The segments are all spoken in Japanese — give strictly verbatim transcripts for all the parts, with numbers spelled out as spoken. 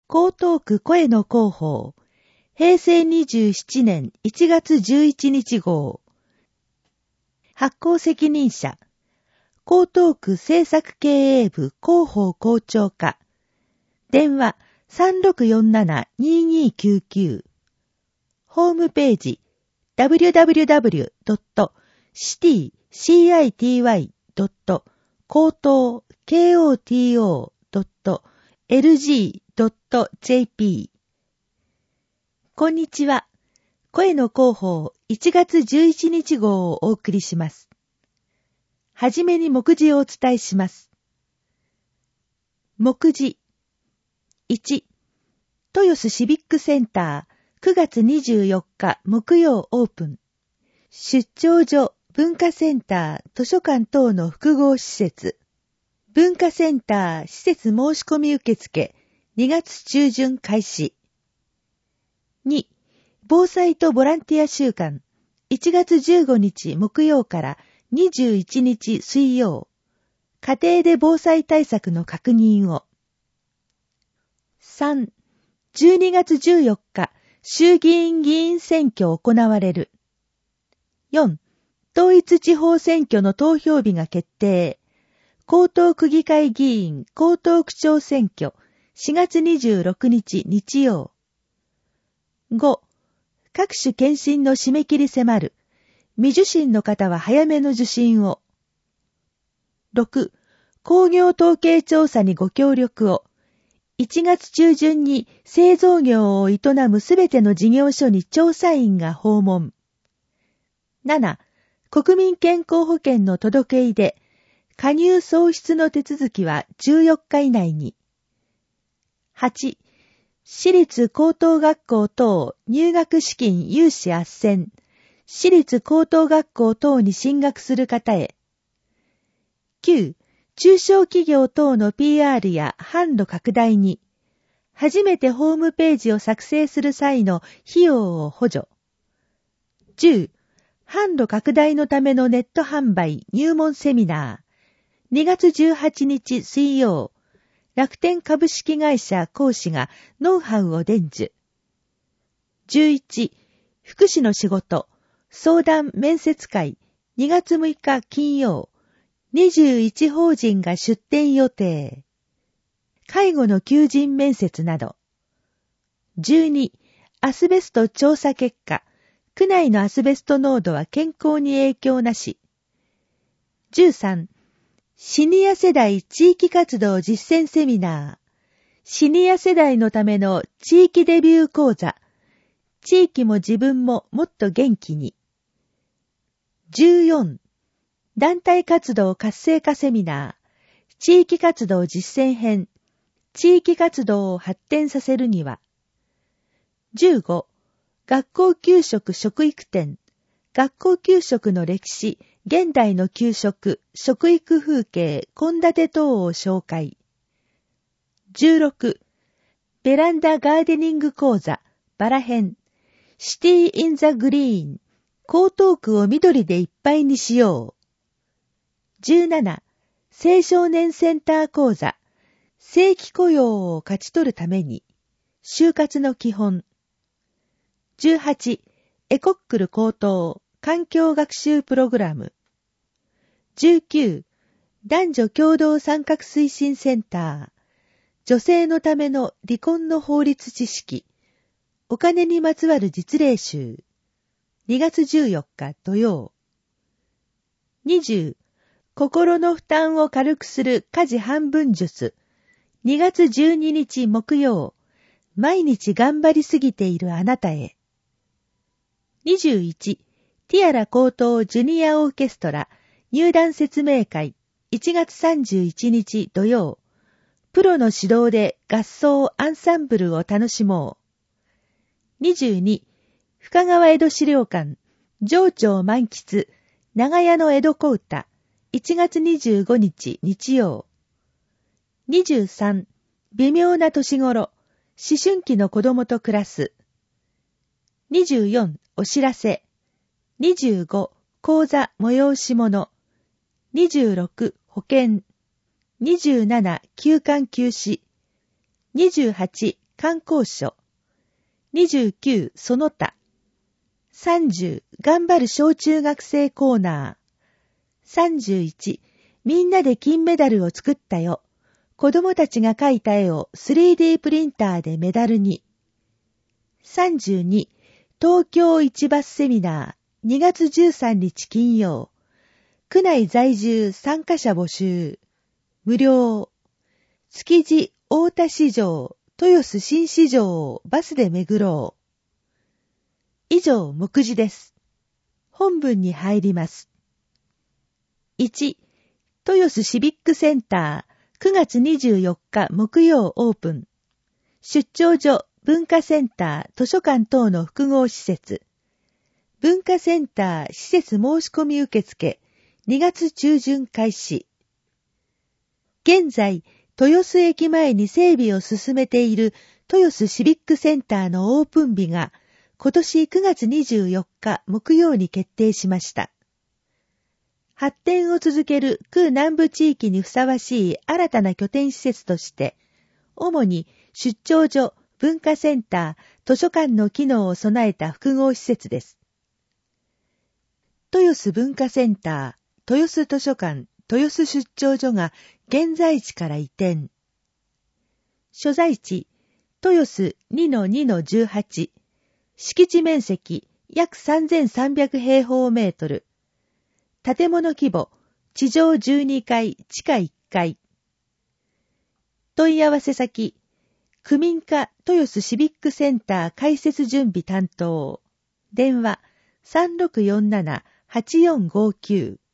江東区声の広報、へいせいにじゅうななねんいちがつじゅういちにち号。発行責任者、江東区政策経営部広報校長課。電話 さんろくよんななにーにーきゅうきゅう。ホームページ ダブリューダブリューダブリュードットシティドット高等ドットエルジードットジェーピー。こんにちは。声の広報いちがつじゅういちにち号をお送りします。はじめに目次をお伝えします。目次いち、豊洲シビックセンターくがつにじゅうよっか木曜オープン。出張所、文化センター、図書館等の複合施設。文化センター施設申し込み受付にがつちゅうじゅん開始。に、防災とボランティア週間いちがつじゅうごにち木曜からにじゅういちにち水曜。家庭で防災対策の確認を。さん、じゅうにがつじゅうよっか衆議院議員選挙行われる。よん、統一地方選挙の投票日が決定。江東区議会議員江東区長選挙しがつにじゅうろくにち日曜。ご、各種検診の締め切り迫る。未受診の方は早めの受診を。ろく、工業統計調査にご協力を。いちがつちゅうじゅんに製造業を営むすべての事業所に調査員が訪問。なな、国民健康保険の届け出で、加入創出の手続きはじゅうよっか以内に。はち、私立高等学校等入学資金融資斡旋。私立高等学校等に進学する方へ。きゅう、中小企業等の ピーアール や販路拡大に、初めてホームページを作成する際の費用を補助。じゅう、販路拡大のためのネット販売入門セミナー。にがつじゅうはちにち水曜、楽天株式会社講師がノウハウを伝授。じゅういち、福祉の仕事、相談面接会にがつむいか金曜、にじゅういち法人が出展予定。介護の求人面接など。じゅうに、アスベスト調査結果、区内のアスベスト濃度は健康に影響なし。じゅうさん、シニア世代地域活動実践セミナー。シニア世代のための地域デビュー講座。地域も自分ももっと元気に。じゅうよん、団体活動活性化セミナー。地域活動実践編。地域活動を発展させるには。じゅうご、学校給食食育展。学校給食の歴史、現代の給食、食育風景、献立等を紹介。じゅうろく、ベランダガーデニング講座、バラ編。シティ・イン・ザ・グリーン。江東区を緑でいっぱいにしよう。じゅうなな、青少年センター講座。正規雇用を勝ち取るために。就活の基本。じゅうはち、エコックル高等環境学習プログラム。じゅうきゅう、男女共同参画推進センター。女性のための離婚の法律知識。お金にまつわる実例集。にがつじゅうよっか土曜。にじゅう、心の負担を軽くする家事半分術。にがつじゅうににち木曜。毎日頑張りすぎているあなたへ。にじゅういち、ティアラ高等ジュニアオーケストラ入団説明会いちがつさんじゅういちにち土曜。プロの指導で合奏アンサンブルを楽しもう。にじゅうに、深川江戸資料館情緒満喫長屋の江戸小唄いちがつにじゅうごにち日曜。にじゅうさん、微妙な年頃思春期の子供と暮らす。にじゅうよん、お知らせ。にじゅうご、講座催し物。にじゅうろく、保険。にじゅうなな、休館休止。にじゅうはち、 観光所。にじゅうきゅうその他。さんじゅう頑張る小中学生コーナー。さんじゅういちみんなで金メダルを作ったよ。子供たちが描いた絵を スリーディー プリンターでメダルに。さんじゅうに東京市バスセミナーにがつじゅうさんにち金曜。区内在住参加者募集。無料。築地大田市場、豊洲新市場をバスで巡ろう。以上、目次です。本文に入ります。いち、豊洲シビックセンターくがつにじゅうよっか木曜オープン。出張所、文化センター、図書館等の複合施設。文化センター施設申し込み受付、にがつ中旬開始。現在、豊洲駅前に整備を進めている豊洲シビックセンターのオープン日が今年くがつにじゅうよっか木曜に決定しました。発展を続ける区南部地域にふさわしい新たな拠点施設として、主に出張所、文化センター、図書館の機能を備えた複合施設です。豊洲文化センター、豊洲図書館、豊洲出張所が現在地から移転。所在地、豊洲 にのにのじゅうはち。敷地面積約さんぜんさんびゃくへいほうメートル。建物規模、地上じゅうにかい、地下いっかい。問い合わせ先、区民課豊洲シビックセンター開設準備担当。電話 さんろくよんななはちよんごきゅう。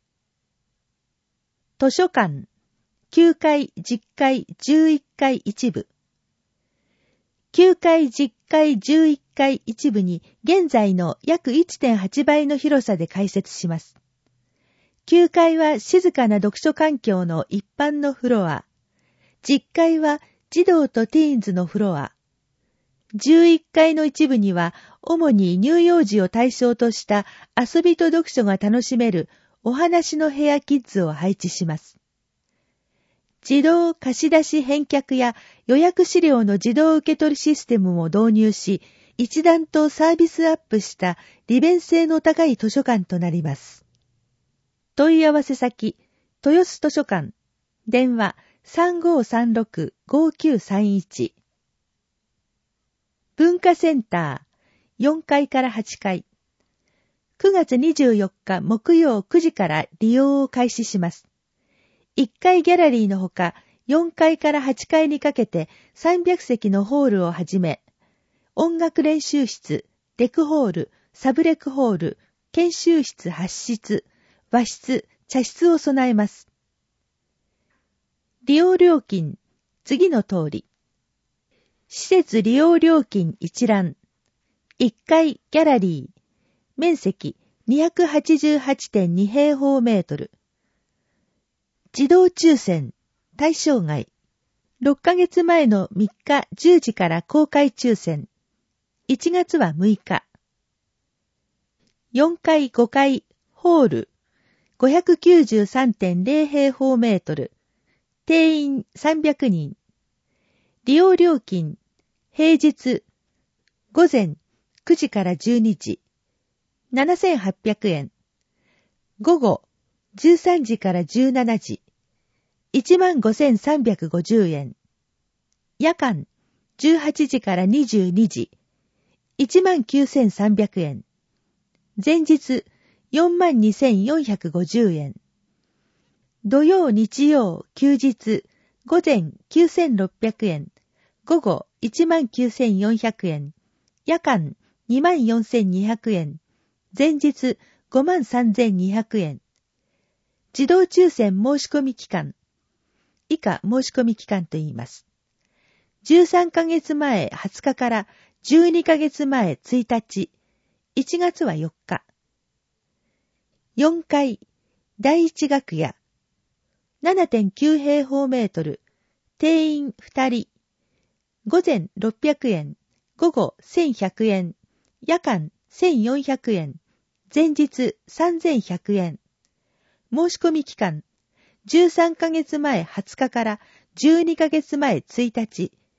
図書館、きゅうかい、じゅっかい、じゅういっかい一部。きゅうかい、じゅっかい、じゅういっかい一部に現在の約 いってんはちばいの広さで開設します。きゅうかいは静かな読書環境の一般のフロア。じゅっかいは児童とティーンズのフロア。じゅういっかいの一部には主に乳幼児を対象とした遊びと読書が楽しめるお話の部屋キッズを配置します。自動貸し出し返却や予約資料の自動受け取りシステムも導入し、一段とサービスアップした利便性の高い図書館となります。問い合わせ先、豊洲図書館、電話 さんごさんろくごきゅうさんいち。文化センター、よんかいからはちかい。くがつにじゅうよっか木曜くじから利用を開始します。いっかいギャラリーのほか、よんかいからはちかいにかけてさんびゃくせきのホールをはじめ、音楽練習室、レクホール、サブレクホール、研修室はち室、和室、茶室を備えます。利用料金、次の通り。施設利用料金一覧。いっかいギャラリー。面積 にひゃくはちじゅうはちてんにへいほうメートル。自動抽選、対象外。ろっかげつまえのみっかじゅうじから公開抽選。いちがつはむいか。よんかいごかいホール ごひゃくきゅうじゅうさんてんぜろへいほうメートル。定員さんびゃくにん。利用料金、平日、午前くじからじゅうにじ、ななせんはっぴゃくえん。午後じゅうさんじからじゅうしちじ、いちまんごせんさんびゃくごじゅうえん。夜間じゅうはちじからにじゅうにじ、いちまんきゅうせんさんびゃくえん。前日よんまんにせんよんひゃくごじゅうえん。土曜日曜休日午前きゅうせんろっぴゃくえん。午後いちまんきゅうせんよんひゃくえん。夜間にまんよんせんにひゃくえん。前日ごまんさんぜんにひゃくえん。自動抽選申し込み期間。以下申し込み期間と言います。じゅうさんかげつまえはつかからじゅうにかげつまえついたち、いちがつはよっか。よんかい、だいいち楽屋。ななてんきゅうへいほうメートル。定員ふたり。午前ろっぴゃくえん。午後せんひゃくえん。夜間せんよんひゃくえん。前日さんぜんひゃくえん。申し込み期間。じゅうさんかげつまえはつかからじゅうにかげつまえついたち。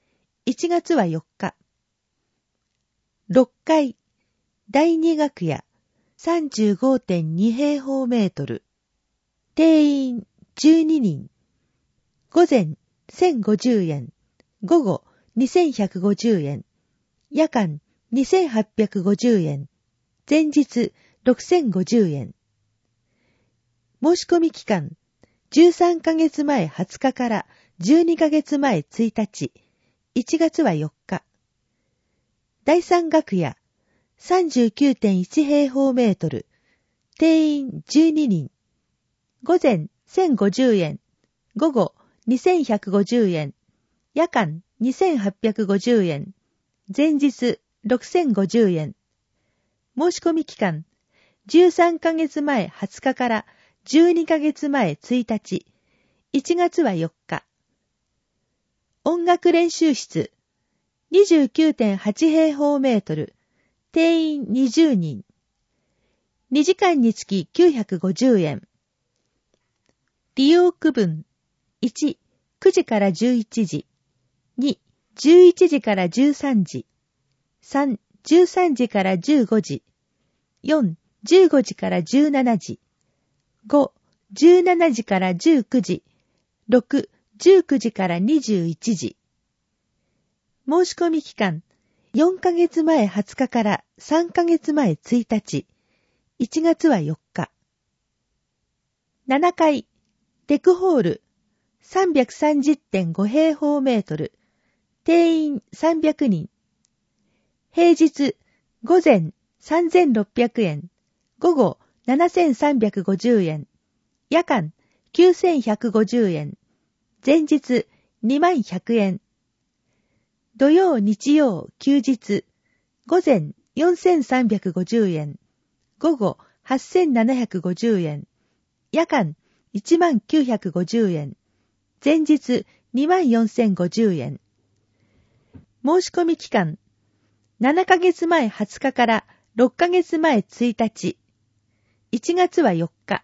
いちがつはよっか。ろっかい、だいに楽屋、さんじゅうごてんに 平方メートル。定員じゅうににん。午前せんごじゅうえん。午後にせんひゃくごじゅうえん。夜間にせんはっぴゃくごじゅうえん。前日ろくせんごじゅうえん。申し込み期間、じゅうさんかげつまえはつかからじゅうにかげつまえついたち、いちがつはよっか。だいさん楽屋、さんじゅうきゅうてんいち 平方メートル。定員じゅうににん。午前せんごじゅうえん。午後にせんひゃくごじゅうえん。夜間にせんはっぴゃくごじゅうえん。前日ろくせんごじゅうえん。申し込み期間、じゅうさんかげつまえはつかからじゅうにかげつまえついたち、いちがつはよっか。音楽練習室、にじゅうきゅうてんはち 平方メートル。定員にじゅうにん。にじかんにつききゅうひゃくごじゅうえん。利用区分。いち、くじからじゅういちじ。に、じゅういちじからじゅうさんじ。さん、じゅうさんじからじゅうごじ。よん、じゅうごじからじゅうしちじ。ご、じゅうしちじからじゅうくじ。ろく、じゅうくじからにじゅういちじ。申し込み期間、よんかげつまえはつかからさんかげつまえついたち、いちがつはよっか。ななかい、テクホール、さんびゃくさんじゅってんご 平方メートル、定員さんびゃくにん。平日、午前さんぜんろっぴゃくえん、午後ななせんさんびゃくごじゅうえん、夜間きゅうせんひゃくごじゅうえん、前日にまんひゃくえん。土曜日曜休日、午前よんせんさんびゃくごじゅうえん、午後はっせんななひゃくごじゅうえん、夜間いちまんきゅうひゃくごじゅうえん、前日にまんよんせんごじゅうえん。申し込み期間、ななかげつまえはつかからろっかげつまえついたち、いちがつはよっか。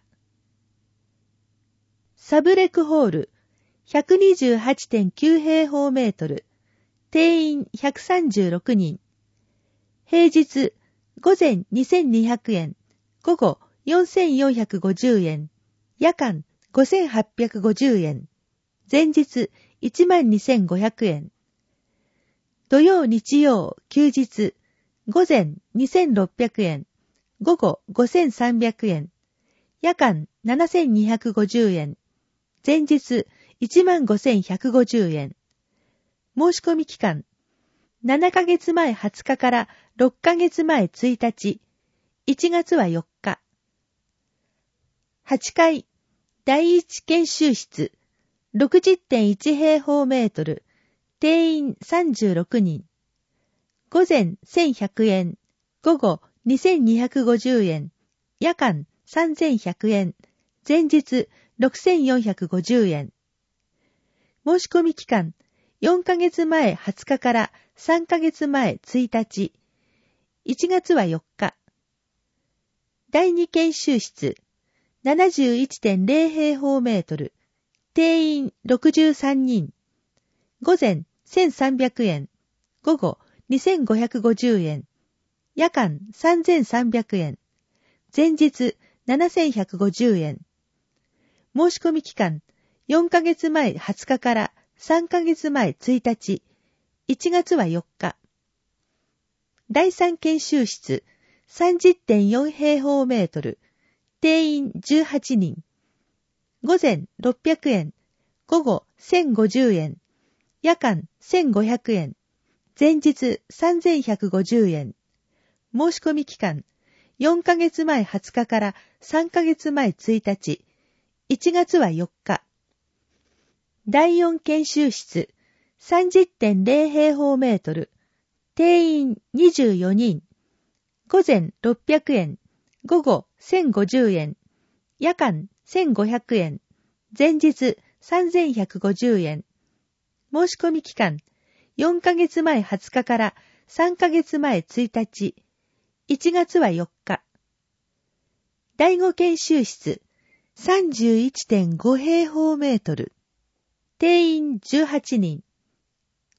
サブレクホール、ひゃくにじゅうはちてんきゅう 平方メートル、定員ひゃくさんじゅうろくにん。平日、午前にせんにひゃくえん、午後よんせんよんひゃくごじゅうえん、夜間ごせんはっぴゃくごじゅうえん、前日いちまんにせんごひゃくえん。土曜日曜休日、午前にせんろっぴゃくえん、午後ごせんさんびゃくえん、夜間ななせんにひゃくごじゅうえん、前日いちまんごせんひゃくごじゅうえん。申し込み期間、ななかげつまえはつかからろっかげつまえついたち、いちがつはよっか。はちかい、だいいち研修室、ろくじゅってんいち 平方メートル、定員さんじゅうろくにん。午前せんひゃくえん、午後にせんにひゃくごじゅうえん、夜間さんぜんひゃくえん、前日ろくせんよんひゃくごじゅうえん。申し込み期間、よんかげつまえはつかからさんかげつまえついたち、いちがつはよっか。だいに研修室、ななじゅういってんゼロ 平方メートル、定員ろくじゅうさんにん。午前せんさんびゃくえん、午後にせんごひゃくごじゅうえん、夜間さんぜんさんびゃくえん、前日ななせんひゃくごじゅうえん。申し込み期間、よんかげつまえはつかからさんかげつまえついたち、いちがつはよっか。だいさん研修室、さんじゅってんよん 平方メートル、定員じゅうはちにん。午前ろっぴゃくえん、午後せんごじゅうえん、夜間せんごひゃくえん、前日さんぜんひゃくごじゅうえん。申し込み期間、よんかげつまえはつかからさんかげつまえついたち、いちがつはよっか。だいよん研修室、さんじゅってんゼロ 平方メートル、定員にじゅうよにん。午前ろっぴゃくえん、午後せんごじゅうえん、夜間せんごひゃくえん、前日さんぜんひゃくごじゅうえん。申し込み期間、よんかげつまえはつかからさんかげつまえついたち、いちがつはよっか。だいご研修室、さんじゅういってんご 平方メートル、定員じゅうはちにん。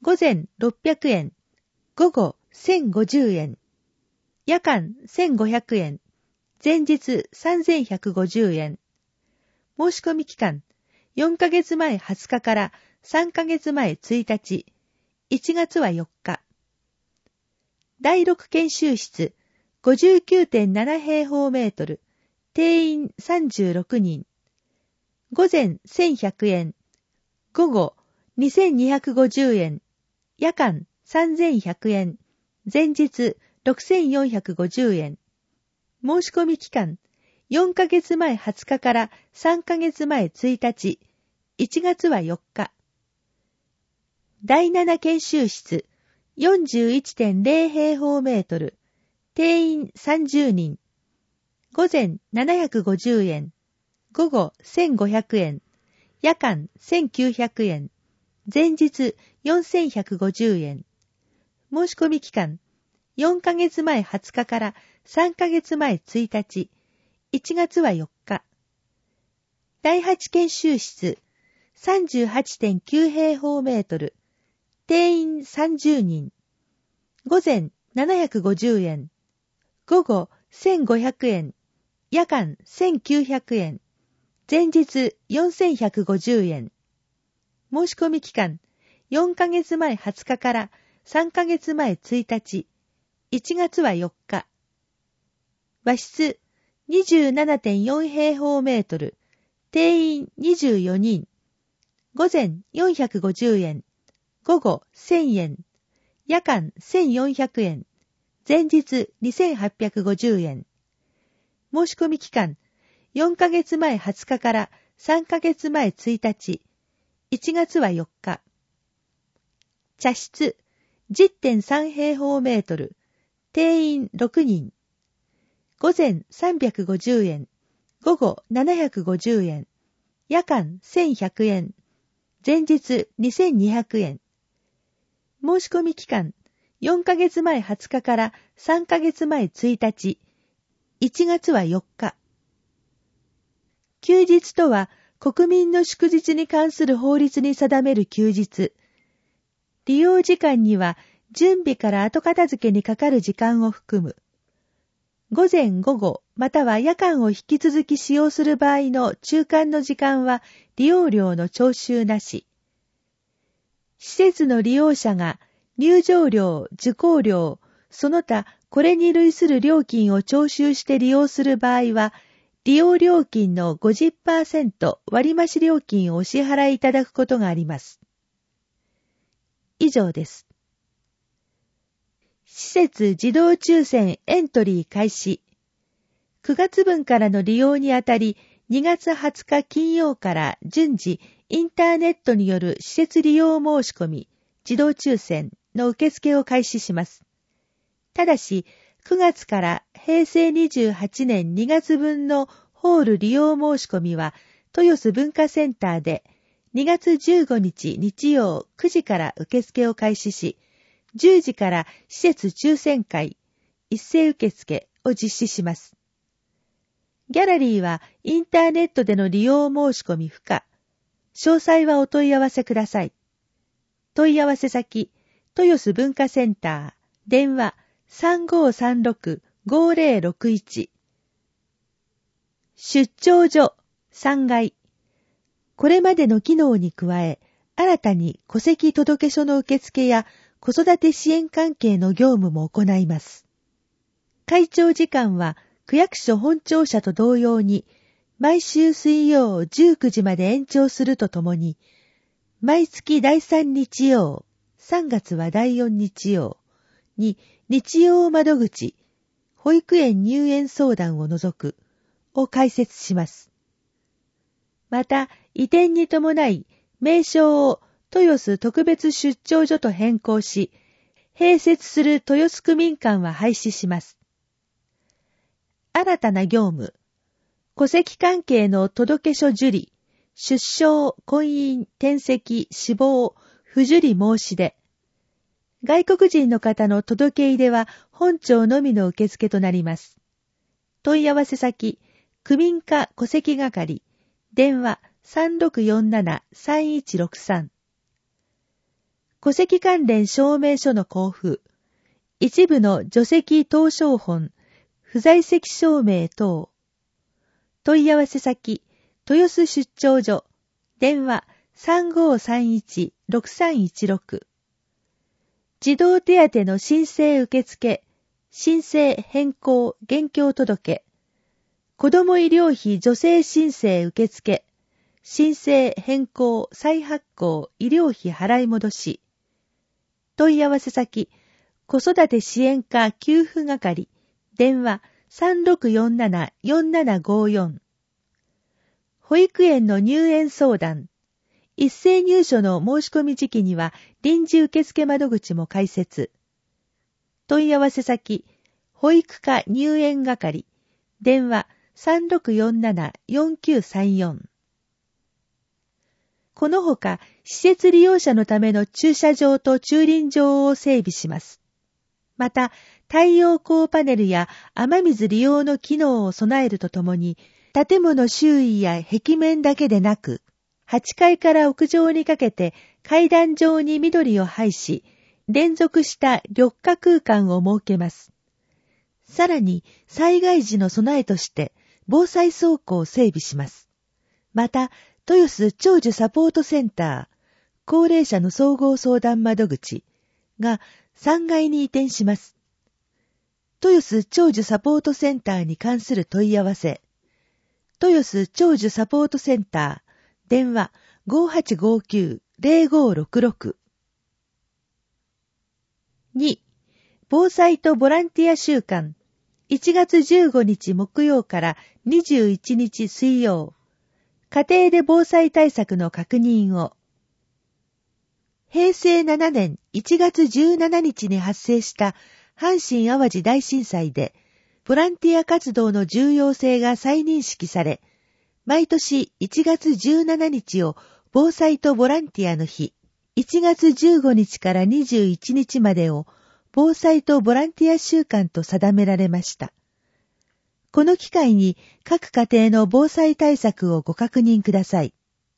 午前ろっぴゃくえん、午後せんごじゅうえん、夜間せんごひゃくえん、前日さんぜんひゃくごじゅうえん。申し込み期間、よんかげつまえはつかからさんかげつまえついたち、いちがつはよっか。だいろく研修室、ごじゅうきゅうてんなな 平方メートル、定員さんじゅうろくにん。午前せんひゃくえん、午後にせんにひゃくごじゅうえん、夜間さんぜんひゃくえん、前日ろくせんよんひゃくごじゅうえん。申し込み期間、よんかげつまえはつかからさんかげつまえついたち、いちがつはよっか。だいなな研修室、よんじゅういってんぜろ 平方メートル、定員さんじゅうにん。午前ななひゃくごじゅうえん、午後せんごひゃくえん、夜間せんきゅうひゃくえん、前日よんせんひゃくごじゅうえん。申し込み期間、よんかげつまえはつかからさんかげつまえついたち、いちがつはよっか。だいはち研修室、さんじゅうはちてんきゅう 平方メートル、定員さんじゅうにん。午前ななひゃくごじゅうえん、午後せんごひゃくえん、夜間せんきゅうひゃくえん、前日よんせんひゃくごじゅうえん。申し込み期間、よんかげつまえはつかからさんかげつまえついたち、いちがつはよっか。和室 にじゅうななてんよん 平方メートル、定員にじゅうよにん。午前よんひゃくごじゅうえん、午後せんえん、夜間せんよんひゃくえん、前日にせんはっぴゃくごじゅうえん。申し込み期間、よんかげつまえはつかからさんかげつまえついたち、いちがつはよっか。茶室 じゅってんさん 平方メートル、定員ろくにん。午前さんびゃくごじゅうえん、午後ななひゃくごじゅうえん、夜間せんひゃくえん、前日にせんにひゃくえん。申し込み期間、よんかげつまえはつかからさんかげつまえついたち、いちがつはよっか。休日とは、国民の祝日に関する法律に定める休日。利用時間には、準備から後片付けにかかる時間を含む。午前午後または夜間を引き続き使用する場合の中間の時間は利用料の徴収なし。施設の利用者が入場料、受講料、その他これに類する料金を徴収して利用する場合は、利用料金の ごじゅっパーセント 割増料金をお支払いいただくことがあります。以上です。施設自動抽選エントリー開始。くがつ分からの利用にあたり、にがつはつか金曜から順次、インターネットによる施設利用申し込み、自動抽選の受付を開始します。ただし、くがつからへいせいにじゅうはちねんにがつ分のホール利用申し込みは、豊洲文化センターでにがつじゅうごにち日曜くじから受付を開始し、じゅうじから施設抽選会、一斉受付を実施します。ギャラリーはインターネットでの利用申し込み不可。詳細はお問い合わせください。問い合わせ先、豊洲文化センター、電話 さんごーさんろく ごーぜろろくいち。出張所さんがい。これまでの機能に加え、新たに戸籍届書の受付や子育て支援関係の業務も行います。開庁時間は区役所本庁舎と同様に、毎週水曜じゅうくじまで延長するとともに、毎月だいさん日曜、さんがつはだいよん日曜に日曜窓口、保育園入園相談を除くを開設します。また、移転に伴い、名称を豊洲特別出張所と変更し、併設する豊洲区民館は廃止します。新たな業務、戸籍関係の届書受理、出生、婚姻、転籍、死亡、不受理申し出。外国人の方の届け入れは本庁のみの受付となります。問い合わせ先、区民課戸籍係、電話 さんろくよんななさんいちろくさん。 戸籍関連証明書の交付、一部の除籍謄商本、不在籍証明等。問い合わせ先、豊洲出張所、電話 さんごーさんいちろくさんいちろく。児童手当の申請受付、申請変更現況届、子ども医療費助成申請受付、申請変更再発行医療費払い戻し。問い合わせ先、子育て支援課給付係、電話 さんろくよんななよんななごよん。保育園の入園相談、一斉入所の申し込み時期には臨時受付窓口も開設。問い合わせ先、保育課入園係、電話 さんろくよんななよんきゅうさんよん。このほか、施設利用者のための駐車場と駐輪場を整備します。また、太陽光パネルや雨水利用の機能を備えるとともに、建物周囲や壁面だけでなく、はちかいから屋上にかけて階段状に緑を配し、連続した緑化空間を設けます。さらに、災害時の備えとして、防災倉庫を整備します。また、豊洲長寿サポートセンター、高齢者の総合相談窓口がさんがいに移転します。豊洲長寿サポートセンターに関する問い合わせ、豊洲長寿サポートセンター、電話 ごーはちごーきゅうぜろごーろくろく。に. 防災とボランティア週間、いちがつじゅうごにち木曜からにじゅういちにち水曜、家庭で防災対策の確認を。へいせいななねんいちがつじゅうしちにちに発生した阪神淡路大震災で、ボランティア活動の重要性が再認識され、毎年いちがつじゅうしちにちを防災とボランティアの日、いちがつじゅうごにちからにじゅういちにちまでを防災とボランティア週間と定められました。この機会に各家庭の防災対策をご確認ください。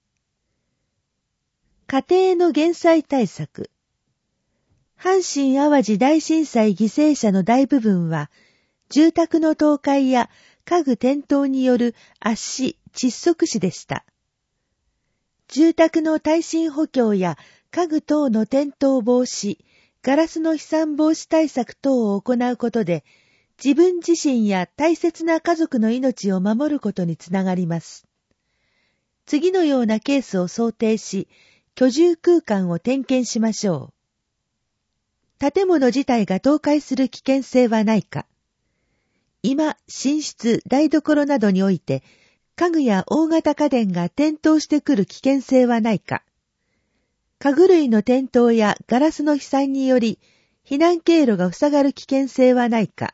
家庭の減災対策。阪神淡路大震災犠牲者の大部分は、住宅の倒壊や家具転倒による圧死、窒息死でした。住宅の耐震補強や家具等の転倒防止、ガラスの飛散防止対策等を行うことで、自分自身や大切な家族の命を守ることにつながります。次のようなケースを想定し、居住空間を点検しましょう。建物自体が倒壊する危険性はないか。居間、寝室、台所などにおいて、家具や大型家電が転倒してくる危険性はないか。家具類の転倒やガラスの飛散により、避難経路が塞がる危険性はないか。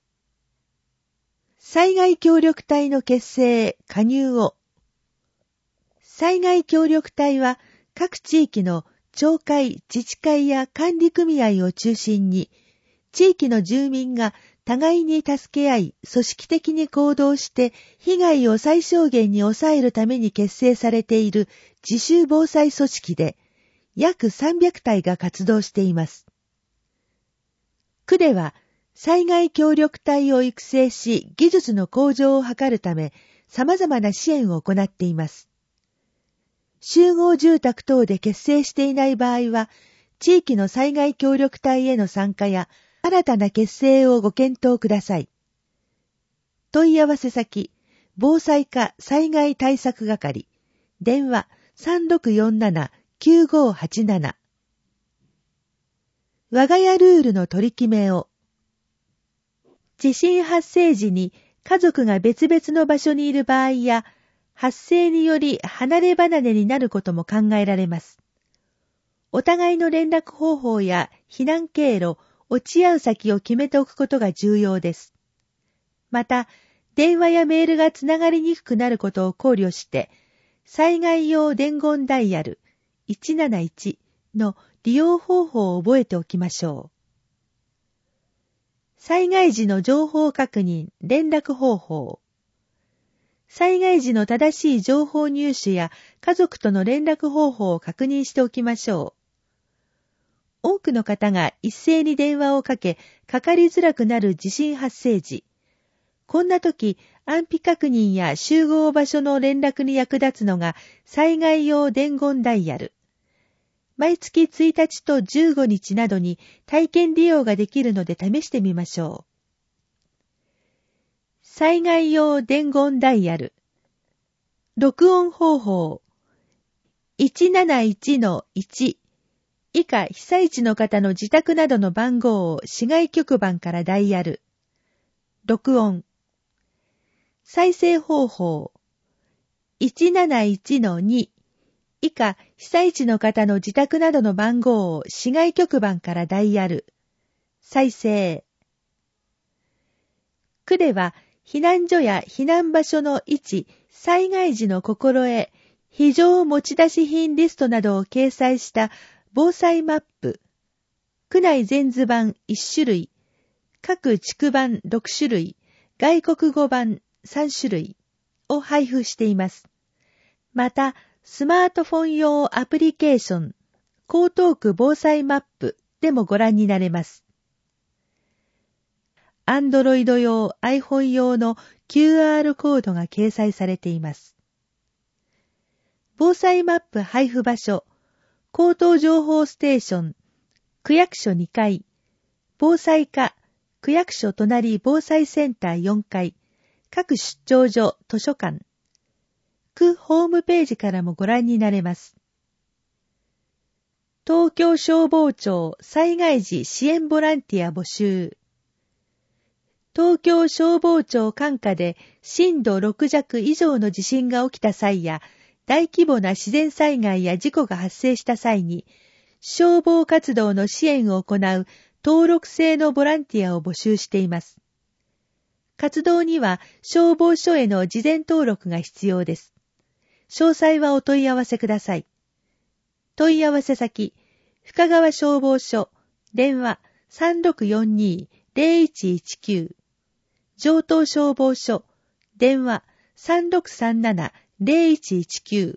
災害協力隊の結成、加入を。災害協力隊は、各地域の町会、自治会や管理組合を中心に、地域の住民が互いに助け合い、組織的に行動して被害を最小限に抑えるために結成されている自主防災組織で、約さんびゃくたいが活動しています。区では、災害協力隊を育成し、技術の向上を図るため、様々な支援を行っています。集合住宅等で結成していない場合は、地域の災害協力隊への参加や新たな結成をご検討ください。問い合わせ先、防災課災害対策係、電話 さんろくよんななきゅうごはちなな。我が家ルールの取り決めを。地震発生時に家族が別々の場所にいる場合や、発生により離れ離れになることも考えられます。お互いの連絡方法や避難経路、落ち合う先を決めておくことが重要です。また、電話やメールがつながりにくくなることを考慮して、災害用伝言ダイヤルいちなないちの利用方法を覚えておきましょう。災害時の情報確認、連絡方法。災害時の正しい情報入手や家族との連絡方法を確認しておきましょう。 多くの方が一斉に電話をかけ、かかりづらくなる地震発生時、こんな時、安否確認や集合場所の連絡に役立つのが災害用伝言ダイヤル。毎月ついたちとじゅうごにちなどに体験利用ができるので試してみましょう。災害用伝言ダイヤル。録音方法。いちなないちのいち。以下被災地の方の自宅などの番号を市外局番からダイヤル。録音。再生方法。いちなないちのに。以下被災地の方の自宅などの番号を市外局番からダイヤル。再生。区では避難所や避難場所の位置、災害時の心得、非常持ち出し品リストなどを掲載した防災マップ、区内全図版いちしゅるい、各地区版ろくしゅるい、外国語版さんしゅるいを配布しています。また、スマートフォン用アプリケーション、江東区防災マップでもご覧になれます。Android 用、iPhone 用の キューアール コードが掲載されています。防災マップ配布場所、江東情報ステーション、区役所にかい、防災課、区役所隣防災センターよんかい、各出張所、図書館、区ホームページからもご覧になれます。東京消防庁災害時支援ボランティア募集。東京消防庁管下で震度ろくじゃく以上の地震が起きた際や、大規模な自然災害や事故が発生した際に、消防活動の支援を行う登録制のボランティアを募集しています。活動には消防署への事前登録が必要です。詳細はお問い合わせください。問い合わせ先、深川消防署、電話 さんろくよんに ゼロいちいちきゅう、城東消防署、電話 さんろくさんなな ゼロいちいちきゅう。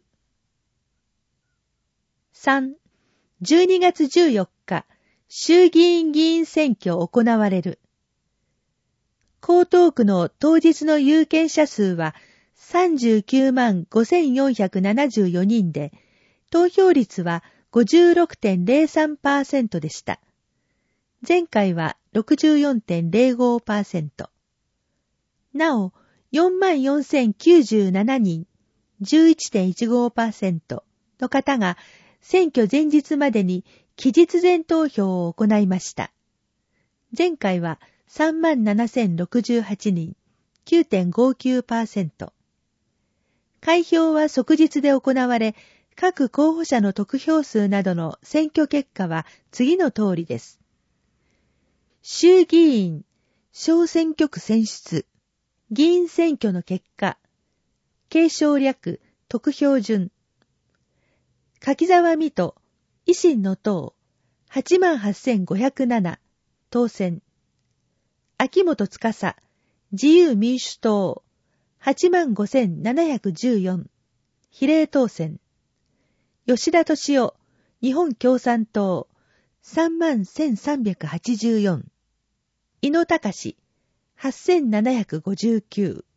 さん、じゅうにがつじゅうよっか、衆議院議員選挙行われる。江東区の当日の有権者数はさんじゅうきゅうまんごせんよんひゃくななじゅうよにんで、投票率は ごじゅうろくてんゼロさんパーセント でした。前回は ろくじゅうよんてんゼロごパーセント。なお、よんまんよんせんきゅうじゅうななにん、じゅういってんいちごパーセント の方が選挙前日までに期日前投票を行いました。前回はさんまんななせんろくじゅうはちにん、きゅうてんごきゅうパーセント。開票は即日で行われ、各候補者の得票数などの選挙結果は次の通りです。衆議院、小選挙区選出、議員選挙の結果、継承略、得票順。柿沢水戸、維新の党、はちまんはっせんごひゃくなな、当選。秋元司、自由民主党、はちまんごせんななひゃくじゅうよん、比例当選。吉田敏夫、日本共産党、さんまんせんさんびゃくはちじゅうよん。井野隆、はっせんななひゃくごじゅうきゅう。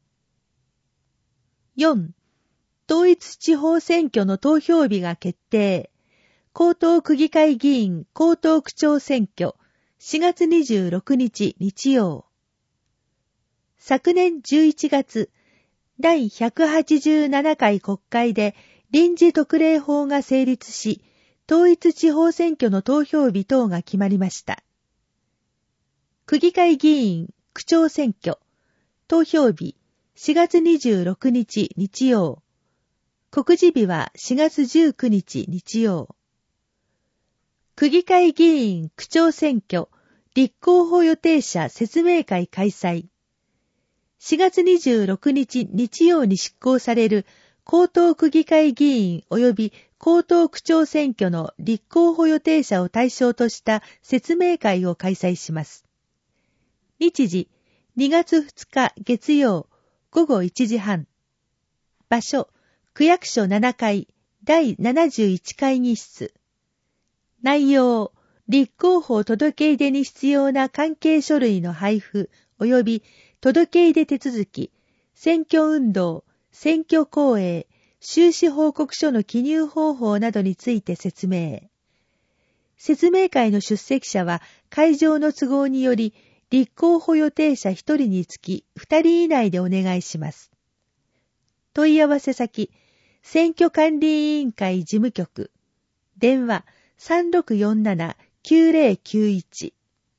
よん. 統一地方選挙の投票日が決定。江東区議会議員江東区長選挙しがつにじゅうろくにち日曜。昨年じゅういちがつ、だいひゃくはちじゅうななかい国会で臨時特例法が成立し、統一地方選挙の投票日等が決まりました。区議会議員区長選挙、投票日しがつにじゅうろくにち日曜。告示日はしがつじゅうくにち日曜。区議会議員区長選挙立候補予定者説明会開催。しがつにじゅうろくにち日曜に執行される江東区議会議員及び江東区長選挙の立候補予定者を対象とした説明会を開催します。日時にがつふつか月曜ごごいちじはん。場所区役所ななかいだいななじゅういちかい議室。 内容、立候補届出に必要な関係書類の配布及び届出手続き、選挙運動、選挙公営、収支報告書の記入方法などについて説明。説明会の出席者は会場の都合により立候補予定者ひとりにつきふたり以内でお願いします。問い合わせ先、選挙管理委員会事務局、電話 さんろくよんななきゅうぜろきゅういち。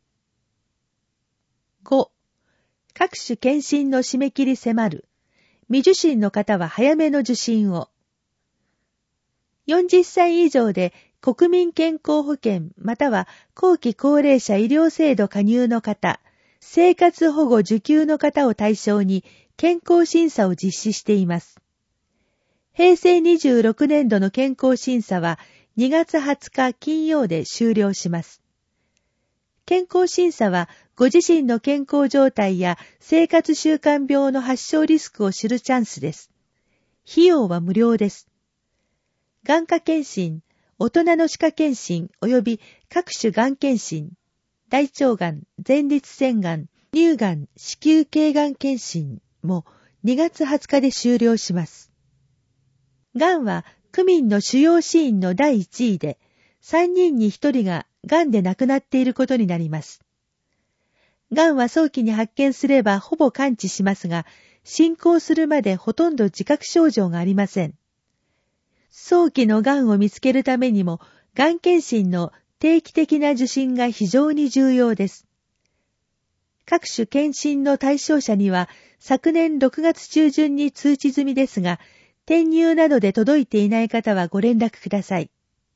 ご. 各種検診の締め切り迫る。未受診の方は早めの受診を。よんじゅっさい以上で国民健康保険または後期高齢者医療制度加入の方、生活保護受給の方を対象に健康審査を実施しています。平成にじゅうろくねんどの健康審査はにがつはつか金曜で終了します。健康審査はご自身の健康状態や生活習慣病の発症リスクを知るチャンスです。費用は無料です。眼科検診、大人の歯科検診及び各種がん検診、大腸がん、前立腺がん、乳がん、子宮頸がん検診もにがつはつかで終了します。がんは区民の主要死因のだいいちいで、さんにんにひとりががんで亡くなっていることになります。がんは早期に発見すればほぼ完治しますが、進行するまでほとんど自覚症状がありません。早期のがんを見つけるためにも、がん検診の定期的な受診が非常に重要です。各種検診の対象者には、昨年ろくがつちゅうじゅんに通知済みですが、転入などで届いていない方はご連絡ください。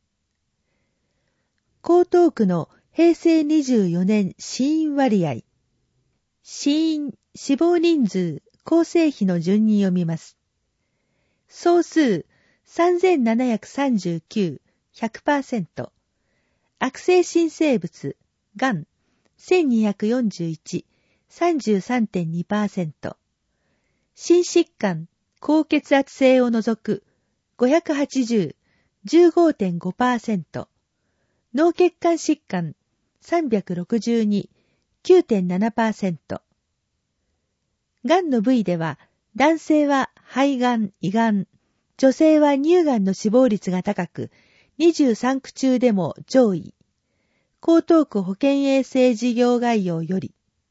江東区の平成にじゅうよねん死因割合。死因、死亡人数、構成比の順に読みます。総数、さんぜんななひゃくさんじゅうきゅう、ひゃくパーセント。悪性新生物、がん、せんにひゃくよんじゅういち、さんじゅうさんてんにパーセント。心疾患、高血圧性を除く、ごひゃくはちじゅう、じゅうごてんごパーセント。脳血管疾患、さんびゃくろくじゅうに、きゅうてんななパーセント。がんの部位では、男性は肺がん、胃がん、女性は乳がんの死亡率が高く、にじゅうさんく中でも上位。江東区保健衛生事業概要より。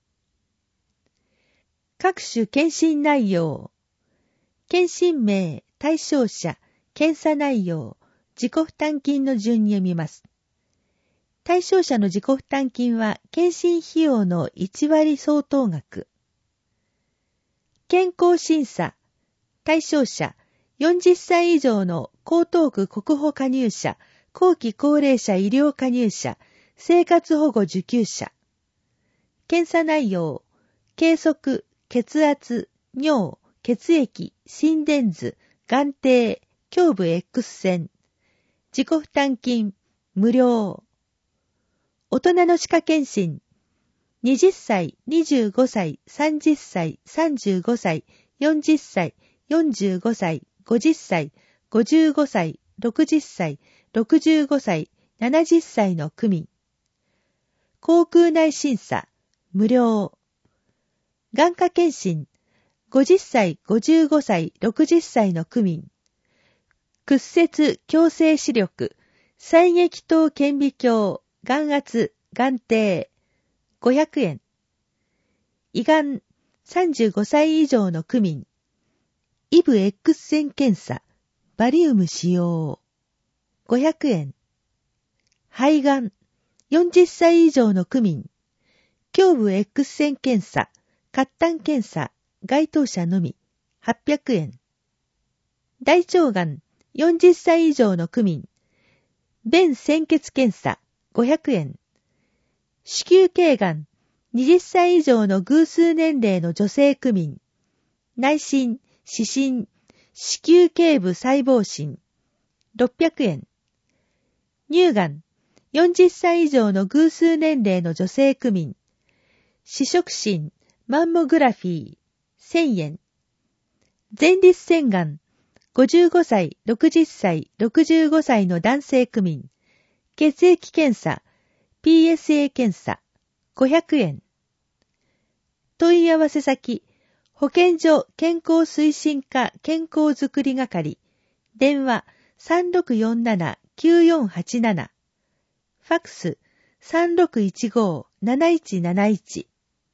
各種検診内容。検診名、対象者、検査内容、自己負担金の順に読みます。対象者の自己負担金は検診費用のいちわり相当額。健康審査、対象者、よんじゅっさい以上の江東区国保加入者、後期高齢者医療加入者、生活保護受給者。検査内容、計測、血圧、尿、血液、心電図、眼底、胸部 X 線。自己負担金、無料。大人の歯科検診。はたち、にじゅうごさい、さんじゅっさい、さんじゅうごさい、よんじゅっさい、よんじゅうごさい、ごじゅっさい、ごじゅうごさい、ろくじゅっさい、ろくじゅうごさい、ななじゅっさいの区民。口腔内審査、無料。眼科検診。ごじゅっさい、ごじゅうごさい、ろくじゅっさいの区民。屈折、矯正視力、細撃頭顕微鏡、眼圧、眼底、ごひゃくえん。胃がん、さんじゅうごさい以上の区民。イブ X 線検査、バリウム使用、ごひゃくえん。肺がん、よんじゅっさい以上の区民。胸部 X 線検査、褐炭検査、該当者のみ、はっぴゃくえん。大腸がん、よんじゅっさい以上の区民。便潜血検査、ごひゃくえん。子宮頸がん、はたち以上の偶数年齢の女性区民。内診、視診、子宮頸部細胞診、ろっぴゃくえん。乳がん、よんじゅっさい以上の偶数年齢の女性区民。視触診、マンモグラフィー、せんえん。前立腺がん、ごじゅうごさい、ろくじゅっさい、ろくじゅうごさいの男性区民。 血液検査、ピーエスエー 検査、ごひゃくえん。問い合わせ先、保健所健康推進課健康づくり係、電話 さんろくよんななきゅうよんはちなな、ファックス さんろくいちごなないちなないち。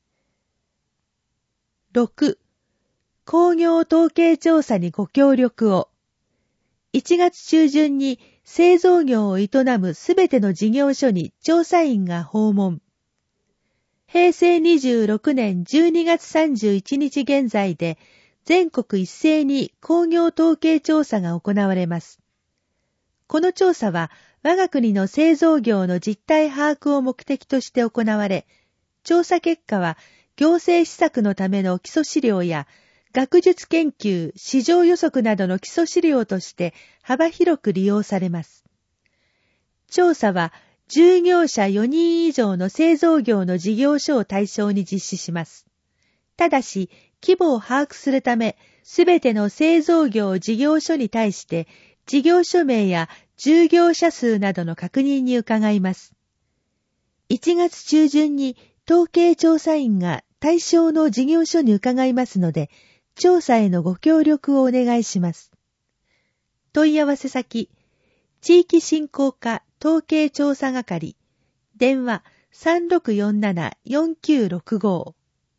ろく. 工業統計調査にご協力を。いちがつ中旬に製造業を営むすべての事業所に調査員が訪問。へいせいにじゅうろくねんじゅうにがつさんじゅういちにち現在で全国一斉に工業統計調査が行われます。この調査は我が国の製造業の実態把握を目的として行われ、調査結果は行政施策のための基礎資料や学術研究、市場予測などの基礎資料として幅広く利用されます。調査は従業者よにん以上の製造業の事業所を対象に実施します。ただし、規模を把握するため、すべての製造業事業所に対して、事業所名や従業者数などの確認に伺います。いちがつ中旬に統計調査員が対象の事業所に伺いますので、調査へのご協力をお願いします。問い合わせ先、地域振興課統計調査係、電話 さんろくよんななよんきゅうろくご。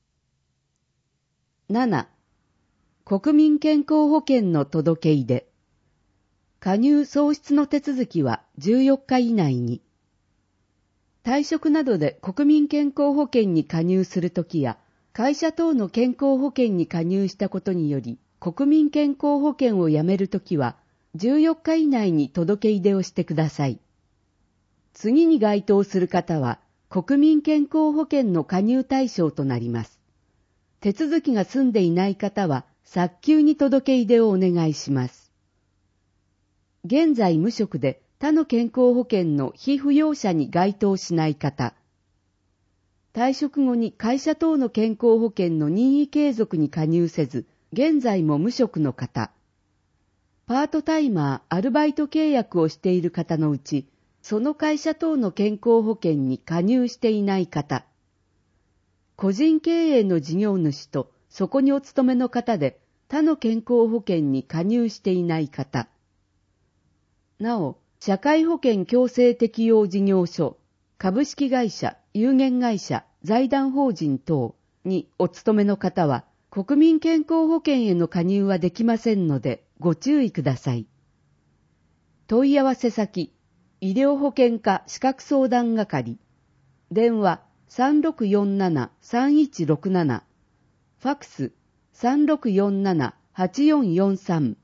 なな. 国民健康保険の届け出で。加入創出の手続きはじゅうよっか以内に。退職などで国民健康保険に加入するときや、会社等の健康保険に加入したことにより、国民健康保険をやめるときは、じゅうよっか以内に届け出をしてください。次に該当する方は、国民健康保険の加入対象となります。手続きが済んでいない方は、早急に届け出をお願いします。現在無職で他の健康保険の被扶養者に該当しない方、退職後に会社等の健康保険の任意継続に加入せず、現在も無職の方、パートタイマー、アルバイト契約をしている方のうち、その会社等の健康保険に加入していない方、個人経営の事業主とそこにお勤めの方で他の健康保険に加入していない方、なお、社会保険強制適用事業所、株式会社、有限会社、財団法人等にお勤めの方は、国民健康保険への加入はできませんので、ご注意ください。問い合わせ先、医療保険課資格相談係、電話 さんろくよんななさんいちろくなな、ファックス さんろくよんななはちよんよんさん。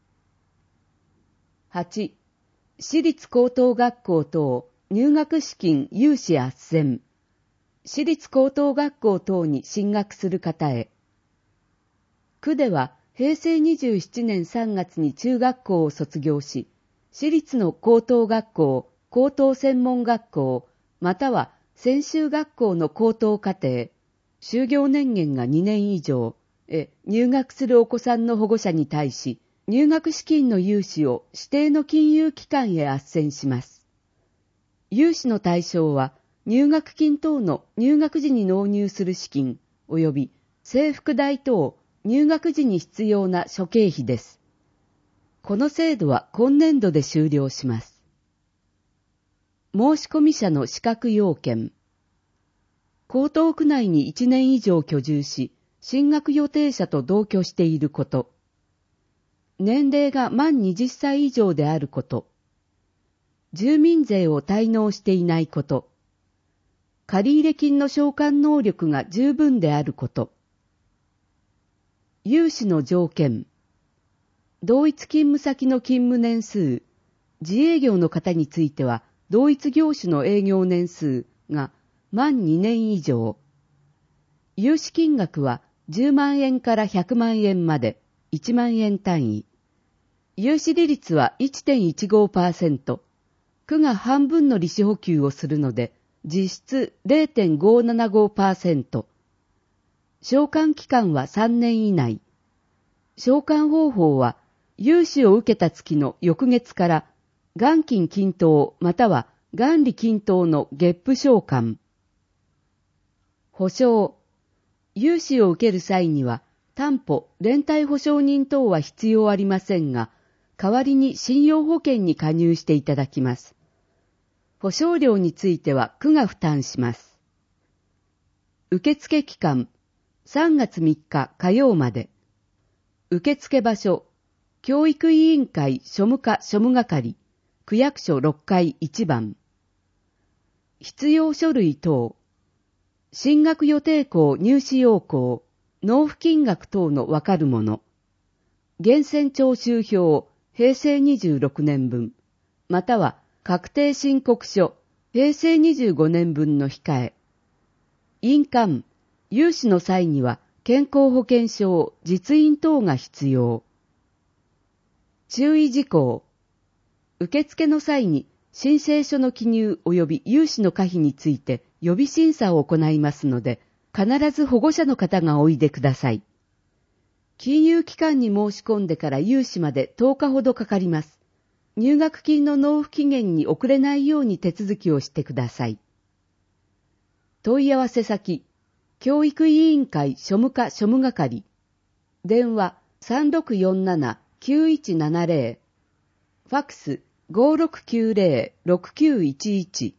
はち. 私立高等学校等入学資金融資斡旋。私立高等学校等に進学する方へ。区ではへいせいにじゅうななねんさんがつに中学校を卒業し、私立の高等学校、高等専門学校、または専修学校の高等課程、就業年限がにねん以上へ入学するお子さんの保護者に対し、入学資金の融資を指定の金融機関へ斡旋します。融資の対象は、入学金等の入学時に納入する資金、及び制服代等、入学時に必要な諸経費です。この制度は今年度で終了します。申込者の資格要件。江東区内にいちねん以上居住し、進学予定者と同居していること。年齢が満はたち以上であること。住民税を滞納していないこと。借入金の償還能力が十分であること。融資の条件。同一勤務先の勤務年数。自営業の方については、同一業種の営業年数が満にねん以上。融資金額はじゅうまんえんからひゃくまんえんまで、いちまんえん単位。融資利率は いってんいちごパーセント。区が半分の利子補給をするので、実質 れいてんごななごパーセント。償還期間はさんねん以内。償還方法は、融資を受けた月の翌月から、元金均等または元利均等の月賦償還。保証。融資を受ける際には、担保、連帯保証人等は必要ありませんが、代わりに信用保険に加入していただきます。保証料については区が負担します。受付期間、さんがつみっか火曜まで。受付場所、教育委員会庶務課庶務係、区役所ろっかいいちばん。必要書類等、進学予定校入試要項、納付金額等のわかるもの。源泉徴収票、平成にじゅうろくねんぶん、または確定申告書、平成にじゅうごねんぶんの控え。印鑑、融資の際には健康保険証、実印等が必要。注意事項。受付の際に申請書の記入及び融資の可否について予備審査を行いますので、必ず保護者の方がおいでください。金融機関に申し込んでから融資までとおかほどかかります。入学金の納付期限に遅れないように手続きをしてください。問い合わせ先、教育委員会庶務課庶務係。電話 さんろくよんななきゅういちななゼロ。ファックス ごろくきゅうゼロろくきゅういちいち。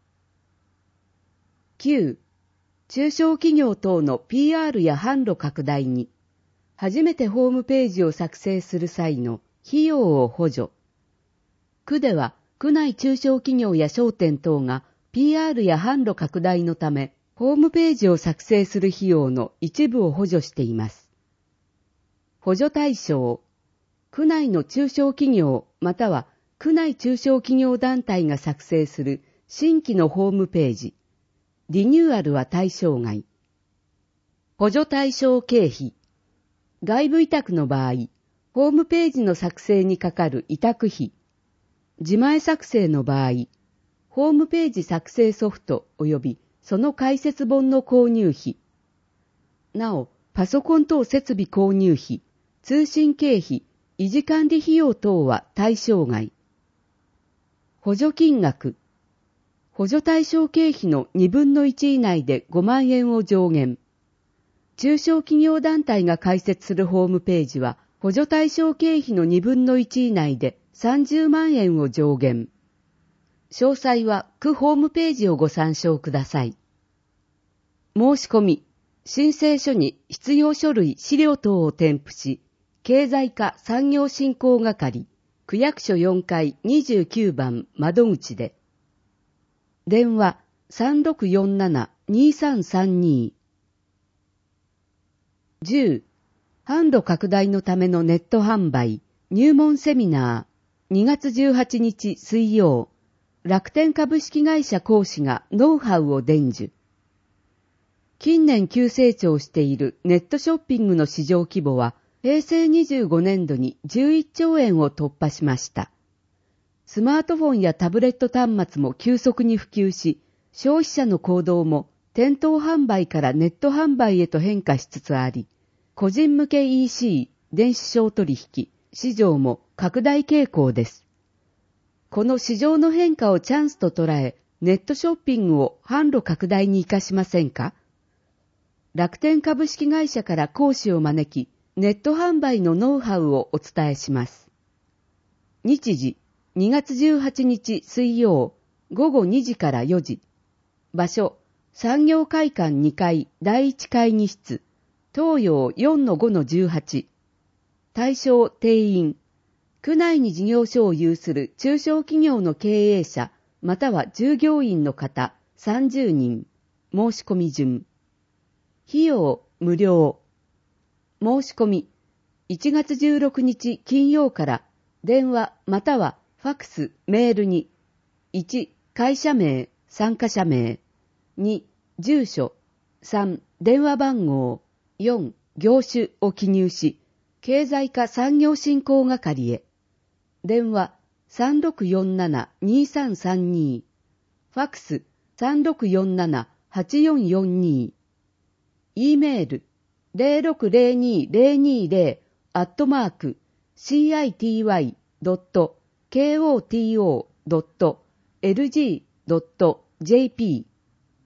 きゅう. 中小企業等の ピーアール や販路拡大に、初めてホームページを作成する際の費用を補助。区では、区内中小企業や商店等が ピーアール や販路拡大のため、ホームページを作成する費用の一部を補助しています。補助対象。区内の中小企業または区内中小企業団体が作成する新規のホームページ。リニューアルは対象外。補助対象経費。外部委託の場合、ホームページの作成にかかる委託費。自前作成の場合、ホームページ作成ソフト及びその解説本の購入費。なお、パソコン等設備購入費、通信経費、維持管理費用等は対象外。補助金額。補助対象経費のにぶんのいち以内でごまんえんを上限。中小企業団体が開設するホームページは、補助対象経費のにぶんのいち以内でさんじゅうまんえんを上限。詳細は区ホームページをご参照ください。申し込み、申請書に必要書類、資料等を添付し、経済課産業振興係、区役所よんかいにじゅうきゅうばん窓口で。電話 さんろくよんななにさんさんに。じゅう. 販路拡大のためのネット販売、入門セミナー、にがつじゅうはちにち水曜、楽天株式会社講師がノウハウを伝授。近年急成長しているネットショッピングの市場規模は、平成にじゅうごねんどにじゅういっちょうえんを突破しました。スマートフォンやタブレット端末も急速に普及し、消費者の行動も店頭販売からネット販売へと変化しつつあり、個人向け イーシー、電子商取引、市場も拡大傾向です。この市場の変化をチャンスと捉え、ネットショッピングを販路拡大に生かしませんか？楽天株式会社から講師を招き、ネット販売のノウハウをお伝えします。日時、にがつじゅうはちにち水曜、ごごにじからよじ。場所、産業会館にかいだいいち会議室、東洋 よんのごのじゅうはち。対象定員、区内に事業所を有する中小企業の経営者、または従業員の方さんじゅうにん。申し込み順。費用無料。申し込み、いちがつじゅうろくにち金曜から電話またはファックス、メールに、いち. 会社名、参加者名、に. 住所、さん. 電話番号、よん. 業種を記入し、経済課産業振興係へ。電話 さんろくよんななにさんさんに。ファックス さんろくよんななはちよんよんに。E メール ゼロろくゼロにゼロにゼロ アットマーク シーアイティーワイドットケーオーティーオードットエルジードットジェーピー。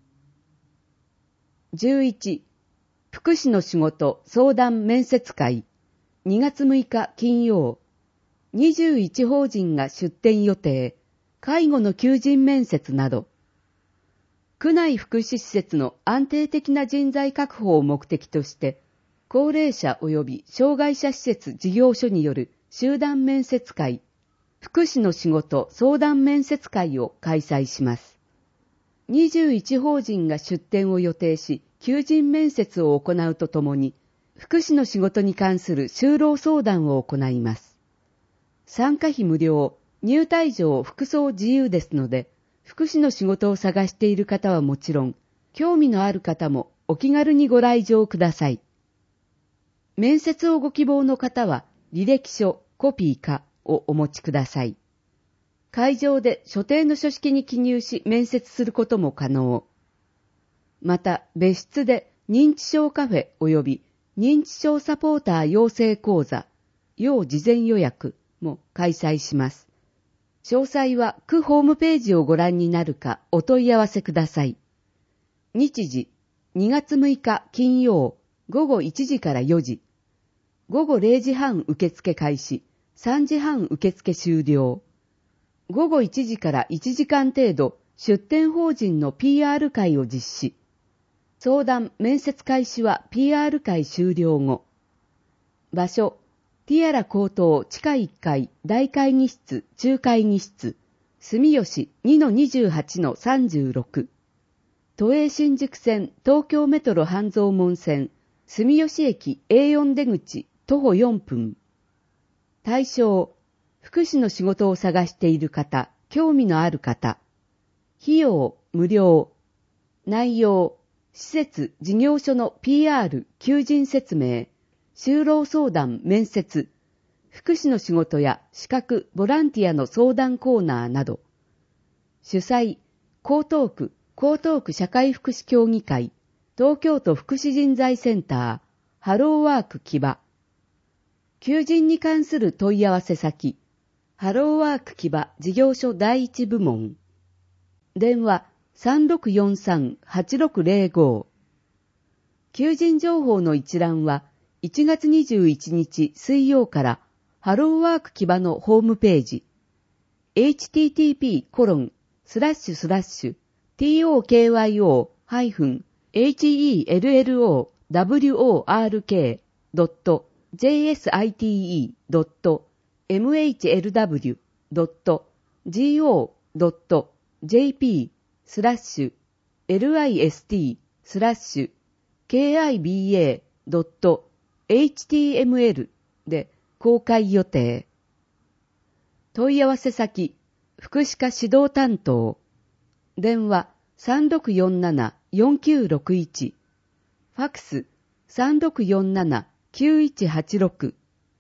じゅういち、福祉の仕事相談面接会、にがつむいか金曜、にじゅういち法人が出展予定、介護の求人面接など、区内福祉施設の安定的な人材確保を目的として、高齢者及び障害者施設事業所による集団面接会、福祉の仕事相談面接会を開催します。にじゅういち法人が出展を予定し、求人面接を行うとともに、福祉の仕事に関する就労相談を行います。参加費無料、入退場服装自由ですので、福祉の仕事を探している方はもちろん、興味のある方もお気軽にご来場ください。面接をご希望の方は、履歴書、コピーかをお持ちください。会場で所定の書式に記入し面接することも可能。また、別室で認知症カフェ及び認知症サポーター養成講座、要事前予約も開催します。詳細は区ホームページをご覧になるかお問い合わせください。日時、にがつむいか金曜、ごごいちじからよじ。ごごれいじはん受付開始、さんじはん受付終了。ごごいちじからいちじかん程度、出展法人の ピーアール 会を実施。相談・面接開始は ピーアール 会終了後。場所、ティアラ高等地下いっかい大会議室中会議室、住吉 にのにじゅうはちのさんじゅうろく。都営新宿線東京メトロ半蔵門線、住吉駅 エーよん 出口徒歩よんぷん。対象、福祉の仕事を探している方、興味のある方。費用、無料。内容、施設、事業所の ピーアール、求人説明、就労相談、面接、福祉の仕事や資格、ボランティアの相談コーナーなど。主催、江東区、江東区社会福祉協議会、東京都福祉人材センター、ハローワーク木場。求人に関する問い合わせ先、ハローワーク木場事業所第一部門。電話 さんろくよんさんはちろくゼロご。求人情報の一覧はいちがつにじゅういちにち水曜からハローワーク木場のホームページ エイチティーティーピーコロンスラッシュスラッシュトーキョヘルローワークドットジェーエスアイティーイードットエムエイチエルダブリュードットジーオードットジェーピースラッシュエルアイエスティースラッシュケーアイビーエードットエイチティーエムエル で公開予定。問い合わせ先、福祉課指導担当。電話 さんろくよんななよんきゅうろくいち。ファクス さんろくよんななきゅういちはちろく。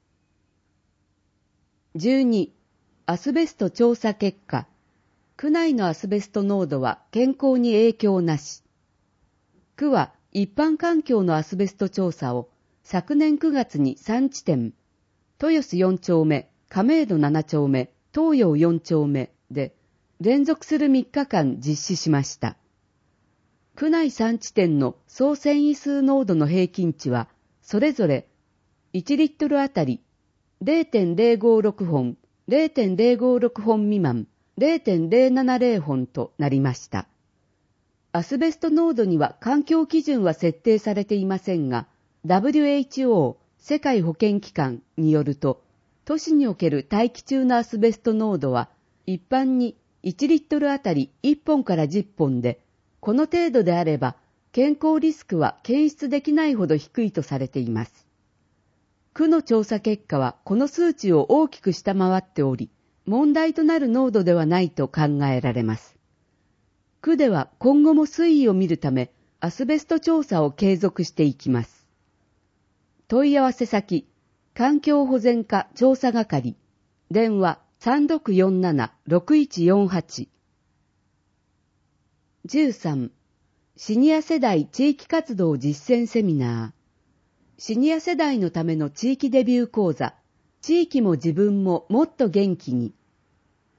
じゅうに. アスベスト調査結果。区内のアスベスト濃度は健康に影響なし。区は一般環境のアスベスト調査を昨年くがつにさんちてん、豊洲よんちょうめ、亀戸ななちょうめ、東洋よんちょうめで連続するみっかかん実施しました。区内さんちてんの総繊維数濃度の平均値はそれぞれいちリットルあたり ゼロてんゼロごろく 本、ゼロてんゼロごろく 本未満、ゼロてんゼロななゼロ 本となりました。アスベスト濃度には環境基準は設定されていませんが、ダブリューエイチオー 世界保健機関によると、都市における大気中のアスベスト濃度は一般にいちリットルあたりいっぽんからじゅっぽんで、この程度であれば健康リスクは検出できないほど低いとされています。区の調査結果はこの数値を大きく下回っており、問題となる濃度ではないと考えられます。区では今後も推移を見るため、アスベスト調査を継続していきます。問い合わせ先、環境保全課調査係、電話 さんろくよんななろくいちよんはち。じゅうさん. シニア世代地域活動実践セミナー。シニア世代のための地域デビュー講座、地域も自分ももっと元気に。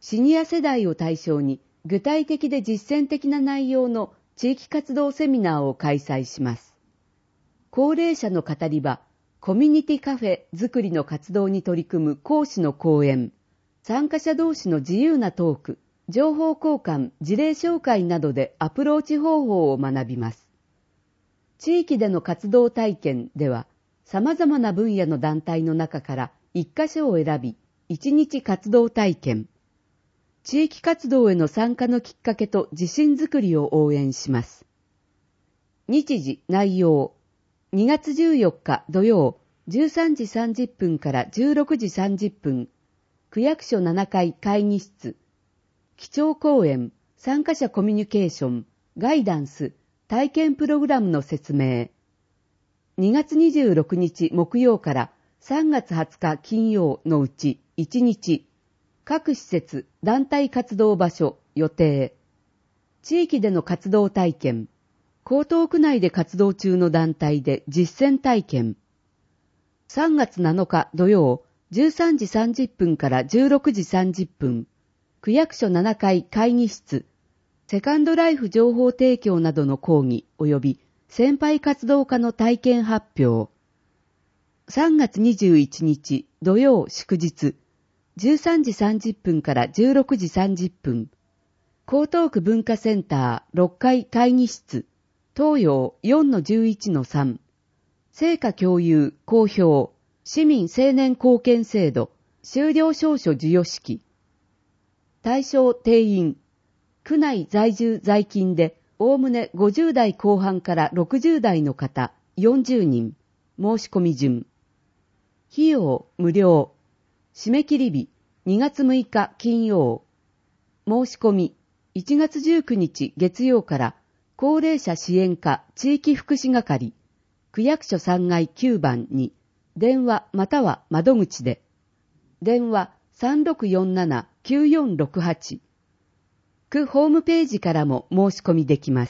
シニア世代を対象に具体的で実践的な内容の地域活動セミナーを開催します。高齢者の語り場、コミュニティカフェ作りの活動に取り組む講師の講演、参加者同士の自由なトーク、情報交換、事例紹介などでアプローチ方法を学びます。地域での活動体験では、様々な分野の団体の中から一箇所を選び、一日活動体験。地域活動への参加のきっかけと自信づくりを応援します。日時、内容。にがつじゅうよっか土曜、じゅうさんじさんじゅっぷんからじゅうろくじさんじゅっぷん、区役所ななかい会議室。基調講演、参加者コミュニケーション、ガイダンス、体験プログラムの説明。にがつにじゅうろくにち木曜からさんがつはつか金曜のうちいちにち、各施設、団体活動場所、予定。地域での活動体験。江東区内で活動中の団体で実践体験。さんがつなのか土曜、じゅうさんじさんじゅっぷんからじゅうろくじさんじゅっぷん、区役所ななかい会議室。セカンドライフ情報提供などの講義及び先輩活動家の体験発表。さんがつにじゅういちにち土曜祝日、じゅうさんじさんじゅっぷんからじゅうろくじさんじゅっぷん、江東区文化センターろっかい会議室、東洋 よんのじゅういちのさん、成果共有、公表、市民青年貢献制度、修了証書授与式。対象定員、区内在住在勤で、おおむねごじゅうだいこう半からろくじゅうだいの方よんじゅうにん、申し込み順。費用無料。締め切り日にがつむいか金曜。申し込みいちがつじゅうくにち月曜から高齢者支援課地域福祉係、区役所さんがいきゅうばんに電話または窓口で。電話 さんろくよんななきゅうよんろくはち。区ホームページからも申し込みできます。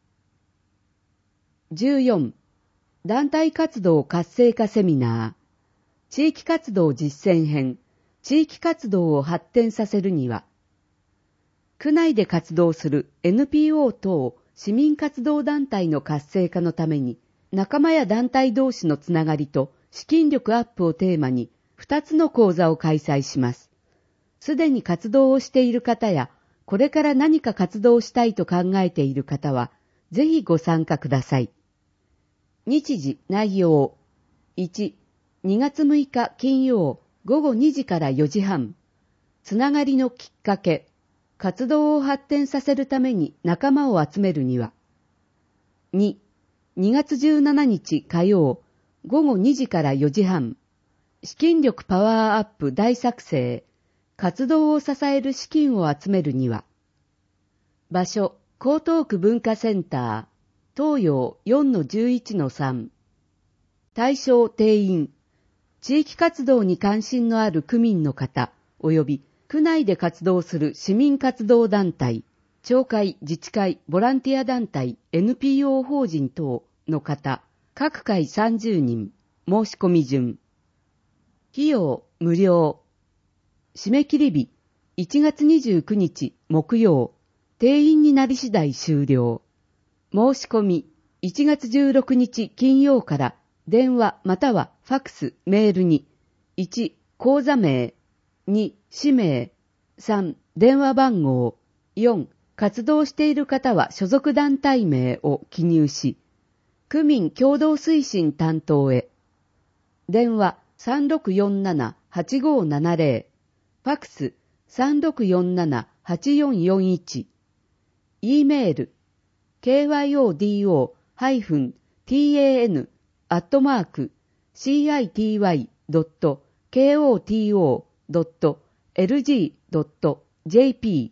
じゅうよん. 団体活動活性化セミナー。地域活動実践編。地域活動を発展させるには、区内で活動する エヌピーオー 等市民活動団体の活性化のために、仲間や団体同士のつながりと資金力アップをテーマにふたつの講座を開催します。すでに活動をしている方や、これから何か活動したいと考えている方は、ぜひご参加ください。日時、内容。いち、にがつむいか金曜ごごにじからよじはん。つながりのきっかけ。活動を発展させるために仲間を集めるには。に、にがつじゅうしちにち火曜ごごにじからよじはん。資金力パワーアップ大作成。活動を支える資金を集めるには。場所、江東区文化センター、東洋 よんのじゅういちのさん。対象定員、地域活動に関心のある区民の方、及び区内で活動する市民活動団体、町会、自治会、ボランティア団体、エヌピーオー 法人等の方、各会さんじゅうにん、申し込み順。費用無料。締め切り日いちがつにじゅうくにち木曜。定員になり次第終了。申し込みいちがつじゅうろくにち金曜から電話またはファクス、メールにいち、口座名、に、氏名、さん、電話番号、よん、活動している方は所属団体名を記入し、区民共同推進担当へ。電話 さんろくよんななはちごななぜろ、ファクス さんろくよんななはちよんよんいち、E メール ケーワイオーディーオー タン アットマーク シーアイティーワイ ドット ケーオーティーオー ドット エルジー ドット ジェーピ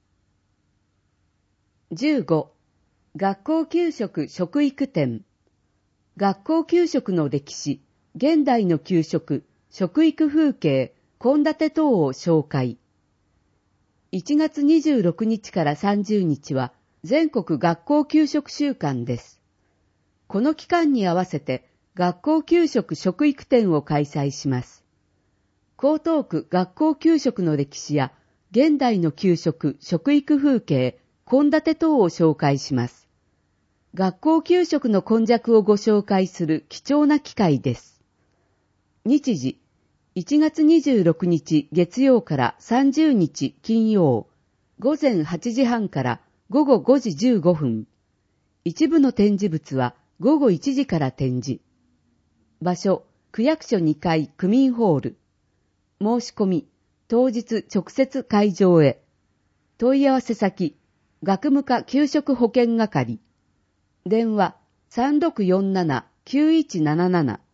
ー。じゅうご. 学校給食食育展。学校給食の歴史、現代の給食、食育風景、献立等を紹介。いちがつにじゅうろくにちからさんじゅうにちは全国学校給食週間です。この期間に合わせて学校給食食育展を開催します。江東区学校給食の歴史や現代の給食、食育風景、献立等を紹介します。学校給食の今昔をご紹介する貴重な機会です。日時、いちがつにじゅうろくにち月曜からさんじゅうにち金曜、ごぜんはちじはんからごごごじじゅうごふん。一部の展示物はごごいちじから展示。場所、区役所にかい区民ホール。申し込み、当日直接会場へ。問い合わせ先、学務課給食保健係。電話 さんろくよんななきゅういちなななな。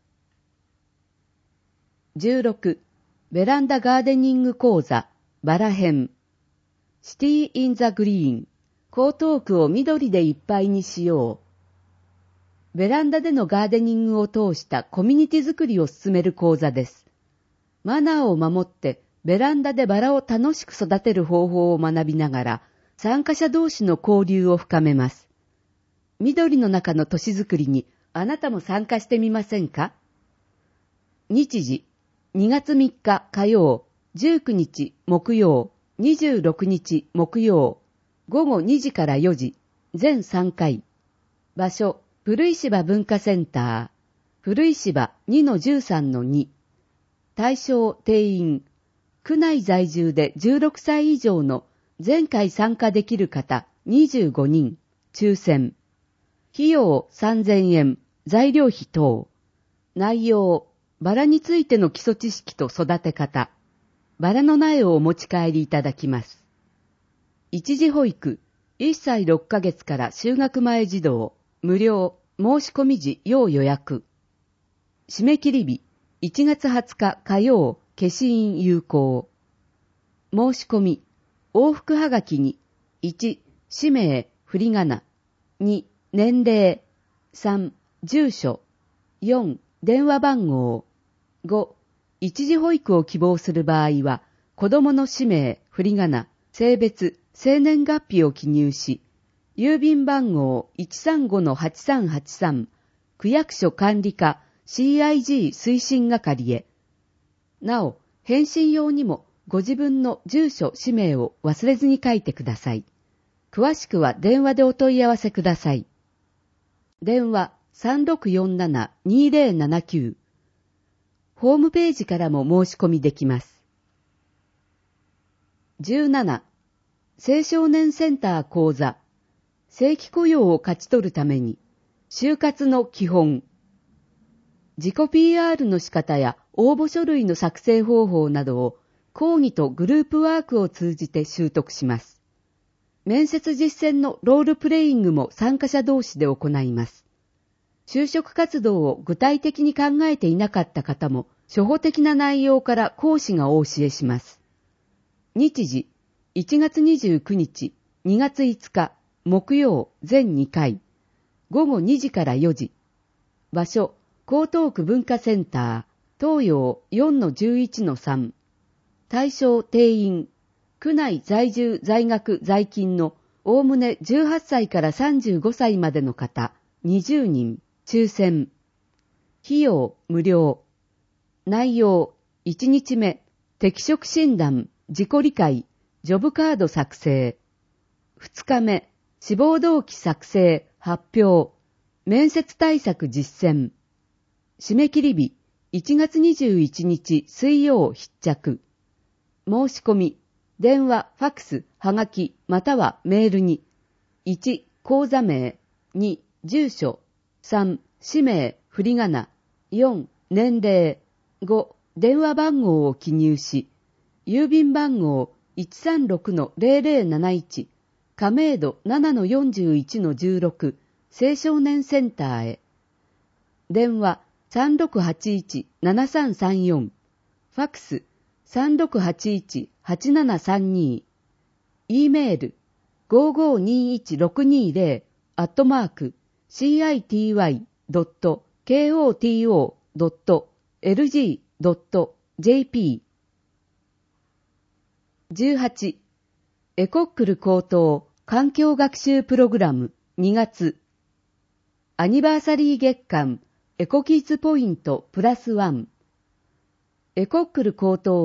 じゅうろく. ベランダガーデニング講座、バラ編。シティ・イン・ザ・グリーン。江東区を緑でいっぱいにしよう。ベランダでのガーデニングを通したコミュニティづくりを進める講座です。マナーを守ってベランダでバラを楽しく育てる方法を学びながら、参加者同士の交流を深めます。緑の中の都市づくりにあなたも参加してみませんか？日時、にがつみっか火曜、じゅうくにち木曜、にじゅうろくにち木曜、ごごにじからよじ、全さんかい。場所、古石場文化センター、古石場 にのじゅうさんのに。対象定員、区内在住でじゅうろくさい以上の前回参加できる方にじゅうごにん、抽選。費用さんぜんえん、材料費等。内容、バラについての基礎知識と育て方。バラの苗をお持ち帰りいただきます。一時保育、いっさいろっかげつから就学前児童、無料、申し込み時要予約。締め切り日、いちがつはつか火曜、消印有効。申し込み、往復はがきに、いち、氏名、振り仮名、に、年齢、さん、住所、よん、電話番号、ご、一時保育を希望する場合は、子供の氏名、振り仮名、性別、生年月日を記入し、郵便番号 いちさんごのはちさんはちさん、区役所管理課 シーアイジー 推進係へ。なお、返信用にもご自分の住所、氏名を忘れずに書いてください。詳しくは電話でお問い合わせください。電話 さんろくよんななにぜろななきゅう。ホームページからも申し込みできます。じゅうなな. 青少年センター講座、正規雇用を勝ち取るために、就活の基本。自己 ピーアール の仕方や応募書類の作成方法などを講義とグループワークを通じて習得します。面接実践のロールプレイングも参加者同士で行います。就職活動を具体的に考えていなかった方も、初歩的な内容から講師がお教えします。日時、いちがつにじゅうくにち、にがついつか、木曜全にかい、ごごにじからよじ。場所、江東区文化センター、東洋 よんのじゅういちのさん。対象定員、区内在住在学在勤のおおむねじゅうはっさいからさんじゅうごさいまでの方にじゅうにん、抽選。費用無料。内容いちにちめ、適職診断、自己理解、ジョブカード作成。ふつかめ、志望動機作成、発表。面接対策実践。締め切り日、いちがつにじゅういちにち水曜必着。申し込み、電話、ファクス、はがき、またはメールに、いち、口座名、に、住所、さん、氏名、振り仮名、よん、年齢、ご、電話番号を記入し、郵便番号 いちさんろくのぜろぜろなないち、亀戸 ななのよんじゅういちのじゅうろく、青少年センターへ。電話 さんろくはちいちななさんさんよん、ファクス さんろくはちいちはちななさんに、E メール ごごにいちろくにぜろ アットマーク シーアイティーワイドットケーオーティーオードットエルジードットジェーピー。じゅうはち. エコックル高等環境学習プログラムにがつ。アニバーサリー月間エコキッズポイントプラスワン。エコックル高等は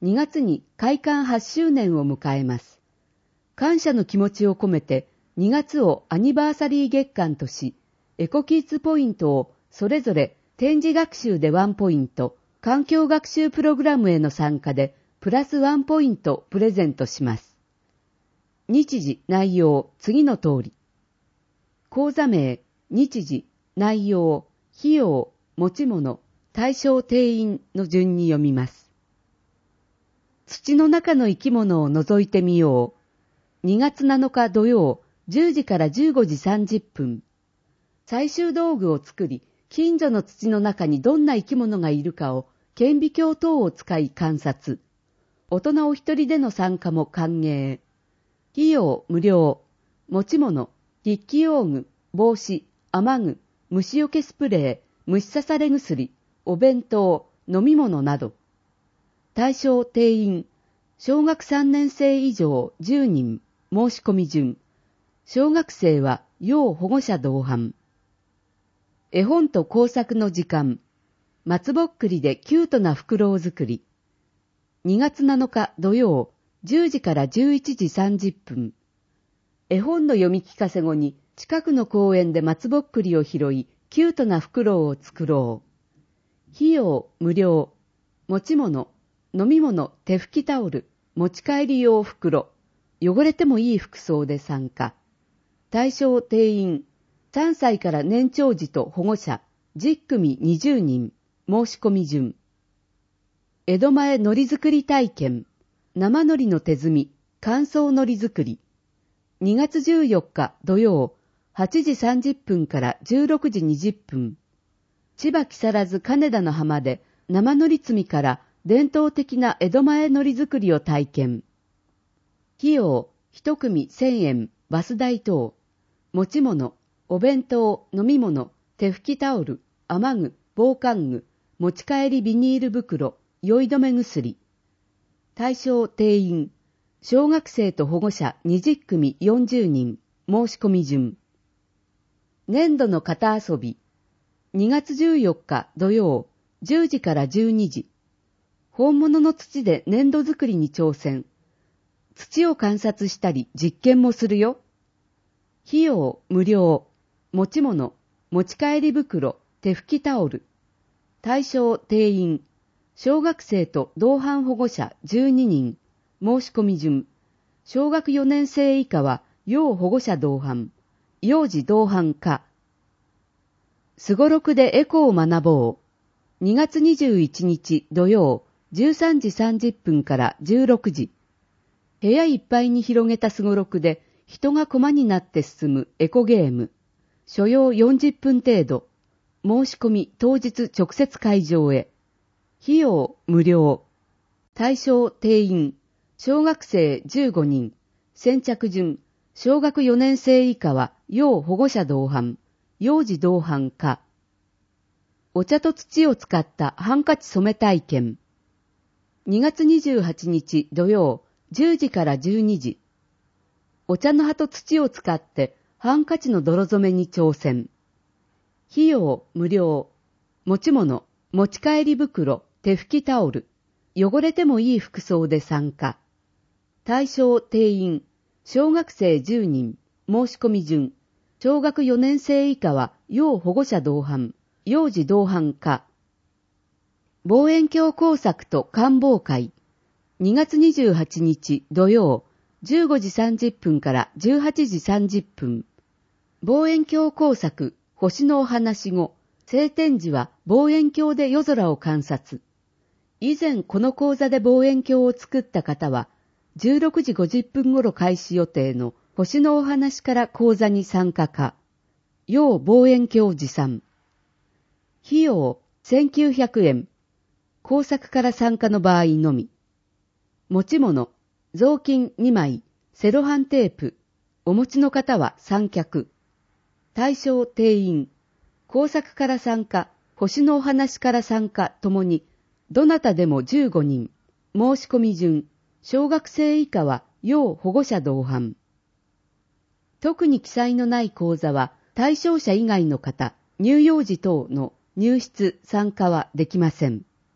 にがつに開館はちしゅうねんを迎えます。感謝の気持ちを込めてにがつをアニバーサリー月間とし、エコキッズポイントをそれぞれ展示学習でワンポイント、環境学習プログラムへの参加でプラスワンポイントプレゼントします。日時、内容、次の通り。講座名、日時、内容、費用、持ち物、対象定員の順に読みます。土の中の生き物を覗いてみよう。にがつなのか土曜、じゅうじからじゅうごじさんじゅっぷん。採集道具を作り、近所の土の中にどんな生き物がいるかを顕微鏡等を使い観察。大人お一人での参加も歓迎。費用無料。持ち物、筆記用具、帽子、雨具、虫除けスプレー、虫刺され薬、お弁当、飲み物など。対象定員、小学さんねん生以上じゅうにん、申し込み順。小学生は要保護者同伴。絵本と工作の時間。松ぼっくりでキュートな袋を作り。にがつなのか土曜、じゅうじからじゅういちじさんじゅっぷん。絵本の読み聞かせ後に近くの公園で松ぼっくりを拾い、キュートな袋を作ろう。費用無料。持ち物、飲み物、手拭きタオル、持ち帰り用袋。汚れてもいい服装で参加。対象定員、さんさいから年長児と保護者、じゅっくみにじゅうにん、申し込み順。江戸前海苔作り体験、生海苔の手摘み、乾燥海苔作り。にがつじゅうよっか土曜、はちじさんじゅっぷんからじゅうろくじにじゅっぷん。千葉木更津金田の浜で生海苔摘みから伝統的な江戸前海苔作りを体験。費用、一組せんえん、バス代等。持ち物、お弁当、飲み物、手拭きタオル、雨具、防寒具、持ち帰りビニール袋、酔い止め薬。対象定員、小学生と保護者にじゅっくみよんじゅうにん、申し込み順。粘土の型遊び。にがつじゅうよっか土曜、じゅうじからじゅうにじ。本物の土で粘土作りに挑戦。土を観察したり実験もするよ。費用無料。持ち物、持ち帰り袋、手拭きタオル。対象定員、小学生と同伴保護者じゅうににん、申し込み順。小学よねん生以下は要保護者同伴、幼児同伴か。すごろくでエコを学ぼう。にがつにじゅういちにち土曜、じゅうさんじさんじゅっぷんからじゅうろくじ。部屋いっぱいに広げたすごろくで人が駒になって進むエコゲーム。所要よんじゅっぷん程度。申し込み当日直接会場へ。費用無料。対象定員、小学生じゅうごにん。先着順、小学よねん生以下は要保護者同伴、幼児同伴か。お茶と土を使ったハンカチ染め体験。にがつにじゅうはちにち土曜、じゅうじからじゅうにじ。お茶の葉と土を使ってハンカチの泥染めに挑戦。費用無料。持ち物、持ち帰り袋、手拭きタオル。汚れてもいい服装で参加。対象定員、小学生じゅうにん、申し込み順。小学よねん生以下は要保護者同伴、幼児同伴か。望遠鏡工作と観望会。にがつにじゅうはちにち土曜、じゅうごじさんじゅっぷんからじゅうはちじさんじゅっぷん。望遠鏡工作、星のお話後、晴天時は望遠鏡で夜空を観察。以前この講座で望遠鏡を作った方は、じゅうろくじごじゅっぷん頃開始予定の星のお話から講座に参加か。要望遠鏡持参。費用せんきゅうひゃくえん。工作から参加の場合のみ。持ち物、雑巾にまい、セロハンテープ。お持ちの方は三脚。対象定員、工作から参加、星のお話から参加ともに、どなたでもじゅうごにん。申し込み順、小学生以下は要保護者同伴。特に記載のない講座は、対象者以外の方、乳幼児等の入室参加はできません。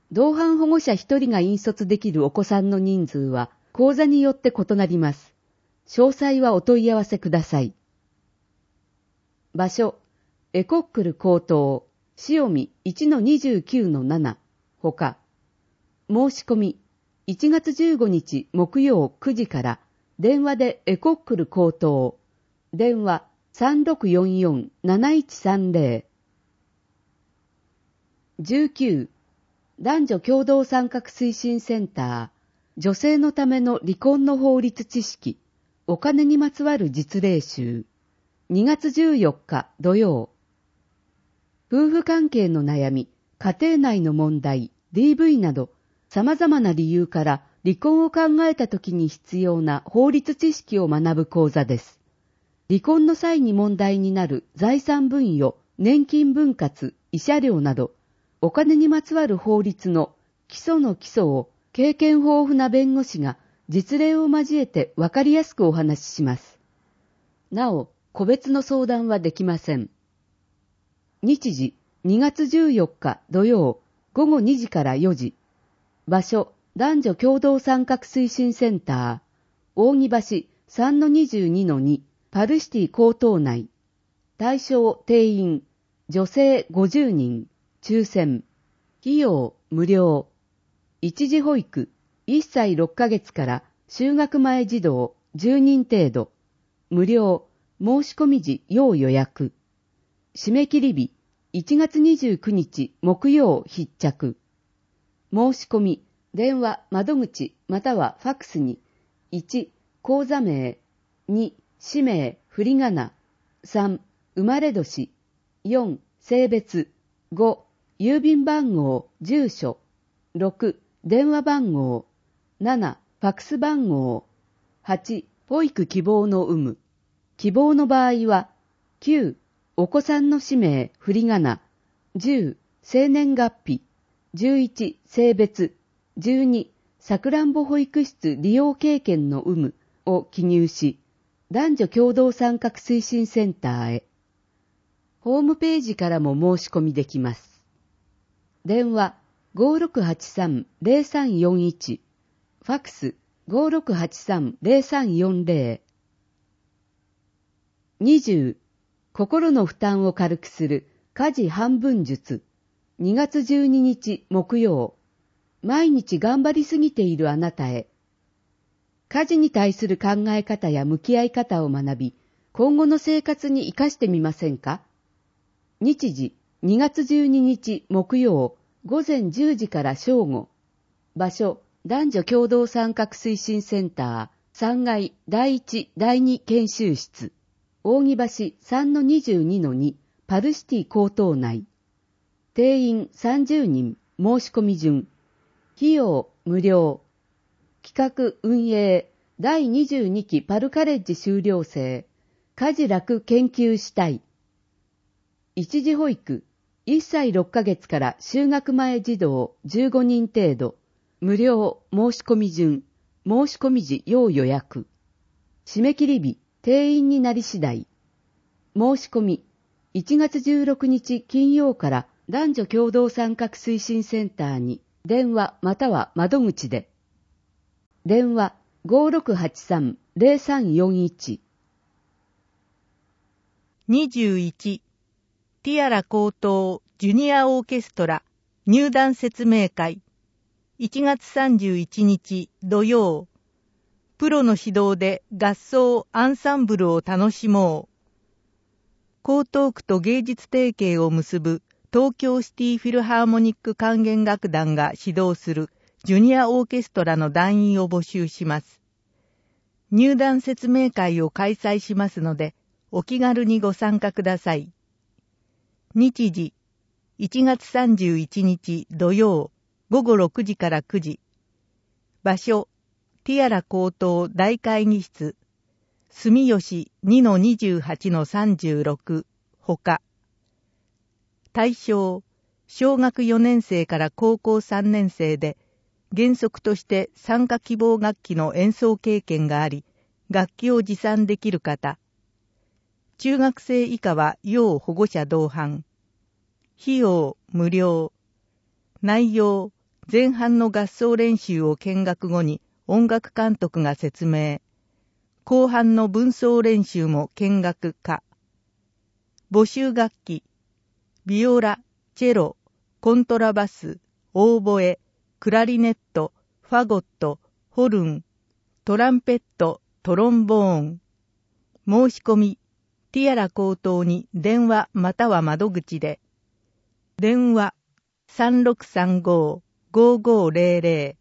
同伴保護者ひとりが引率できるお子さんの人数は講座によって異なります。詳細はお問い合わせください。場所、エコックル高等、塩見 いちのにじゅうきゅうのなな、ほか。申し込み、いちがつじゅうごにち木曜くじから、電話でエコックル高等、電話 さんろくよんよんなないちさんぜろ。じゅうきゅう、男女共同参画推進センター、女性のための離婚の法律知識、お金にまつわる実例集、にがつじゅうよっか土曜。夫婦関係の悩み、家庭内の問題、ディーブイ など、様々な理由から離婚を考えたときに必要な法律知識を学ぶ講座です。離婚の際に問題になる財産分与、年金分割、慰謝料など、お金にまつわる法律の基礎の基礎を経験豊富な弁護士が実例を交えてわかりやすくお話しします。なお、個別の相談はできません。日時、にがつじゅうよっか土曜、ごごにじからよじ。場所、男女共同参画推進センター、扇橋 さんのにじゅうにのに、パルシティ高等内。対象定員、女性ごじゅうにん、抽選。費用、無料。一時保育、いっさいろっかげつから就学前児童じゅうにん程度。無料、申し込み時要予約。締め切り日、いちがつにじゅうくにち木曜必着。申し込み、電話、窓口、またはファックスに、いち、口座名、に、氏名、振り仮名、さん、生まれ年、よん、性別、ご、郵便番号、住所、ろく、電話番号、なな、ファックス番号、はち、保育希望の有無。希望の場合は、きゅう、お子さんの氏名、振り仮名、じゅう、生年月日、じゅういち、性別、じゅうに、さくらんぼ保育室利用経験の有無を記入し、男女共同参画推進センターへ。ホームページからも申し込みできます。電話 ごろくはちさんぜろさんよんいち、ファックス ごろくはちさんぜろさんよんぜろ。にじゅう、心の負担を軽くする家事半分術。にがつじゅうににち木曜。毎日頑張りすぎているあなたへ。家事に対する考え方や向き合い方を学び、今後の生活に生かしてみませんか？日時、にがつじゅうににち木曜、ごぜんじゅうじから正午。場所、男女共同参画推進センター、さんがいだいいちだいに研修室。扇橋 さんのにじゅうにのに、パルシティ高等内。定員さんじゅうにん、申し込み順。費用無料。企画運営だいにじゅうにきパルカレッジ修了生。家事楽研究したい。一時保育、いっさいろっかげつから就学前児童じゅうごにん程度。無料申し込み順。申し込み時要予約。締め切り日、定員になり次第。申し込み、いちがつじゅうろくにち金曜から男女共同参画推進センターに電話または窓口で。電話 ごろくはちさんぜろさんよんいち。 にじゅういち、ティアラ高等ジュニアオーケストラ入団説明会。いちがつさんじゅういちにち土曜。プロの指導で合奏アンサンブルを楽しもう。江東区と芸術提携を結ぶ東京シティフィルハーモニック管弦楽団が指導するジュニアオーケストラの団員を募集します。入団説明会を開催しますので、お気軽にご参加ください。日時、いちがつさんじゅういちにち土曜、ごごろくじからくじ。場所、ティアラ高等大会議室、住吉 にのにじゅうはちのさんじゅうろく、ほか。対象、小学よねんせいから高校さんねんせいで、原則として参加希望楽器の演奏経験があり、楽器を持参できる方。中学生以下は要保護者同伴。費用無料。内容、 前半の合奏練習を見学後に音楽監督が説明。後半の文奏練習も見学か。募集楽器、ビオラ、チェロ、コントラバス、オーボエ、クラリネット、ファゴット、ホルン、トランペット、トロンボーン。申し込み、ティアラ高等に電話または窓口で。電話 さんろくさんご ごごぜろぜろ。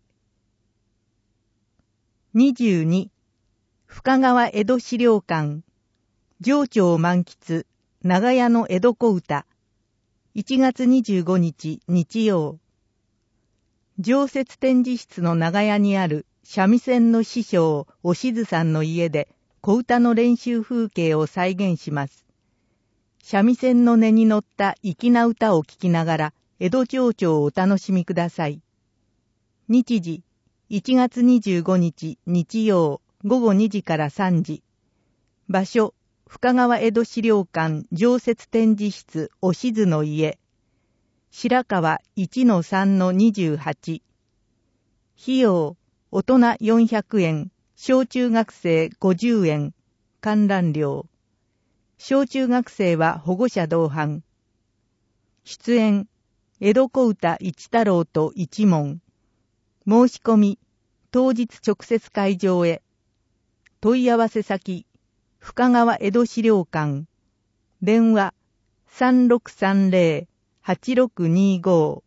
にじゅうに、深川江戸資料館、情緒を満喫、長屋の江戸小歌。いちがつにじゅうごにち日曜。常設展示室の長屋にある三味線の師匠おしずさんの家で小歌の練習風景を再現します。三味線の音に乗った粋な歌を聴きながら江戸情緒をお楽しみください。日時いちがつにじゅうごにち日曜ごごにじからさんじ。場所深川江戸資料館常設展示室おしずの家。白川 いちのさんのにじゅうはち。費用大人よんひゃくえん、小中学生ごじゅうえん、観覧料。小中学生は保護者同伴。出演江戸小歌一太郎と一門。申し込み当日直接会場へ。問い合わせ先深川江戸資料館。電話 さんろくさんぜろ はちろくにご。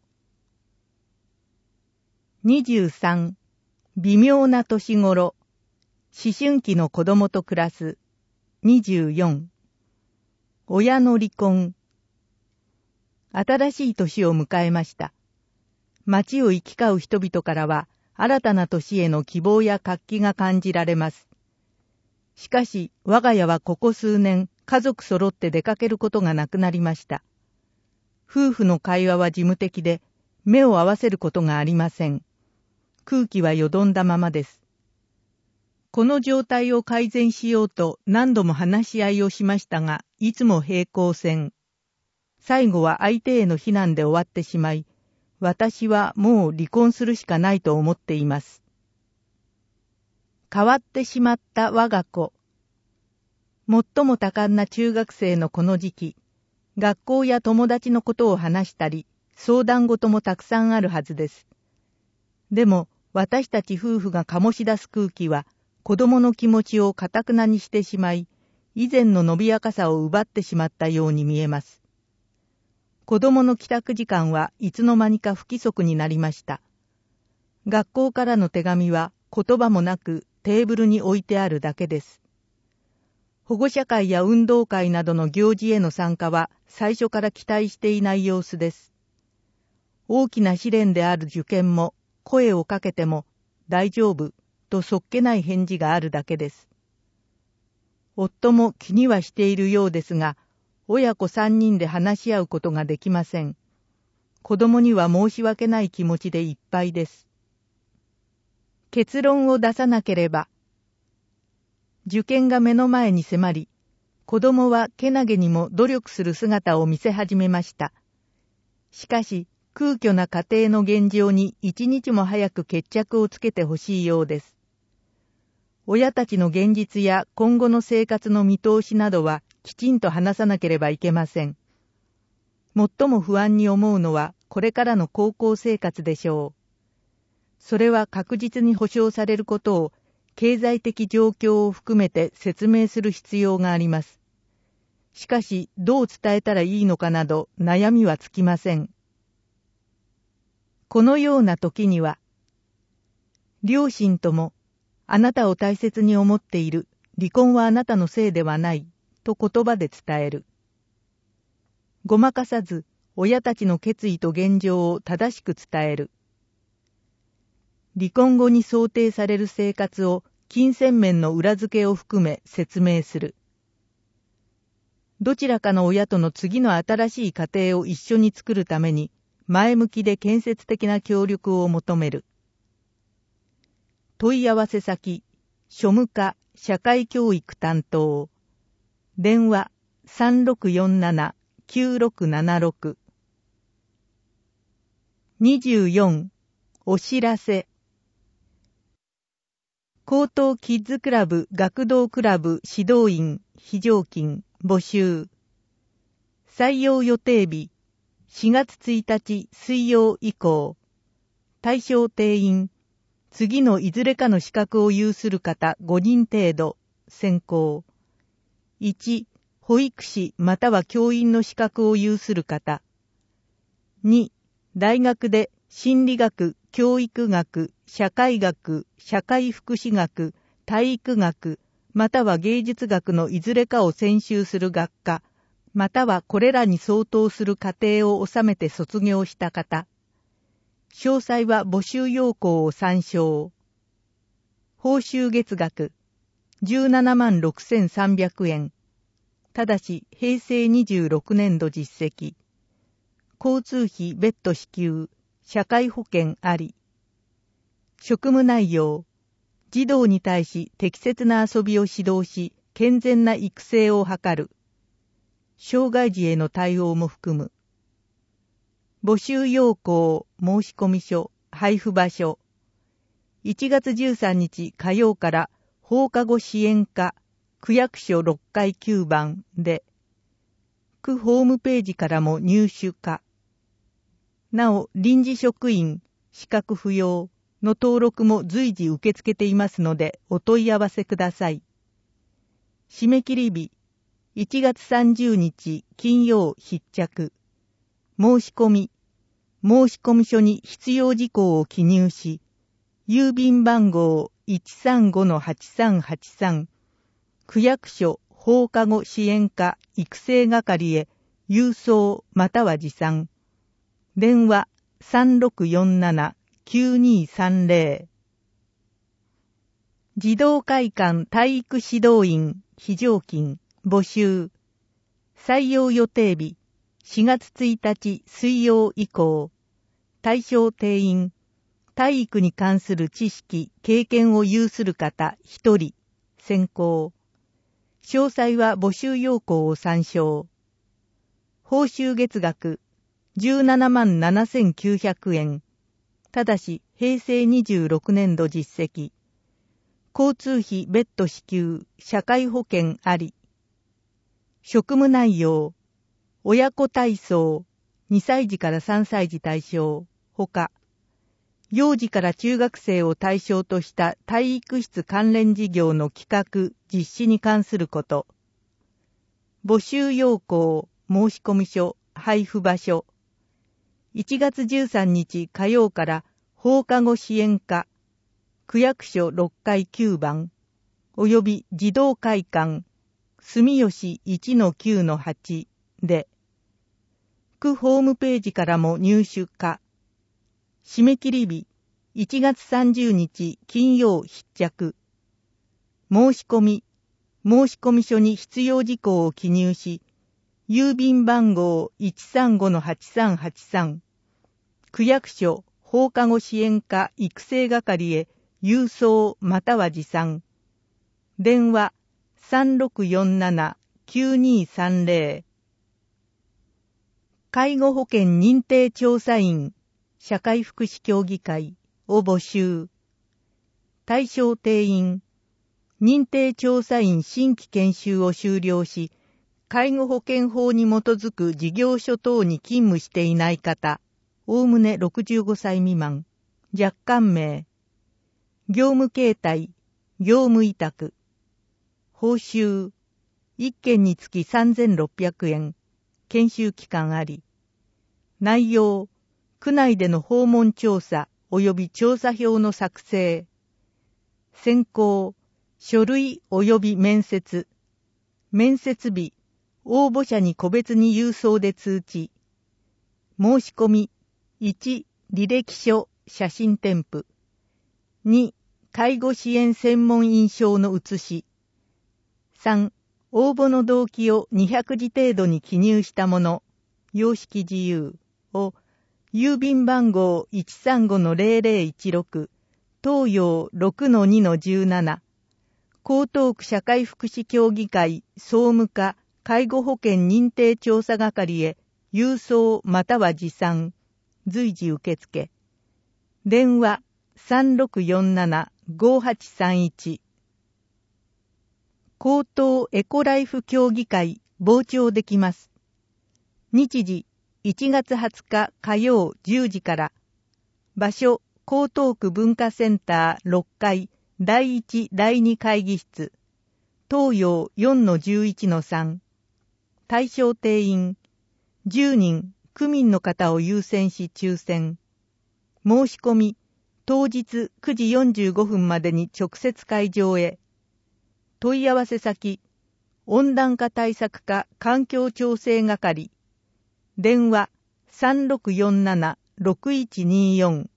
にじゅうさん、微妙な年頃。思春期の子供と暮らす。にじゅうよん、親の離婚。新しい年を迎えました。街を行き交う人々からは、新たな年への希望や活気が感じられます。しかし、我が家はここ数年、家族揃って出かけることがなくなりました。夫婦の会話は事務的で、目を合わせることがありません。空気はよどんだままです。この状態を改善しようと何度も話し合いをしましたが、いつも平行線。最後は相手への非難で終わってしまい、私はもう離婚するしかないと思っています。変わってしまった我が子。最も多感な中学生のこの時期、学校や友達のことを話したり、相談事もたくさんあるはずです。でも、私たち夫婦が醸し出す空気は、子供の気持ちを堅くなにしてしまい、以前の伸びやかさを奪ってしまったように見えます。子供の帰宅時間はいつの間にか不規則になりました。学校からの手紙は言葉もなくテーブルに置いてあるだけです。保護者会や運動会などの行事への参加は最初から期待していない様子です。大きな試練である受験も声をかけても大丈夫とそっけない返事があるだけです。夫も気にはしているようですが、親子三人で話し合うことができません。子供には申し訳ない気持ちでいっぱいです。結論を出さなければ。受験が目の前に迫り、子供はけなげにも努力する姿を見せ始めました。しかし、空虚な家庭の現状に一日も早く決着をつけてほしいようです。親たちの現実や今後の生活の見通しなどはきちんと話さなければいけません。最も不安に思うのはこれからの高校生活でしょう。それは確実に保障されることを経済的状況を含めて説明する必要があります。しかし、どう伝えたらいいのかなど悩みはつきません。このような時には、両親とも、あなたを大切に思っている、離婚はあなたのせいではない、と言葉で伝える。ごまかさず、親たちの決意と現状を正しく伝える。離婚後に想定される生活を金銭面の裏付けを含め説明する。どちらかの親との次の新しい家庭を一緒に作るために前向きで建設的な協力を求める。問い合わせ先、庶務課社会教育担当。電話 さんろくよんなな きゅうろくななろく。にじゅうよん、 お知らせ。高等キッズクラブ学童クラブ指導員非常勤募集。採用予定日しがつついたち水曜以降。対象定員次のいずれかの資格を有する方ごにん程度。選考。いち、保育士または教員の資格を有する方。に、大学で心理学、教育学、社会学、社会福祉学、体育学、または芸術学のいずれかを専修する学科、またはこれらに相当する課程を収めて卒業した方。詳細は募集要項を参照。報酬月額じゅうななまんろくせんさんびゃくえん。ただし平成にじゅうろくねんど実績。交通費別途支給、社会保険あり。職務内容。児童に対し適切な遊びを指導し、健全な育成を図る。障害児への対応も含む。募集要項、申込書、配布場所。いちがつじゅうさんにち火曜から放課後支援課、区役所ろっかいきゅうばんで、区ホームページからも入手可。なお、臨時職員、資格不要の登録も随時受け付けていますので、お問い合わせください。締め切り日、いちがつさんじゅうにち金曜必着。申し込み、申込書に必要事項を記入し、郵便番号 いちさんごのはちさんはちさん、区役所放課後支援課育成係へ郵送または持参。電話 さんろくよんななきゅうにさんぜろ。児童会館体育指導員非常勤募集。採用予定日しがつついたち水曜以降。対象定員体育に関する知識経験を有する方ひとり。選考。詳細は募集要項を参照。報酬月額じゅうななまんななせんきゅうひゃくえん。ただし平成にじゅうろくねんど実績。交通費別途支給、社会保険あり。職務内容。親子体操、にさいじからさんさいじ対象、ほか。幼児から中学生を対象とした体育室関連事業の企画、実施に関すること。募集要項、申込書、配布場所。いちがつじゅうさんにち火曜から放課後支援課、区役所ろっかいきゅうばん、および児童会館、住吉 いちのきゅうのはち で、区ホームページからも入手可。締め切り日、いちがつさんじゅうにち金曜必着。申し込み、申込書に必要事項を記入し、郵便番号 いちさんごのはちさんはちさん、区役所放課後支援課育成係へ郵送または持参。電話 さんろくよんななきゅうにさんぜろ。介護保険認定調査員社会福祉協議会を募集。対象定員認定調査員新規研修を修了し、介護保険法に基づく事業所等に勤務していない方、おおむねろくじゅうごさい未満、若干名、業務形態、業務委託、報酬、いっけんにつきさんぜんろっぴゃくえん、研修期間あり、内容、区内での訪問調査及び調査票の作成、選考、書類及び面接、面接日、応募者に個別に郵送で通知、申し込み、いち、履歴書、写真添付、に、介護支援専門印章の写し、さん、応募の動機をにひゃくじ程度に記入したもの、様式自由を、郵便番号 いちさんごのぜろぜろいちろく、東洋 ろくのにのじゅうなな、江東区社会福祉協議会総務課介護保険認定調査係へ郵送または持参、随時受付。 電話 さんろくよんなな ごはちさんいち。高等エコライフ協議会傍聴できます。日時いちがつはつか火曜じゅうじから。場所江東区文化センターろっかいだいいちだいに会議室。東洋 よんのじゅういちのさん。対象定員じゅうにん、区民の方を優先し抽選。申し込み当日くじよんじゅうごふんまでに直接会場へ。問い合わせ先温暖化対策課環境調整係。電話 さんろくよんなな ろくいちによん。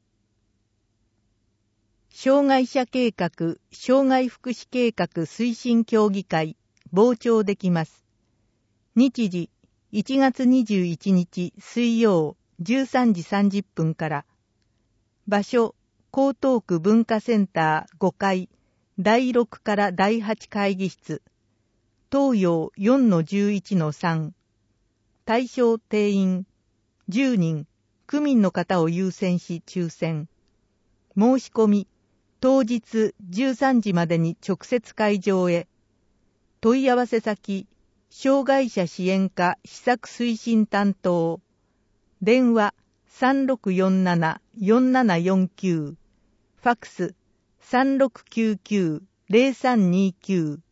障害者計画障害福祉計画推進協議会傍聴できます。日時いちがつにじゅういちにち水曜じゅうさんじさんじゅっぷんから。場所江東区文化センターごかいだいろくからだいはち会議室。東洋 よんのじゅういちのさん。対象定員じゅうにん、区民の方を優先し抽選。申し込み当日じゅうさんじまでに直接会場へ。問い合わせ先障害者支援課施策推進担当。電話 さんろくよんなな よんななよんきゅう。ファックス さんろくきゅうきゅう ゼロさんにきゅう。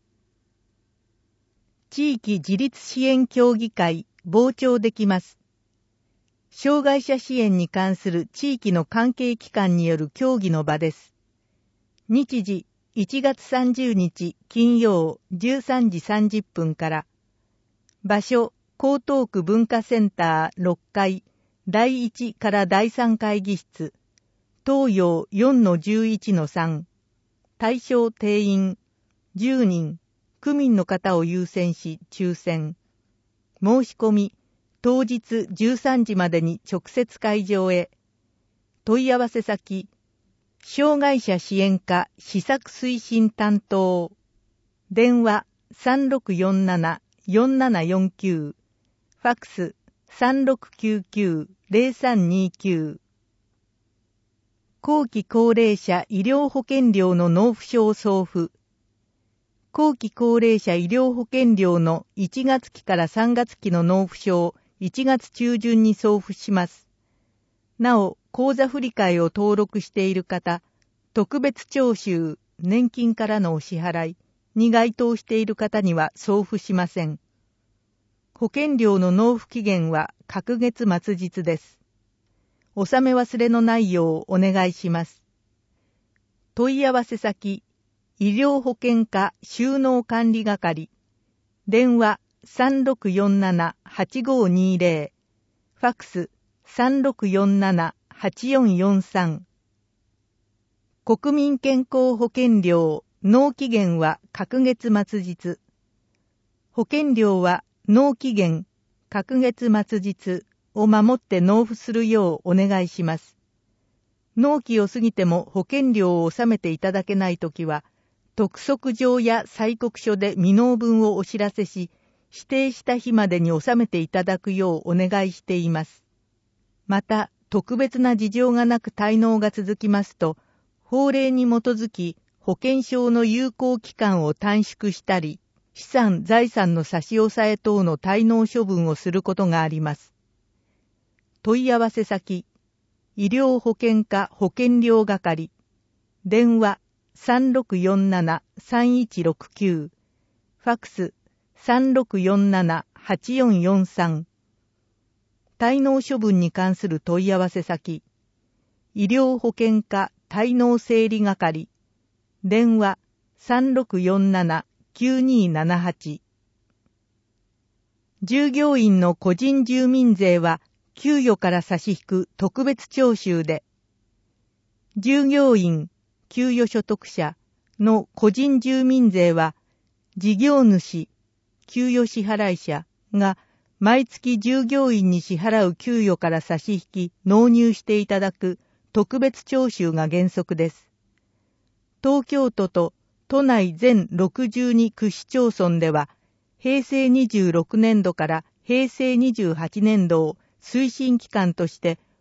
地域自立支援協議会傍聴できます。障害者支援に関する地域の関係機関による協議の場です。日時いちがつさんじゅうにち金曜じゅうさんじさんじゅっぷんから。場所江東区文化センターろっかいだいいちからだいさん会議室。東洋 よんのじゅういちのさん。対象定員じゅうにん、区民の方を優先し抽選。申し込み当日じゅうさんじまでに直接会場へ。問い合わせ先障害者支援課施策推進担当。電話 さんろくよんなな よんななよんきゅう。ファックス さんろくきゅうきゅう ゼロさんにきゅう。後期高齢者医療保険料の納付書を送付。後期高齢者医療保険料のいちがつきからさんがつきの納付書をいちがつちゅうじゅんに送付します。なお、口座振替を登録している方、特別徴収、年金からのお支払いに該当している方には送付しません。保険料の納付期限は隔月末日です。納め忘れのないようお願いします。問い合わせ先、医療保険課収納管理係。電話 さんろくよんなな はちごにゼロ。ファックス さんろくよんなな はちよんよんさん。国民健康保険料納期限は隔月末日。保険料は納期限隔月末日を守って納付するようお願いします。納期を過ぎても保険料を納めていただけないときは、督促状や催告書で未納分をお知らせし、指定した日までに納めていただくようお願いしています。また、特別な事情がなく滞納が続きますと、法令に基づき保険証の有効期間を短縮したり、資産・財産の差し押さえ等の滞納処分をすることがあります。問い合わせ先、医療保険課保険料係。電話 さんろくよんなな さんいちろくきゅう。ファックス さんろくよんなな はちよんよんさん。滞納処分に関する問い合わせ先、医療保険課滞納整理係。電話 さんろくよんなな きゅうにーななはち。従業員の個人住民税は給与から差し引く特別徴収で、従業員、給与所得者の個人住民税は、事業主、給与支払い者が毎月従業員に支払う給与から差し引き納入していただく特別徴収が原則です。東京都と都内全ろくじゅうに区市町村では、平成にじゅうろくねんどから平成にじゅうはちねんどを推進期間として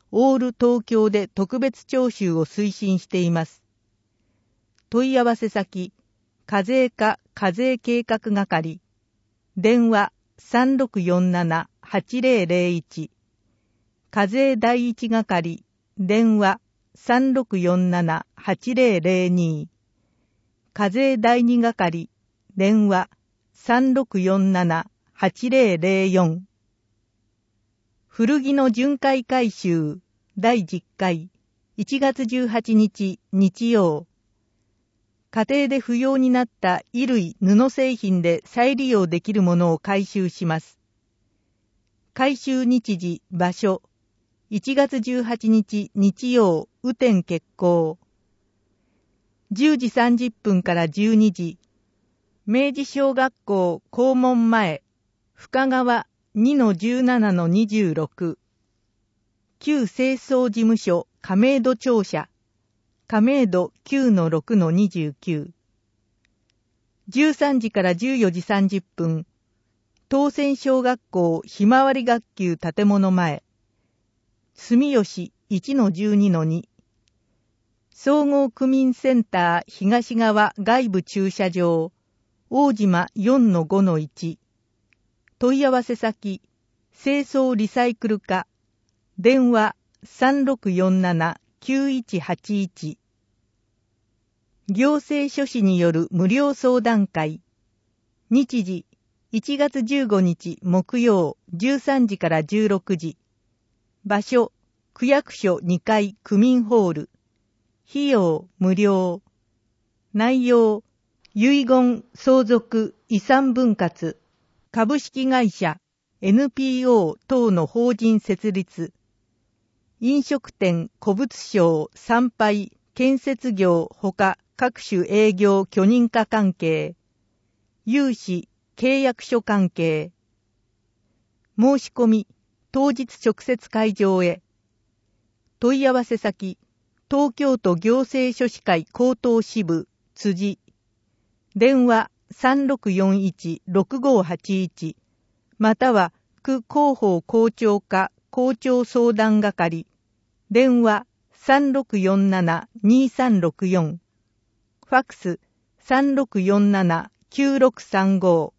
オール東京で特別徴収を推進しています。問い合わせ先、課税課課税計画係、電話 さんろくよんななはちぜろぜろいち、課税第一係、電話 さんろくよんななはちぜろぜろに、課税第二係、電話 さんろくよんななはちぜろぜろよん。古着の巡回回収だいじゅっかいいちがつじゅうはちにち日曜。家庭で不要になった衣類布製品で再利用できるものを回収します。回収日時場所いちがつじゅうはちにち日曜雨天決行。じゅうじさんじゅっぷんからじゅうにじ、明治小学校校門前深川 にのじゅうななのにじゅうろく、旧清掃事務所亀戸庁舎亀戸 きゅうのろくのにじゅうきゅう、じゅうさんじからじゅうよじさんじゅっぷん、東泉小学校ひまわり学級建物前住吉 いちのじゅうにのに、総合区民センター東側外部駐車場大島 よんのごのいち、問い合わせ先清掃リサイクル課、電話 さんろくよんななきゅういちはちいち。行政書士による無料相談会。日時いちがつじゅうごにち木曜じゅうさんじからじゅうろくじ。場所区役所にかい区民ホール。費用無料。内容遺言相続遺産分割株式会社 エヌピーオー 等の法人設立、飲食店古物商参拝建設業ほか各種営業許認可関係、融資契約書関係。申し込み当日直接会場へ。問い合わせ先東京都行政書士会高等支部辻、電話 さんろくよんいちろくごはちいち、または区広報校長課校長相談係、電話 さんろくよんななにさんろくよん、ファックス さんろくよんななきゅうろくさんご。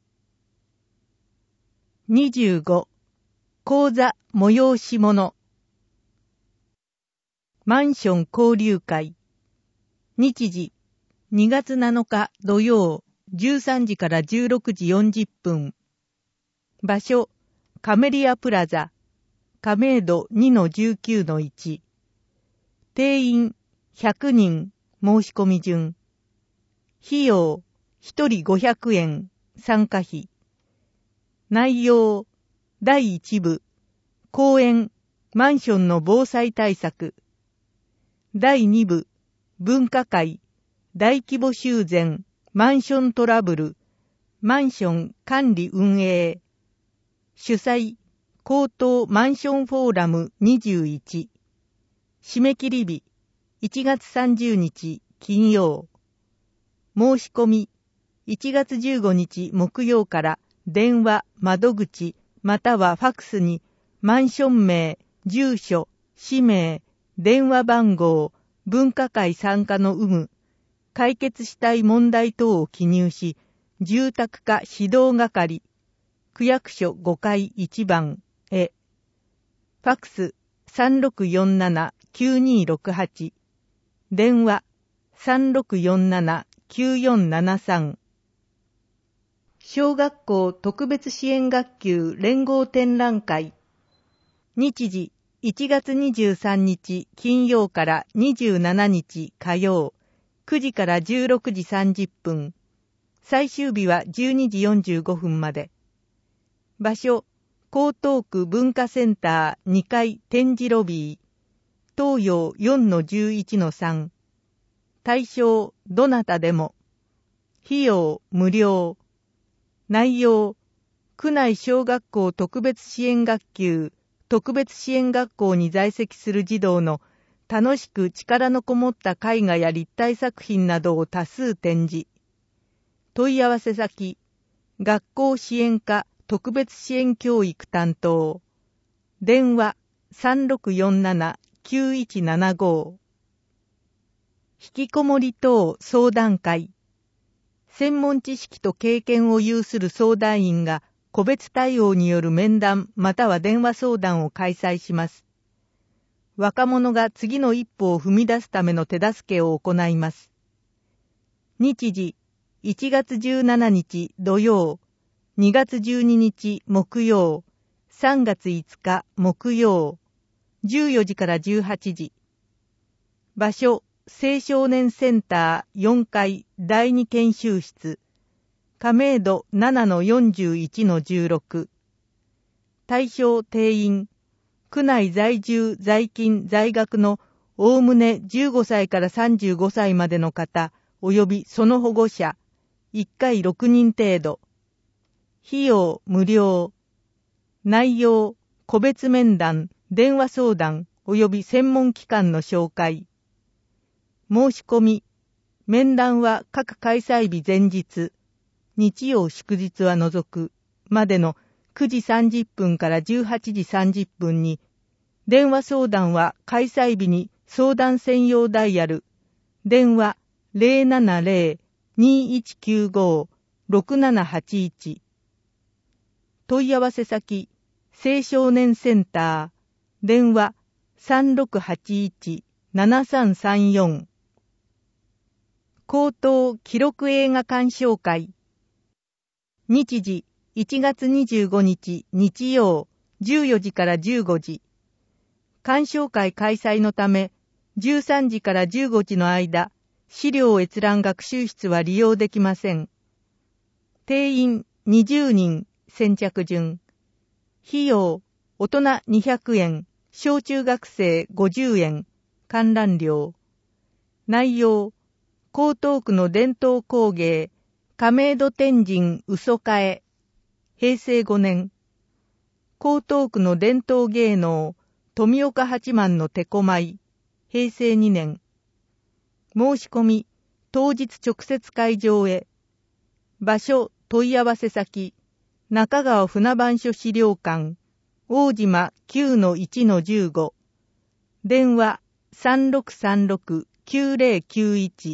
にじゅうご、講座催し物。マンション交流会。日時にがつなのか土曜じゅうさんじからじゅうろくじよんじゅっぷん。場所カメリアプラザ亀戸 にのじゅうきゅうのいち。定員ひゃくにん申し込み順。費用ひとりごひゃくえん参加費。内容だいいち部公演マンションの防災対策。だいに部文化会大規模修繕マンショントラブルマンション管理運営。主催高等マンションフォーラムにじゅういち。締め切り日いちがつさんじゅうにち金曜。申し込みいちがつじゅうごにち木曜から電話窓口またはファックスにマンション名、住所、氏名、電話番号、文化会参加の有無、解決したい問題等を記入し、住宅課指導係、区役所ごかいいちばんへ。ファックス さんろくよんななきゅうにろくはち、電話 さんろくよんななきゅうよんななさん。小学校特別支援学級連合展覧会。日時いちがつにじゅうさんにち金曜からにじゅうしちにち火曜くじからじゅうろくじさんじゅっぷん。最終日はじゅうにじよんじゅうごふんまで。場所江東区文化センターにかい展示ロビー東洋 よんのじゅういちのさん。対象どなたでも。費用無料。内容区内小学校特別支援学級特別支援学校に在籍する児童の楽しく力のこもった絵画や立体作品などを多数展示。問い合わせ先学校支援課特別支援教育担当。電話さんろくよんなな きゅういちななご。引きこもり等相談会。専門知識と経験を有する相談員が個別対応による面談または電話相談を開催します。若者が次の一歩を踏み出すための手助けを行います。日時、いちがつじゅうしちにち土曜、にがつじゅうににち木曜、さんがついつか木曜、じゅうよじからじゅうはちじ。場所、青少年センターよんかいだいに研修室、亀戸 ななのよんじゅういちのじゅうろく。対象定員、区内在住在勤在学のおおむねじゅうごさいからさんじゅうごさいまでの方及びその保護者、いっかいろくにん程度。費用無料。内容、個別面談、電話相談及び専門機関の紹介。申し込み、面談は各開催日前日、日曜祝日は除く、までのくじさんじゅっぷんからじゅうはちじさんじゅっぷんに、電話相談は開催日に相談専用ダイヤル、電話 ゼロななゼロ にいちきゅうご ろくななはちいち。問い合わせ先、青少年センター、電話 さんろくはちいち ななさんさんよん。高等記録映画鑑賞会。日時、いちがつにじゅうごにち日曜、じゅうよじからじゅうごじ。鑑賞会開催のため、じゅうさんじからじゅうごじの間、資料閲覧学習室は利用できません。定員にじゅうにん、先着順。費用、大人にひゃくえん、小中学生ごじゅうえん、観覧料。内容、江東区の伝統工芸、亀戸天神嘘替え、へいせいごねん。江東区の伝統芸能、富岡八幡の手こ舞、へいせいにねん。申し込み、当日直接会場へ。場所、問い合わせ先、中川船番所資料館、大島 きゅうのいちのじゅうご。電話 さんろくさんろく きゅうゼロきゅういち。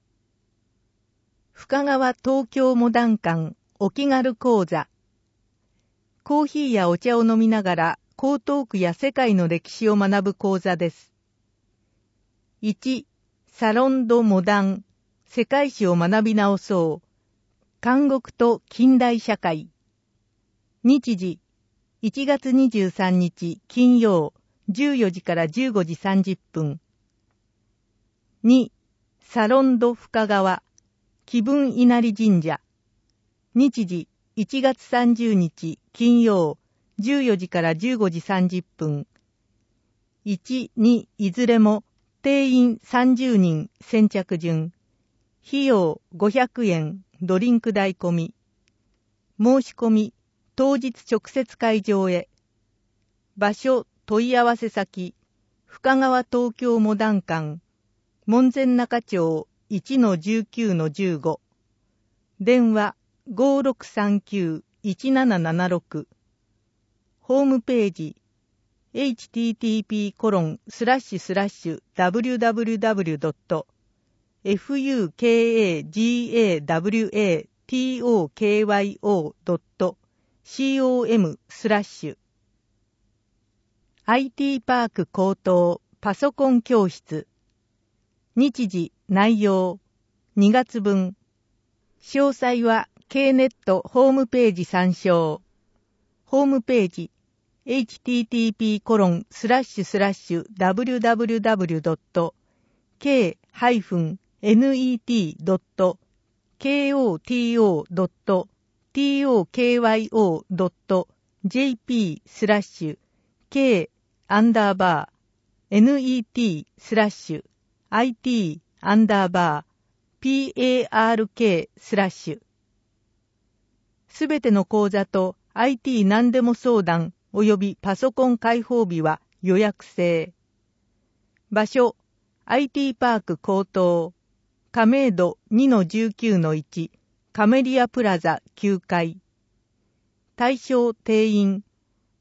深川東京モダン館お気軽講座。コーヒーやお茶を飲みながら江東区や世界の歴史を学ぶ講座です。いち. サロンドモダン、世界史を学び直そう。監獄と近代社会。日時、いちがつにじゅうさんにち金曜、じゅうよじからじゅうごじさんじゅっぷん。に. サロンド深川、気分稲荷神社。日時、いちがつさんじゅうにち金曜、じゅうよじからじゅうごじさんじゅっぷん。いち、にいずれも定員さんじゅうにん先着順。費用ごひゃくえん、ドリンク代込み。申し込み、当日直接会場へ。場所、問い合わせ先、深川東京モダン館、門前仲町 いちのじゅうきゅうのじゅうご。電話 ごろくさんきゅう いちななななろく。ホームページ エイチティーティーピーコロンスラッシュスラッシュダブリュダブリュダブリュドットファカワドットコム スラッシュ アイティー パーク高等パソコン教室。日時内容にがつぶん。詳細は K ネットホームページ参照。ホームページ エイチティーティーピーコロンスラッシュスラッシュダブリュダブリュダブリュドットケーハイフンネットドットコトドットトキワドットジェーピー スラッシュ K アンダーバー ネット スラッシュ アイティー アンダーバー PARK スラッシュ。すべての講座と アイティー 何でも相談及びパソコン開放日は予約制。場所、アイティー パーク高等、亀戸 にのじゅうきゅうのいち、カメリアプラザきゅうかい。対象定員、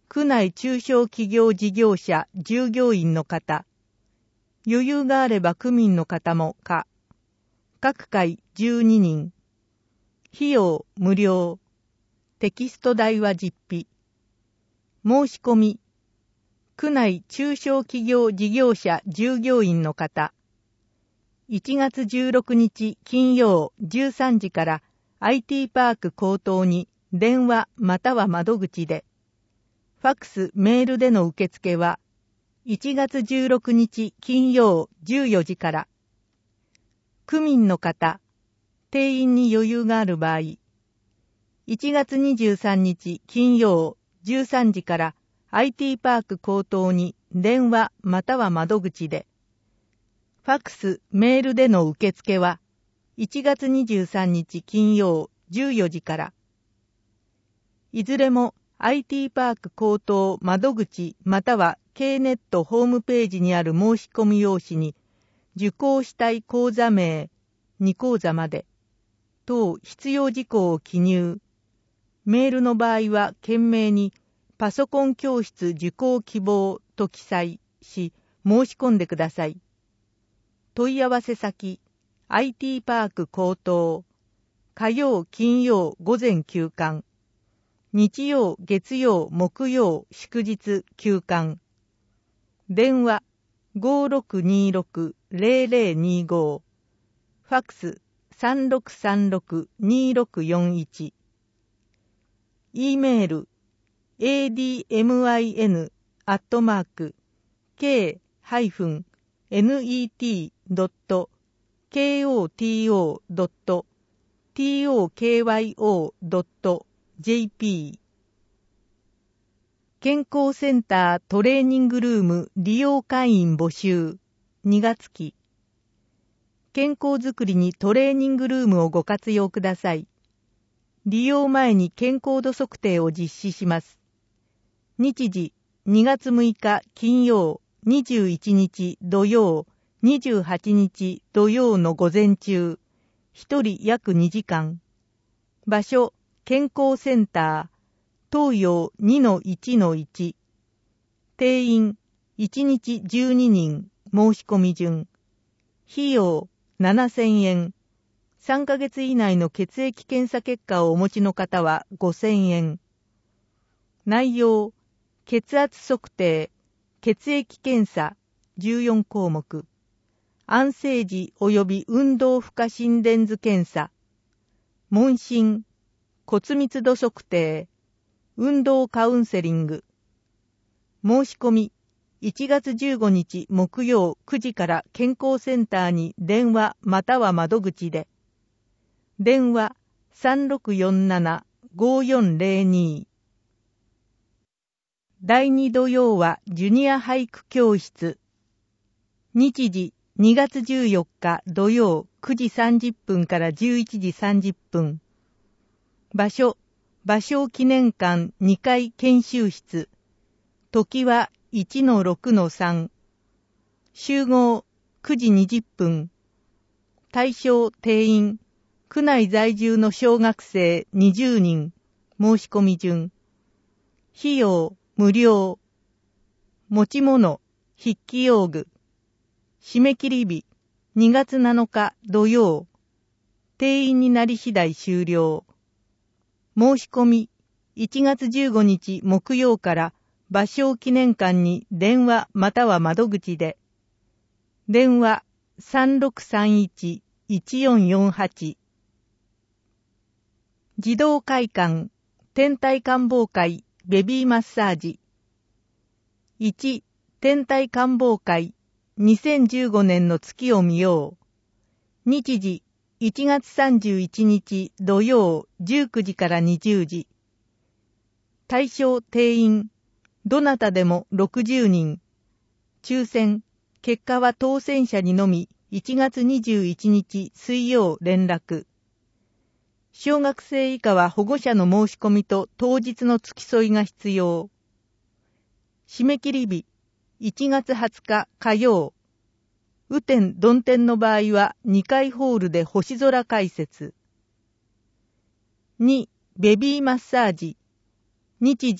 区内中小企業事業者従業員の方、余裕があれば区民の方もか、各回じゅうににん、費用無料、テキスト代は実費、申し込み、区内中小企業事業者従業員の方、いちがつじゅうろくにち金曜じゅうさんじから アイティー パーク口頭に電話または窓口で、ファックスメールでの受付はいちがつじゅうろくにち金曜じゅうよじから、区民の方、定員に余裕がある場合、いちがつにじゅうさんにち金曜じゅうさんじから アイティー パーク口頭に電話または窓口で、ファックスメールでの受付はいちがつにじゅうさんにち金曜じゅうよじから、いずれも アイティー パーク口頭窓口または K ネットホームページにある申し込み用紙に受講したい講座名、に講座まで等必要事項を記入。メールの場合は懸命にパソコン教室受講希望と記載し申し込んでください。問い合わせ先 アイティー パーク口頭、火曜金曜午前休館、日曜月曜木曜祝日休館、電話 ごーろくにーろくーぜろぜろにーご、ファックス さんろくさんろくにーろくよんいち、E メール エーディーエムアイエヌ アットマーク ケー ネット ドット コト ドット トクヨ ドット ジェーピー 健康センタートレーニングルーム利用会員募集にがつき、健康づくりにトレーニングルームをご活用ください。利用前に健康度測定を実施します。日時にがつむいか金曜、にじゅういちにち土曜、にじゅうはちにち土曜の午前中、ひとり約にじかん。場所、健康センター、東洋 にのいちのいち。定員、いちにちじゅうににん、申し込み順。費用、ななせんえん。さんかげつ以内の血液検査結果をお持ちの方はごせんえん。内容、血圧測定、血液検査じゅうよんこうもく、安静時及び運動負荷心電図検査、問診、骨密度測定、運動カウンセリング。申し込み、いちがつじゅうごにち木曜くじから健康センターに電話または窓口で、電話 さんろくよんななごよんぜろに。だいに土曜はジュニア俳句教室。日時にがつじゅうよっか土曜くじさんじゅっぷんからじゅういちじさんじゅっぷん。場所、芭蕉記念館にかい研修室。時はいちのろくのさん。集合くじにじゅっぷん。対象定員。区内在住の小学生にじゅうにん。申し込み順。費用無料。持ち物、筆記用具。締め切り日、にがつなのか土曜。定員になり次第終了。申し込み、いちがつじゅうごにち木曜から芭蕉記念館に電話または窓口で。電話 さんろくさんいちいちよんよんはち。児童会館、天体観望会、ベビーマッサージ。いち、天体観望会、にせんじゅうごねんの月を見よう。日時、いちがつさんじゅういちにち土曜じゅうくじからにじゅうじ。対象定員、どなたでもろくじゅうにん。抽選、結果は当選者にのみいちがつにじゅういちにち水曜連絡。小学生以下は保護者の申し込みと当日の付き添いが必要。締め切り日、いちがつはつか火曜。雨天、曇天の場合はにかいホールで星空解説。に、ベビーマッサージ。日時、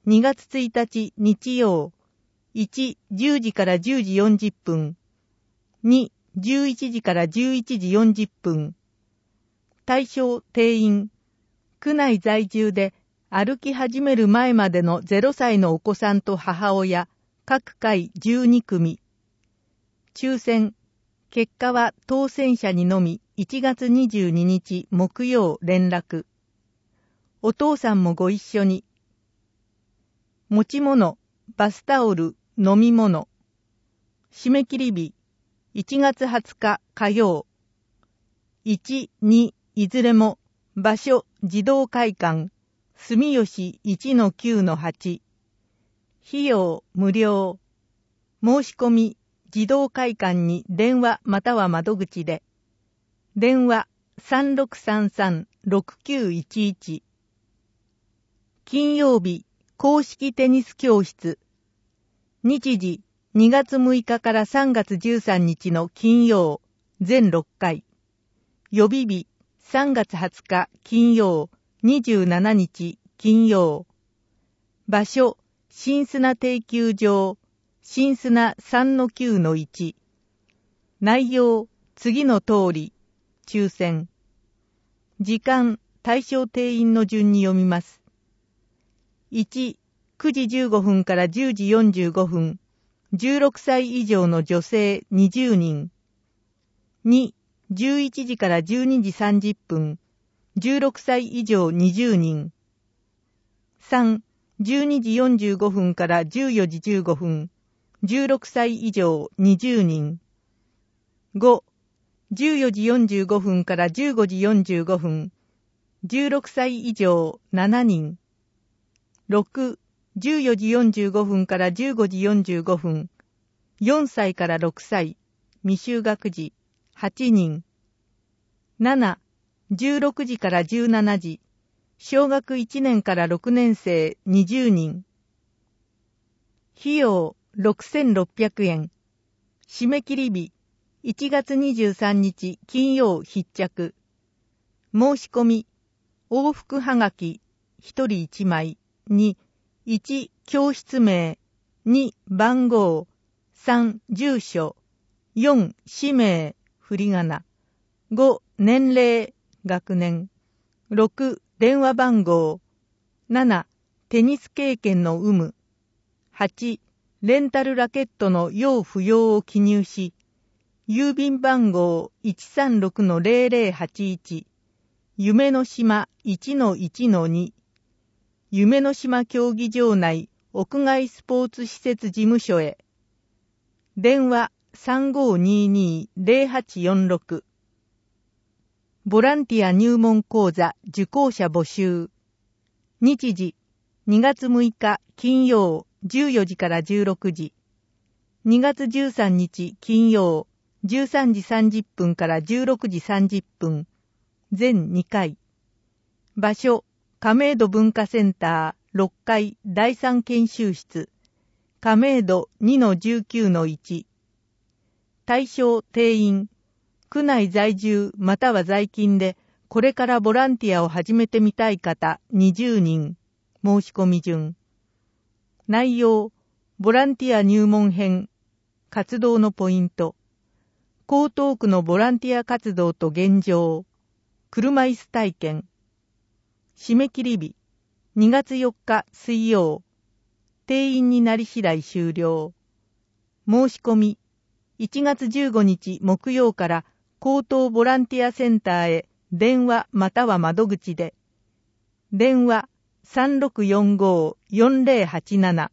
にがつついたち日曜。いち、じゅうじからじゅうじよんじゅっぷん。に、じゅういちじからじゅういちじよんじゅっぷん。対象定員。区内在住で歩き始める前までのゼロさいのお子さんと母親、各回じゅうにくみ。抽選。結果は当選者にのみいちがつにじゅうににち木曜連絡。お父さんもご一緒に。持ち物、バスタオル、飲み物。締め切り日、いちがつはつか火曜。いち、に、いずれも、場所、児童会館、住吉 いちのきゅうのはち。費用、無料。申し込み、児童会館に電話または窓口で。電話、さんろくさんさん ろくきゅういちいち。金曜日、公式テニス教室。日時、にがつむいかからさんがつじゅうさんにちの金曜、全ろっかい。予備日、さんがつはつか金曜、にじゅうしちにち金曜。場所、新砂定休場、新砂 さんのきゅうのいち。内容、次の通り、抽選。時間、対象定員の順に読みます。いち、くじじゅうごふんからじゅうじよんじゅうごふん、じゅうろくさい以上の女性にじゅうにん。に、じゅういちじからじゅうにじさんじゅっぷん、じゅうろくさい以上にじゅうにん。さん、じゅうにじよんじゅうごふんからじゅうよじじゅうごふん、じゅうろくさい以上にじゅうにん。ご、じゅうよじよんじゅうごふんからじゅうごじよんじゅうごふん、じゅうろくさい以上しちにん。ろく、じゅうよじよんじゅうごふんからじゅうごじよんじゅうごふん、よんさいからろくさい、未就学児はちにん。なな、じゅうろくじからじゅうしちじ、小学いちねんからろくねんせいにじゅうにん。費用ろくせんろっぴゃくえん。締め切り日いちがつにじゅうさんにち金曜必着。申し込み、往復はがきひとりいちまいに、いち教室名、に番号、さん住所、よん氏名、振り仮名、ご年齢、学年、ろく電話番号、ななテニス経験の有無、はちレンタルラケットの用不要を記入し、郵便番号 いちさんろくのぜろぜろはちいち、夢の島 いちのいちのに、夢の島競技場内屋外スポーツ施設事務所へ。電話 さんごににぜろはちよんろく。ボランティア入門講座受講者募集。日時、にがつむいか金曜じゅうよじからじゅうろくじ。にがつじゅうさんにち金曜じゅうさんじさんじゅっぷんからじゅうろくじさんじゅっぷん。全にかい。場所、亀戸文化センターろっかいだいさん研修室。亀戸 にのじゅうきゅうのいち。対象定員。区内在住または在勤でこれからボランティアを始めてみたい方にじゅうにん。申し込み順。内容、ボランティア入門編。活動のポイント。江東区のボランティア活動と現状。車椅子体験。締め切り日。にがつよっか水曜。定員になり次第終了。申し込み。いちがつじゅうごにち木曜から江東ボランティアセンターへ電話または窓口で。電話 さんろくよんご よんぜろはちなな。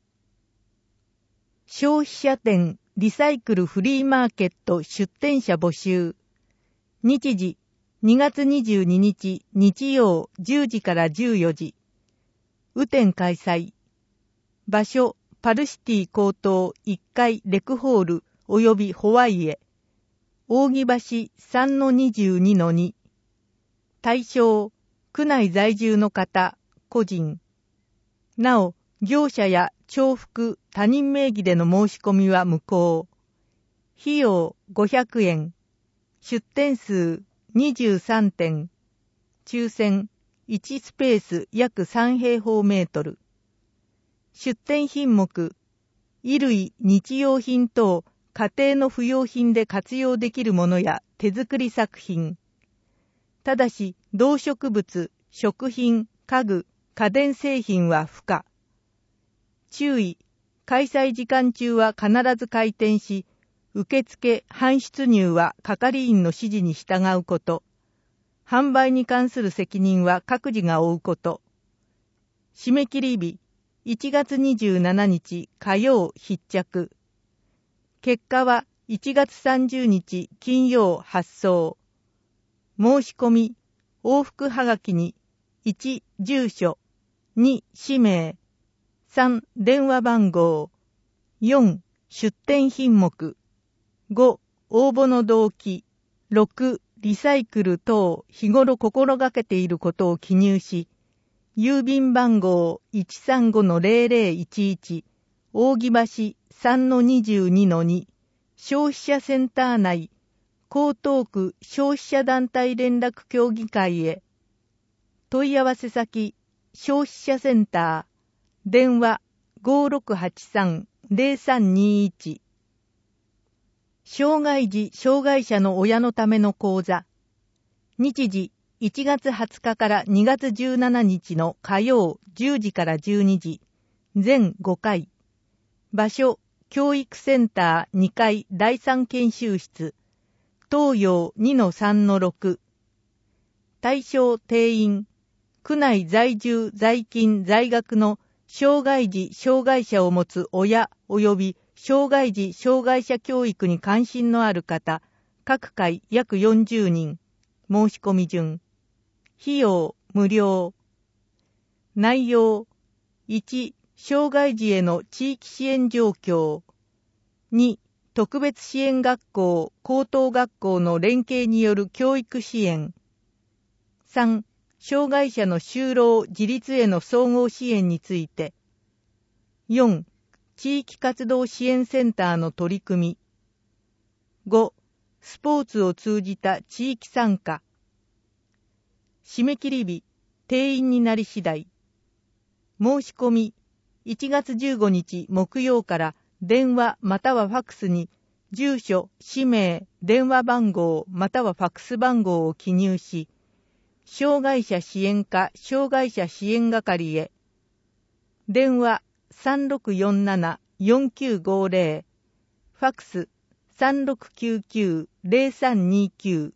消費者店リサイクルフリーマーケット出店者募集。日時、にがつにじゅうににち日曜じゅうじからじゅうよじ。雨天開催。場所、パルシティ江東いっかいレクホール及びホワイエ。扇橋 さんのにじゅうにのに。対象、区内在住の方、個人。なお、業者や重複、他人名義での申し込みは無効。費用ごひゃくえん。出店数にじゅうさんてん。抽選いちスペース約さんへいほうメートル。 出店品目、衣類、日用品等、家庭の不用品で活用できるものや手作り作品。ただし、動植物、食品、家具、家電製品は不可。注意、開催時間中は必ず開店し、受付、搬出入は係員の指示に従うこと。販売に関する責任は各自が負うこと。締め切り日、いちがつにじゅうしちにち火曜必着。結果はいちがつさんじゅうにち金曜発送。申し込み、往復はがきに、いち住所、に氏名、さん電話番号、よん出店品目、ご応募の動機、ろくリサイクル等日頃心がけていることを記入し、郵便番号 いちさんごのゼロゼロいちいち 扇橋 さんのにじゅうにのに 消費者センター内江東区消費者団体連絡協議会へ。問い合わせ先消費者センター電話 ごろくはちさんゼロさんにいち。障害児障害者の親のための講座。日時いちがつはつかからにがつじゅうしちにちの火曜じゅうじからじゅうにじ、全ごかい。場所、教育センターにかいだいさん研修室、東洋 にのさんのろく。対象定員、区内在住在勤在学の障害児障害者を持つ親及び障害児障害者教育に関心のある方、各回約よんじゅうにん。申し込み順。費用無料。内容いち障害児への地域支援状況。に特別支援学校高等学校の連携による教育支援。さん障害者の就労自立への総合支援について。よん地域活動支援センターの取り組み。ごスポーツを通じた地域参加。締め切り日、定員になり次第。申し込み、いちがつじゅうごにち木曜から電話またはファックスに、住所、氏名、電話番号またはファックス番号を記入し、障害者支援課障害者支援係へ。電話 さんろくよんななよんきゅうごゼロ、ファックス さんろくきゅうきゅうゼロさんにきゅう。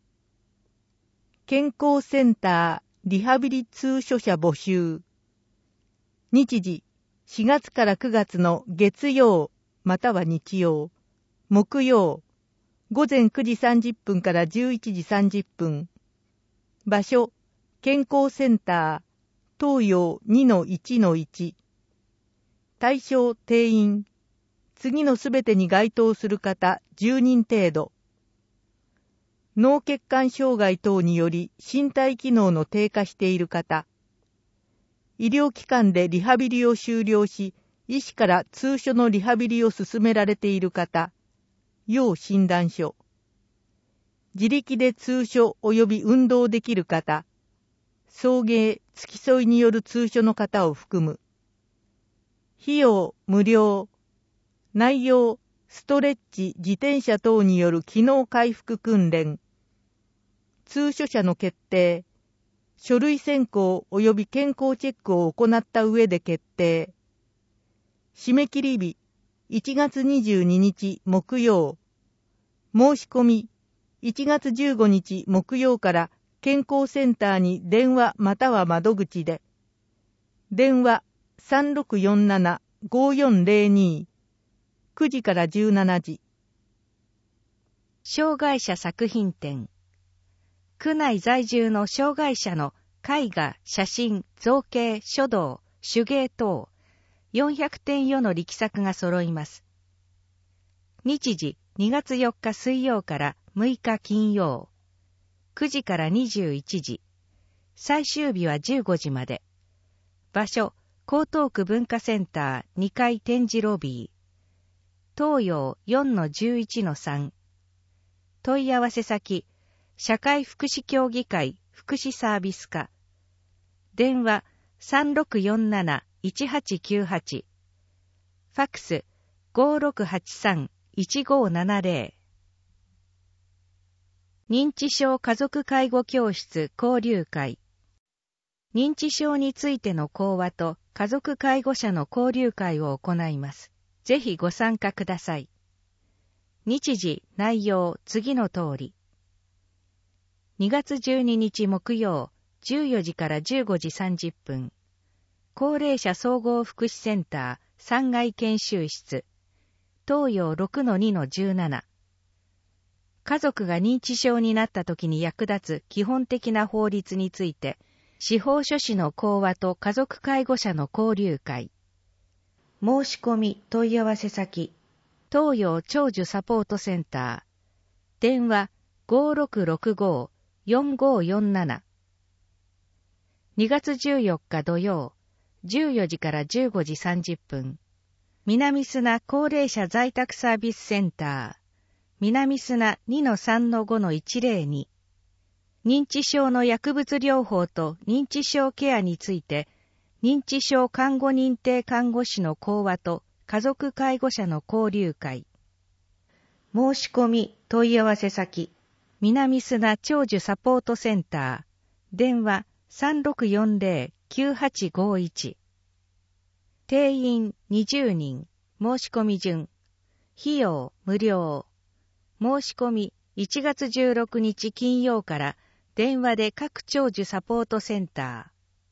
健康センターリハビリ通所者募集。日時しがつからくがつの月曜または日曜、木曜、ごぜんくじさんじゅっぷんからじゅういちじさんじゅっぷん。場所、健康センター、東洋 にのいちのいち。対象定員、次のすべてに該当する方じゅうにん程度。脳血管障害等により身体機能の低下している方、医療機関でリハビリを終了し、医師から通所のリハビリを進められている方、要診断書、自力で通所及び運動できる方、送迎、付き添いによる通所の方を含む。費用無料。内容、ストレッチ、自転車等による機能回復訓練。通所者の決定。書類選考及び健康チェックを行った上で決定。締め切り日、いちがつにじゅうににち木曜。申し込み、いちがつじゅうごにち木曜から健康センターに電話または窓口で。電話 さんろくよんななごよんゼロに。くじからじゅうしちじ。 障害者作品展。区内在住の障害者の絵画、写真、造形、書道、手芸等、よんひゃくてん余の力作が揃います。日時にがつよっか水曜からむいか金曜、くじからにじゅういちじ、最終日はじゅうごじまで。場所、江東区文化センターにかい展示ロビー、東洋 よんのじゅういちのさん。問い合わせ先、社会福祉協議会福祉サービス課。電話 さんろくよんなないちはちきゅうはち、ファックス ごーろくはちさんいちごーななぜろ。認知症家族介護教室交流会。認知症についての講話と家族介護者の交流会を行います。ぜひご参加ください。日時、内容、次の通り。にがつじゅうににち木曜、じゅうよじからじゅうごじさんじゅっぷん。高齢者総合福祉センターさんがい研修室。東洋 ろくのにのじゅうなな。家族が認知症になった時に役立つ基本的な法律について、司法書士の講話と家族介護者の交流会。申し込み問い合わせ先。東洋長寿サポートセンター。電話 ごーろくろくごーよんごーよんなな。にがつじゅうよっか土曜、じゅうよじからじゅうごじさんじゅっぷん。南砂高齢者在宅サービスセンター。南砂 にのさんのごのいちぜろに。認知症の薬物療法と認知症ケアについて、認知症看護認定看護師の講話と家族介護者の交流会。申し込み問い合わせ先。南砂長寿サポートセンター。電話 さんろくよんぜろきゅうはちごいち。定員にじゅうにん。申し込み順。費用無料。申し込みいちがつじゅうろくにち金曜から電話で各長寿サポートセンター。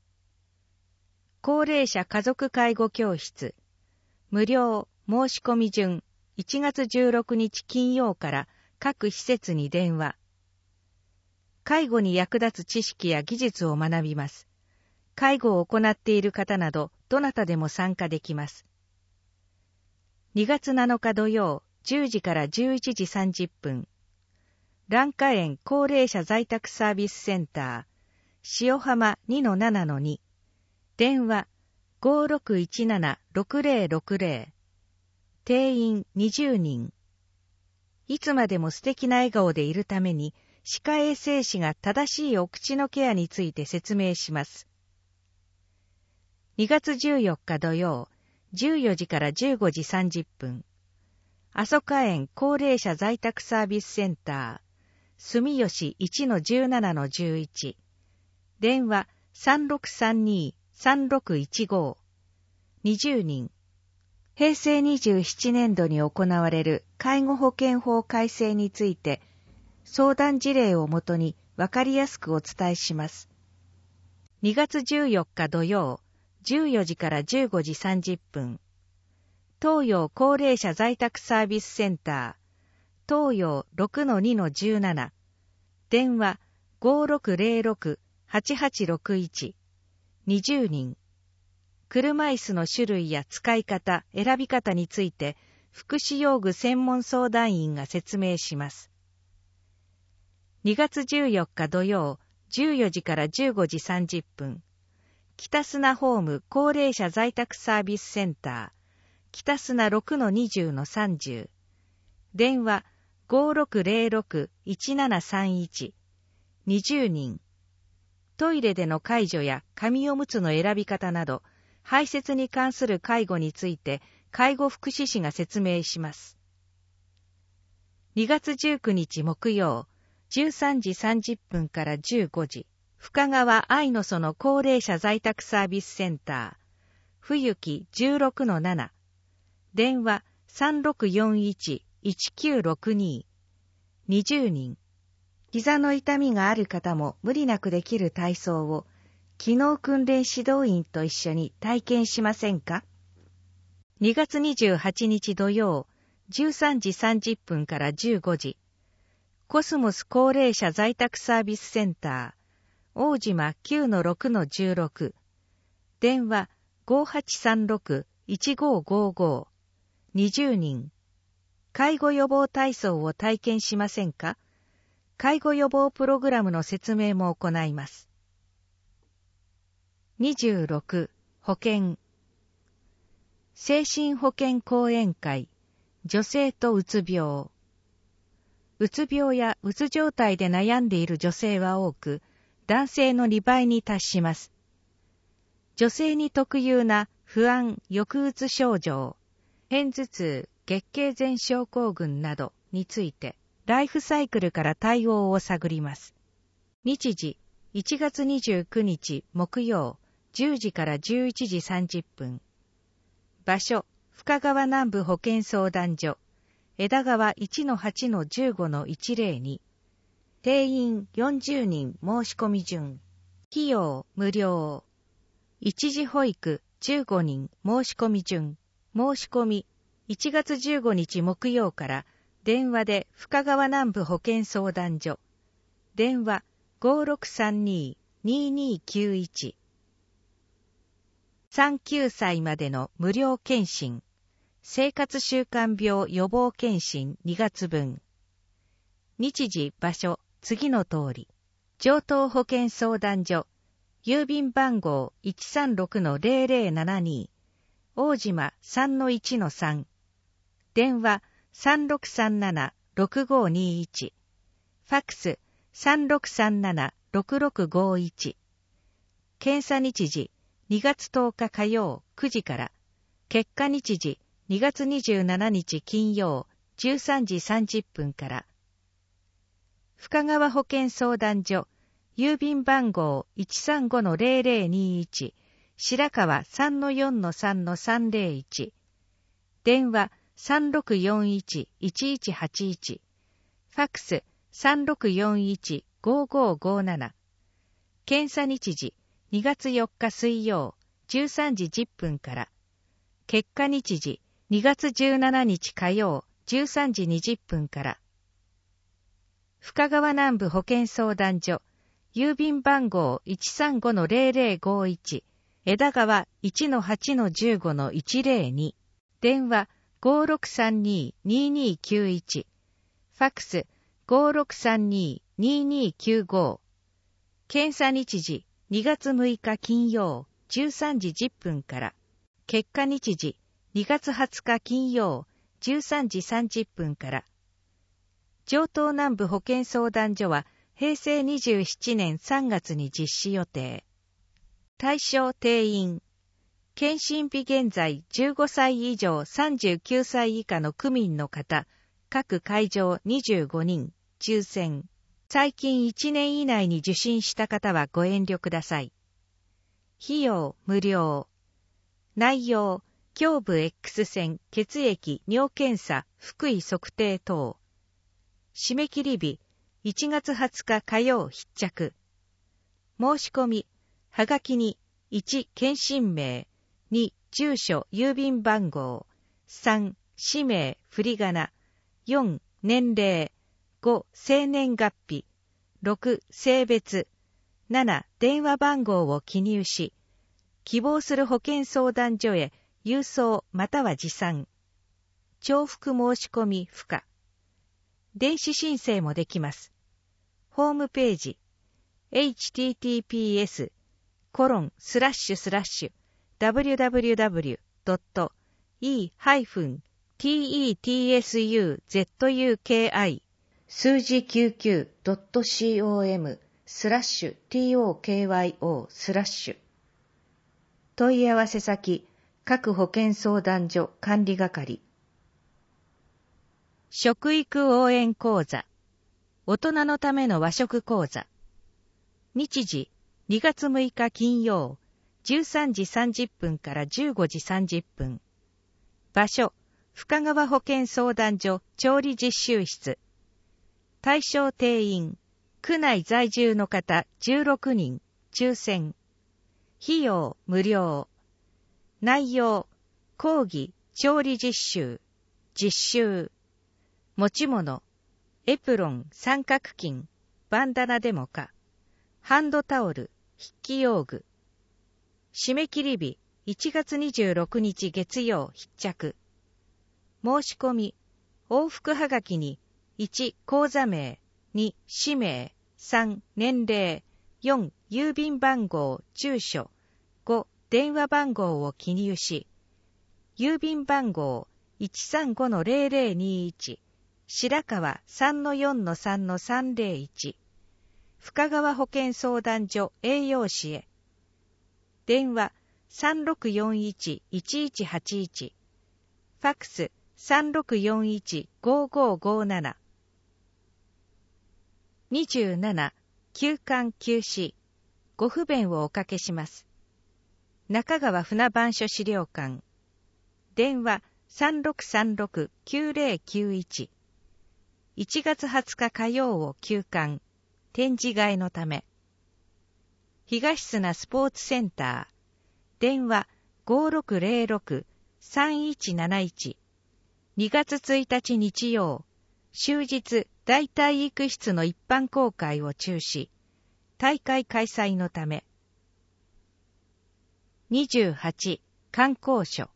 高齢者家族介護教室。無料申し込み順いちがつじゅうろくにち金曜から各施設に電話。介護に役立つ知識や技術を学びます。介護を行っている方などどなたでも参加できます。にがつなのか土曜、じゅうじからじゅういちじさんじゅっぷん。蘭華園高齢者在宅サービスセンター。塩浜 にのななのに。電話 ごーろくいちななろくぜろろくぜろ。定員にじゅうにん。いつまでも素敵な笑顔でいるために、歯科衛生士が正しいお口のケアについて説明します。にがつじゅうよっか土曜、じゅうよじからじゅうごじさんじゅっぷん。阿蘇花園高齢者在宅サービスセンター。住吉 いちのじゅうななのじゅういち。電話 さんろくさんにさんろくいちご。にじゅうにん。へいせいにじゅうななねんどに行われる介護保険法改正について、相談事例をもとにわかりやすくお伝えします。にがつじゅうよっか土曜、じゅうよじからじゅうごじさんじゅっぷん。東洋高齢者在宅サービスセンター。東洋 ろくのにのじゅうなな。電話 ごーろくぜろろくはちはちろくいち。にじゅうにん。車椅子の種類や使い方、選び方について、福祉用具専門相談員が説明します。にがつじゅうよっか土曜、じゅうよじからじゅうごじさんじゅっぷん。北砂ホーム高齢者在宅サービスセンター。北砂 ろくのにじゅうのさんじゅう。電話 ごーろくぜろろくいちななさんいち。にじゅうにん。トイレでの介助や紙おむつの選び方など、排泄に関する介護について介護福祉士が説明します。にがつじゅうくにち木曜、じゅうさんじさんじゅっぷんからじゅうごじ、深川愛の園高齢者在宅サービスセンター。冬木 じゅうろくのなな。電話 さんろくよんいちいちきゅうろくに。にじゅうにん。膝の痛みがある方も無理なくできる体操を、機能訓練指導員と一緒に体験しませんか？にがつにじゅうはちにち土曜、じゅうさんじさんじゅっぷんからじゅうごじ。コスモス高齢者在宅サービスセンター。大島 きゅうのろくのじゅうろく。電話 ごーはちさんろくいちごーごーごー。にじゅうにん。介護予防体操を体験しませんか？介護予防プログラムの説明も行います。にじゅうろく、保険。精神保健講演会、女性とうつ病。うつ病やうつ状態で悩んでいる女性は多く、男性のにばいに達します。女性に特有な不安、抑うつ症状、片頭痛、月経前症候群などについて、ライフサイクルから対応を探ります。日時、いちがつにじゅうくにち木曜、じゅうじからじゅういちじさんじゅっぷん。場所、深川南部保健相談所、枝川 いちのはちのじゅうごのいちぜろに。定員よんじゅうにん申し込み順。費用無料。一時保育じゅうごにん申し込み順。申し込み、いちがつじゅうごにち木曜から電話で深川南部保健相談所。電話 ごろくさんにーにーにーきゅういち。さんじゅうきゅうさいまでの無料検診。生活習慣病予防検診にがつぶん。日時、場所、次の通り。城東保健相談所。郵便番号 いちさんろくのぜろぜろななに。大島 さんのいちのさん。電話 さんろくさんななろくごにいち。ファックス さんろくさんななろくろくごいち。検査日時にがつとおか火曜くじから。結果日時にがつにじゅうしちにち金曜じゅうさんじさんじゅっぷんから。深川保健相談所。郵便番号 いちさんごのぜろぜろにいち。白川 さんのよんのさんのさんぜろいち。電話 さんろくよんいちいちいちはちいち。ファックス さんろくよんいちごごごなな。検査日時にがつよっか水曜じゅうさんじじゅっぷんから。結果日時にがつじゅうしちにち火曜じゅうさんじにじゅっぷんから。深川南部保健相談所。郵便番号 いちさんごのぜろぜろごいち。枝川 いちのはちのじゅうごのいちぜろに。電話 ごろくさんにーにーにーきゅういち。ファックス ごろくさんにーにーにーきゅうご。検査日時にがつむいか金曜じゅうさんじじゅっぷんから。結果日時にがつはつか金曜じゅうさんじさんじゅっぷんから。城東南部保健相談所はへいせいにじゅうななねんさんがつに実施予定。対象定員。検診日現在じゅうごさい以上さんじゅうきゅうさい以下の区民の方、各会場にじゅうごにん、抽選。最近いちねん以内に受診した方はご遠慮ください。費用無料。内容、胸部 X 線、血液、尿検査、腹囲測定等。締め切り日、いちがつはつか火曜必着。申し込み、はがきに、いち、検診名、に、住所、郵便番号、さん、氏名、振り仮名、よん、年齢、ご、生年月日、ろく、性別、なな、電話番号を記入し、希望する保健相談所へ郵送または持参。重複申し込み不可。電子申請もできます。ホームページ エイチティーティーピーエス コロン スラッシュスラッシュ ダブリューダブリューダブリュー ドット イー ハイフン ティーイーティーエスユーゼットユーケーアイ 数字 きゅうじゅう ドット コム スラッシュ トクヨ スラッシュ問い合わせ先各保健相談所管理係。食育応援講座。大人のための和食講座。日時にがつむいか金曜じゅうさんじさんじゅっぷんからじゅうごじさんじゅっぷん。場所深川保健相談所調理実習室。対象定員区内在住の方じゅうろくにん、抽選。費用無料。内容講義調理実習実習。持ち物エプロン、三角巾、バンダナデモカ、ハンドタオル、筆記用具。締め切り日いちがつにじゅうろくにち月曜必着。申し込み往復はがきにいち口座名、に氏名、さん年齢、よん郵便番号、住所、ご電話番号を記入し、郵便番号 いちさんごのぜろぜろにいち、白川 さんのよんのさんのさんぜろいち、深川保健相談所栄養士へ。電話さんろくよんいち いちいちはちいち、ファックス さんろくよんいち ごごごなな。にじゅうなな、休館休止。ご不便をおかけします。中川船番所資料館。電話 さんろくさんろく きゅうぜろきゅういち。いちがつはつか火曜を休館。展示会のため。東砂スポーツセンター。電話 ごろくぜろろく さんいちなないち。にがつついたち日曜。終日大体育室の一般公開を中止。大会開催のため。にじゅうはち、観光所。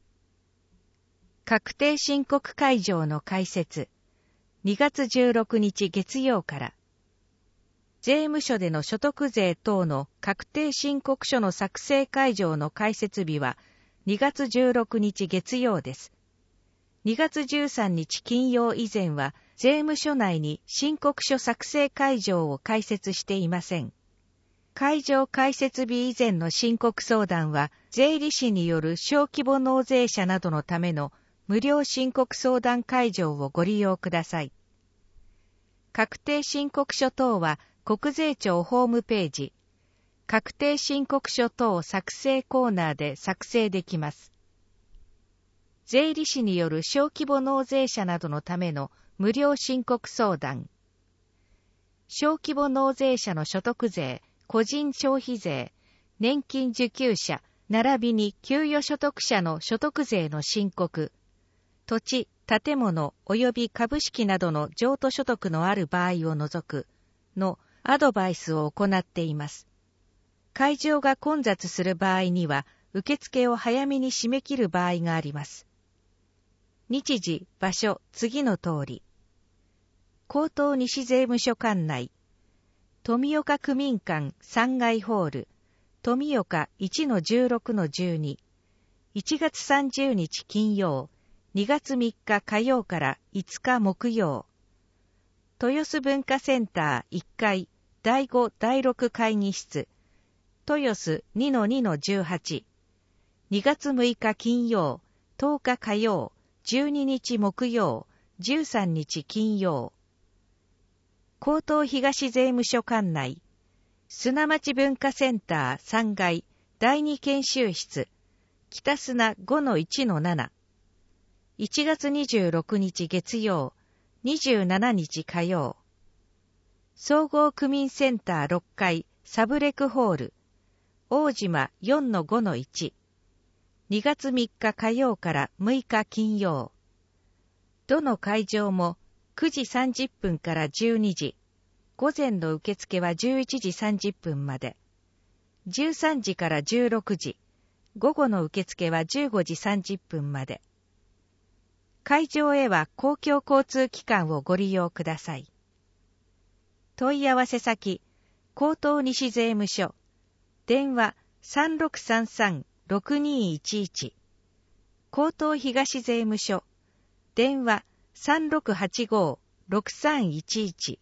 確定申告会場の開設。にがつじゅうろくにち月曜から。税務署での所得税等の確定申告書の作成会場の開設日はにがつじゅうろくにち月曜です。にがつじゅうさんにち金曜以前は税務署内に申告書作成会場を開設していません。会場開設日以前の申告相談は税理士による小規模納税者などのための無料申告相談会場をご利用ください。確定申告書等は国税庁ホームページ、確定申告書等作成コーナーで作成できます。税理士による小規模納税者などのための無料申告相談。小規模納税者の所得税、個人消費税、年金受給者、並びに給与所得者の所得税の申告、土地、建物及び株式などの譲渡所得のある場合を除くのアドバイスを行っています。会場が混雑する場合には受付を早めに締め切る場合があります。日時、場所、次の通り。江東西税務署管内。富岡区民館さんがいホール。富岡 いちのじゅうろくのじゅうに。いちがつさんじゅうにち金曜。にがつみっか火曜からいつか木曜。豊洲文化センターいっかいだいごだいろく会議室。豊洲 にのにのじゅうはち。にがつむいか金曜、とおか火曜、じゅうににち木曜、じゅうさんにち金曜。江東東税務署管内。砂町文化センターさんがいだいに研修室。北砂 ごのいちのなな。いちがつにじゅうろくにち月曜、にじゅうしちにち火曜。総合区民センターろっかいサブレクホール。大島 よんのごのいち。にがつみっか火曜からむいか金曜。どの会場もくじさんじゅっぷんからじゅうにじ。午前の受付はじゅういちじさんじゅっぷんまで。じゅうさんじからじゅうろくじ。午後の受付はじゅうごじさんじゅっぷんまで。会場へは公共交通機関をご利用ください。問い合わせ先、江東西税務署。電話 さんろくさんさんろくにいちいち。江東東税務署。電話 さんろくはちごろくさんいちいち。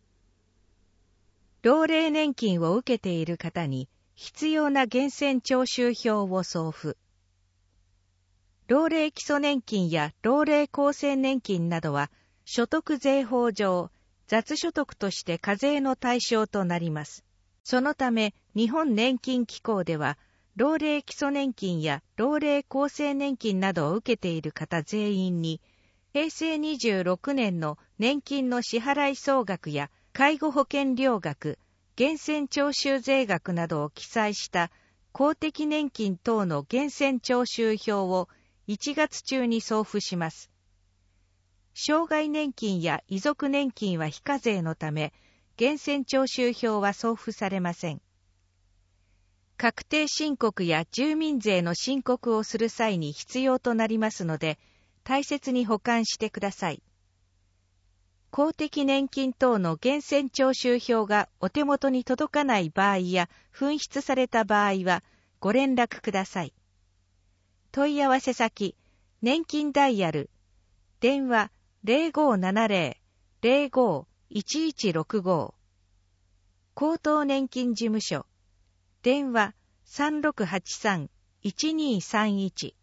老齢年金を受けている方に必要な源泉徴収票を送付。老齢基礎年金や老齢厚生年金などは所得税法上雑所得として課税の対象となります。そのため日本年金機構では老齢基礎年金や老齢厚生年金などを受けている方全員にへいせいにじゅうろくねんの年金の支払い総額や介護保険料額、源泉徴収税額などを記載した公的年金等の源泉徴収票をいちがつ中に送付します。生涯年金や遺族年金は非課税のため、源泉徴収票は送付されません。確定申告や住民税の申告をする際に必要となりますので、大切に保管してください。公的年金等の源泉徴収票がお手元に届かない場合や紛失された場合はご連絡ください。問い合わせ先、年金ダイヤル、電話 ゼロごななゼロ ゼロご いちいちろくご。江東年金事務所、電話 さんろくはちさんいちにさんいち。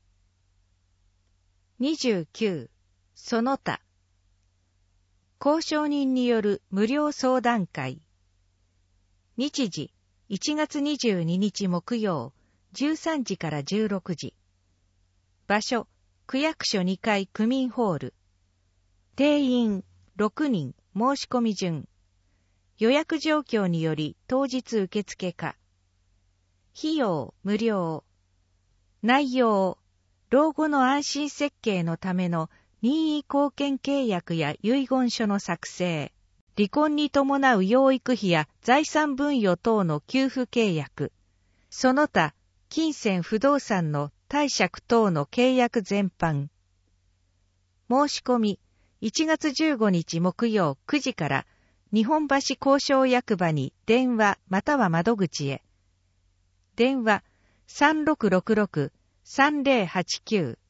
にじゅうきゅう、その他。交渉人による無料相談会。日時、いちがつにじゅうににち木曜、じゅうさんじからじゅうろくじ。場所、区役所にかい区民ホール。定員ろくにん、申し込み順。予約状況により当日受付か。費用無料。内容、老後の安心設計のための任意後見契約や遺言書の作成。離婚に伴う養育費や財産分与等の給付契約。その他、金銭不動産の貸借等の契約全般。申し込み、いちがつじゅうごにち木曜くじから日本橋交渉役場に電話または窓口へ。電話 さんろくろくろくさんぜろはちきゅう。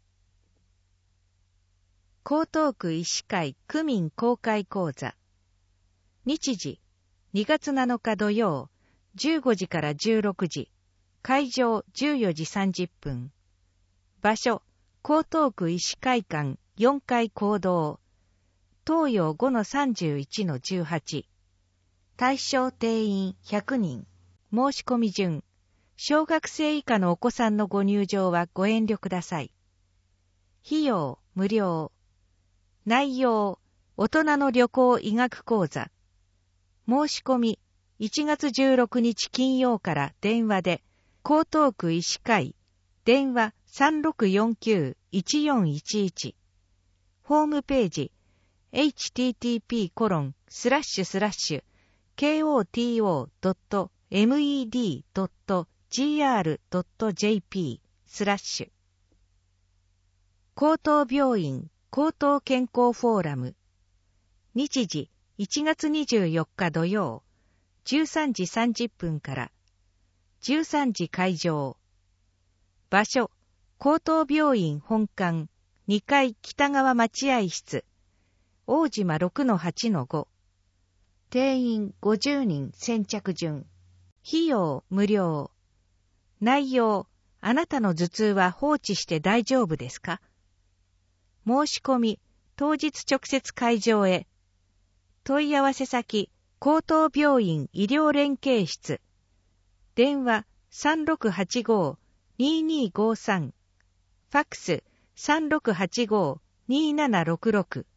江東区医師会区民公開講座。日時、にがつなのか土曜、じゅうごじからじゅうろくじ。会場じゅうよじさんじゅっぷん。場所、江東区医師会館よんかい講堂。東洋 ごのさんじゅういちのじゅうはち。対象定員ひゃくにん。申し込み順。小学生以下のお子さんのご入場はご遠慮ください。費用無料。内容、大人の旅行医学講座。申し込み、いちがつじゅうろくにち金曜から電話で、江東区医師会、電話 さんろくよんきゅういちよんいちいち。ホームページ、エイチティーティーピーコロンスラッシュスラッシュケーオーティーオードットメディドットジーアールドットジェーピー スラッシュ。江東病院江東健康フォーラム。日時、いちがつにじゅうよっか土曜、じゅうさんじさんじゅっぷんから。じゅうさんじ会場。場所、江東病院本館にかい北側待合室。大島 ろくのはちのご。定員ごじゅうにん先着順。費用無料。内容、あなたの頭痛は放置して大丈夫ですか？申し込み、当日直接会場へ。問い合わせ先、江東病院医療連携室。電話 さんろくはちごにーにーごさん。ファックス さんろくはちごにーななろくろく。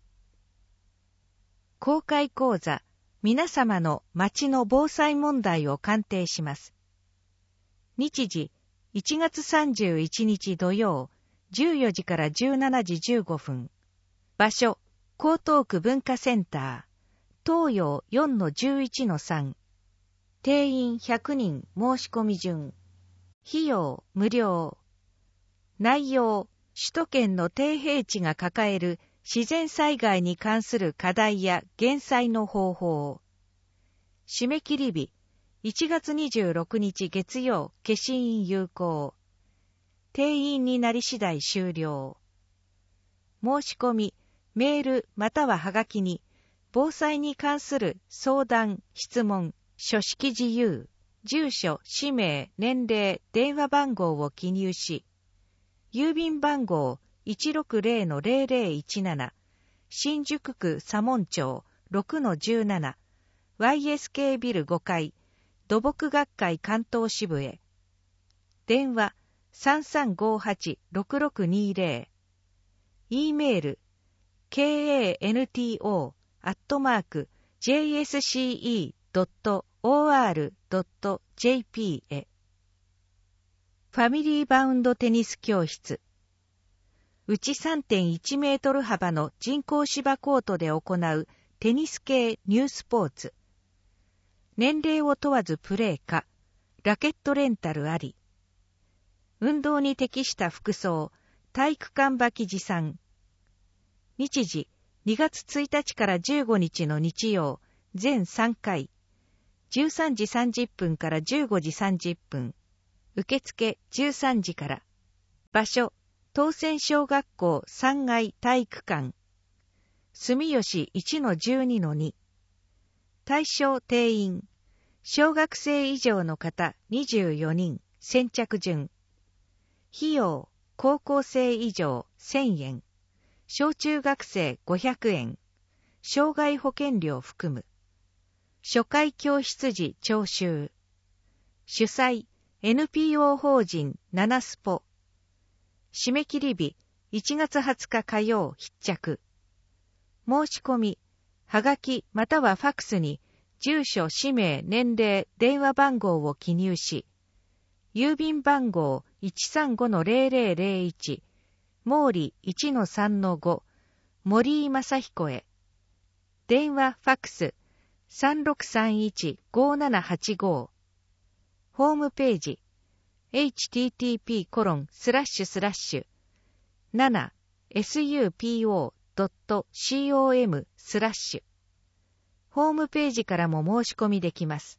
公開講座、皆様の町の防災問題を鑑定します。日時、いちがつさんじゅういちにち土曜、じゅうよじからじゅうしちじじゅうごふん。場所、江東区文化センター、東洋 よんのじゅういちのさん。定員ひゃくにん申し込み順。費用無料。内容、首都圏の低平地が抱える自然災害に関する課題や減災の方法。締め切り日、いちがつにじゅうろくにち月曜、消印有効。定員になり次第終了。申し込み、メールまたははがきに、防災に関する相談、質問、書式自由、住所、氏名、年齢、電話番号を記入し、郵便番号 いちろくぜろのぜろぜろいちなな、新宿区左門町 ろくのじゅうなな、ワイエスケー ビルごかい、土木学会関東支部へ。電話 さんさんごはちろくろくにぜろ。E メール ケーエーエヌティーオー アットマーク ジェイエスシーイー ドット オーアール ドット ジェーピー へ。ファミリーバウンドテニス教室。内 さんてんいちメートル幅の人工芝コートで行うテニス系ニュースポーツ。年齢を問わずプレー可、ラケットレンタルあり。運動に適した服装、体育館履き持参。日時、にがつついたちからじゅうごにちの日曜、全さんかい。じゅうさんじさんじゅっぷんからじゅうごじさんじゅっぷん。受付じゅうさんじから。場所、東泉小学校さんがい体育館。住吉 いちのじゅうにのに。対象定員。小学生以上の方にじゅうよにん、先着順。 費用、高校生以上せんえん、小中学生ごひゃくえん、障害保険料含む。初回教室時徴収。主催、エヌピーオー 法人ナナスポ。締め切り日、いちがつはつか火曜必着。申し込み、はがきまたはファクスに、住所、氏名、年齢、電話番号を記入し、郵便番号 いちさんごのゼロゼロゼロいち、毛利 いちのさんのご、森井正彦へ。電話、ファクス、さんろくさんいち ごななはちご。ホームページ、エイチティーティーピーコロンスラッシュスラッシュななエスユーピーオードットコム スラッシュ。ホームページからも申し込みできます。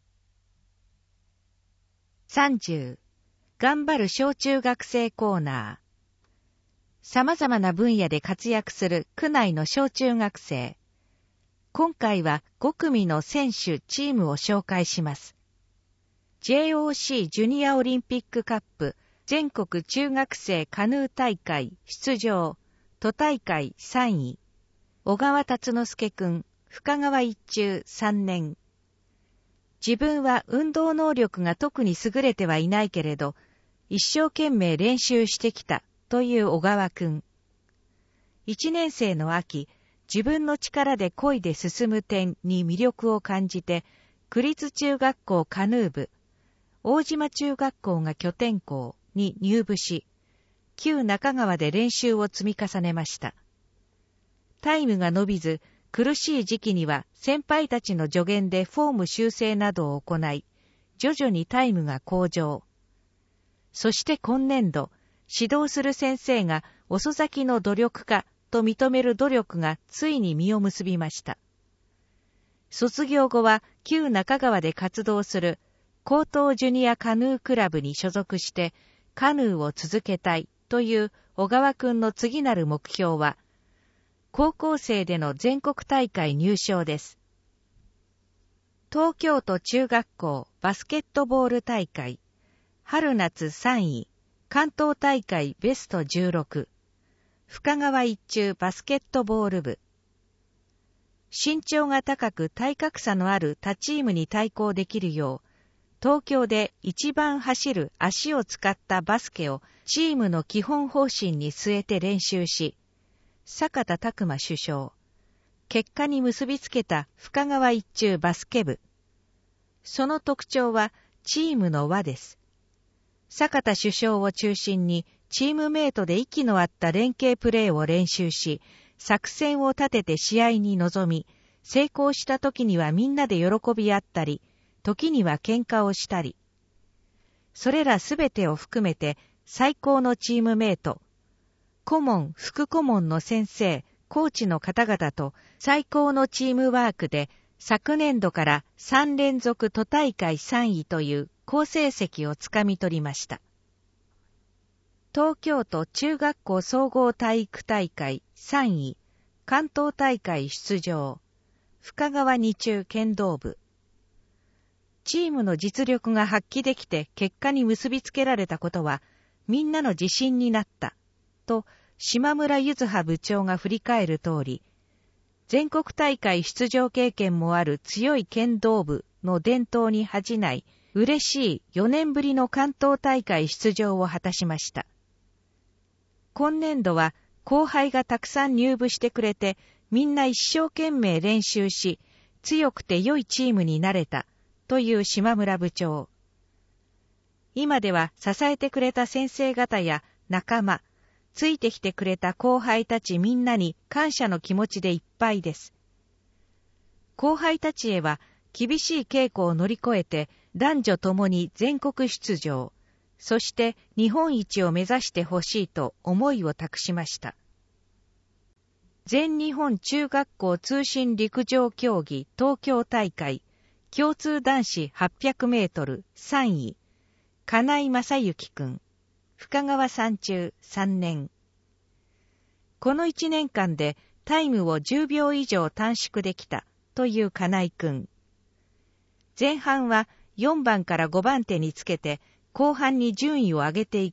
さんじゅう. 頑張る小中学生コーナー。様々な分野で活躍する区内の小中学生。今回はごくみの選手チームを紹介します。ジェイオーシー ジュニアオリンピックカップ全国中学生カヌー大会出場。都大会さんい。小川達之助くん、深川一中さんねん。自分は運動能力が特に優れてはいないけれど、一生懸命練習してきたという小川くん。いちねん生の秋、自分の力で漕いで進む点に魅力を感じて、区立中学校カヌー部、大島中学校が拠点校に入部し、旧中川で練習を積み重ねました。タイムが伸びず、苦しい時期には先輩たちの助言でフォーム修正などを行い、徐々にタイムが向上。そして今年度、指導する先生が遅咲きの努力家と認める努力がついに実を結びました。卒業後は旧中川で活動する高等ジュニアカヌークラブに所属してカヌーを続けたいという小川くんの次なる目標は、高校生での全国大会入賞です。東京都中学校バスケットボール大会、春夏さんい、関東大会ベストじゅうろく、深川一中バスケットボール部。身長が高く体格差のある他チームに対抗できるよう、東京で一番走る足を使ったバスケをチームの基本方針に据えて練習し、坂田拓馬主将、結果に結びつけた深川一中バスケ部。その特徴はチームの輪です。坂田主将を中心にチームメイトで息の合った連携プレーを練習し、作戦を立てて試合に臨み、成功した時にはみんなで喜び合ったり、時には喧嘩をしたり。それらすべてを含めて最高のチームメイト、顧問、副顧問の先生、コーチの方々と最高のチームワークで昨年度からさんれんぞく都大会さんいという好成績をつかみ取りました。東京都中学校総合体育大会さんい、関東大会出場、深川二中剣道部。チームの実力が発揮できて結果に結びつけられたことはみんなの自信になったと島村柚葉部長が振り返る通り、全国大会出場経験もある強い剣道部の伝統に恥じない嬉しいよねんぶりの関東大会出場を果たしました。今年度は後輩がたくさん入部してくれて、みんな一生懸命練習し、強くて良いチームになれたという島村部長。今では支えてくれた先生方や仲間、ついてきてくれた後輩たちみんなに感謝の気持ちでいっぱいです。後輩たちへは厳しい稽古を乗り越えて男女ともに全国出場、そして日本一を目指してほしいと思いを託しました。全日本中学校通信陸上競技東京大会共通男子はっぴゃくメートルさんい、金井正幸くん、深川三中さんねん。このいちねんかんでタイムをじゅうびょう以上短縮できたという金井くん。前半はよんばんからごばん手につけて後半に順位を上げていく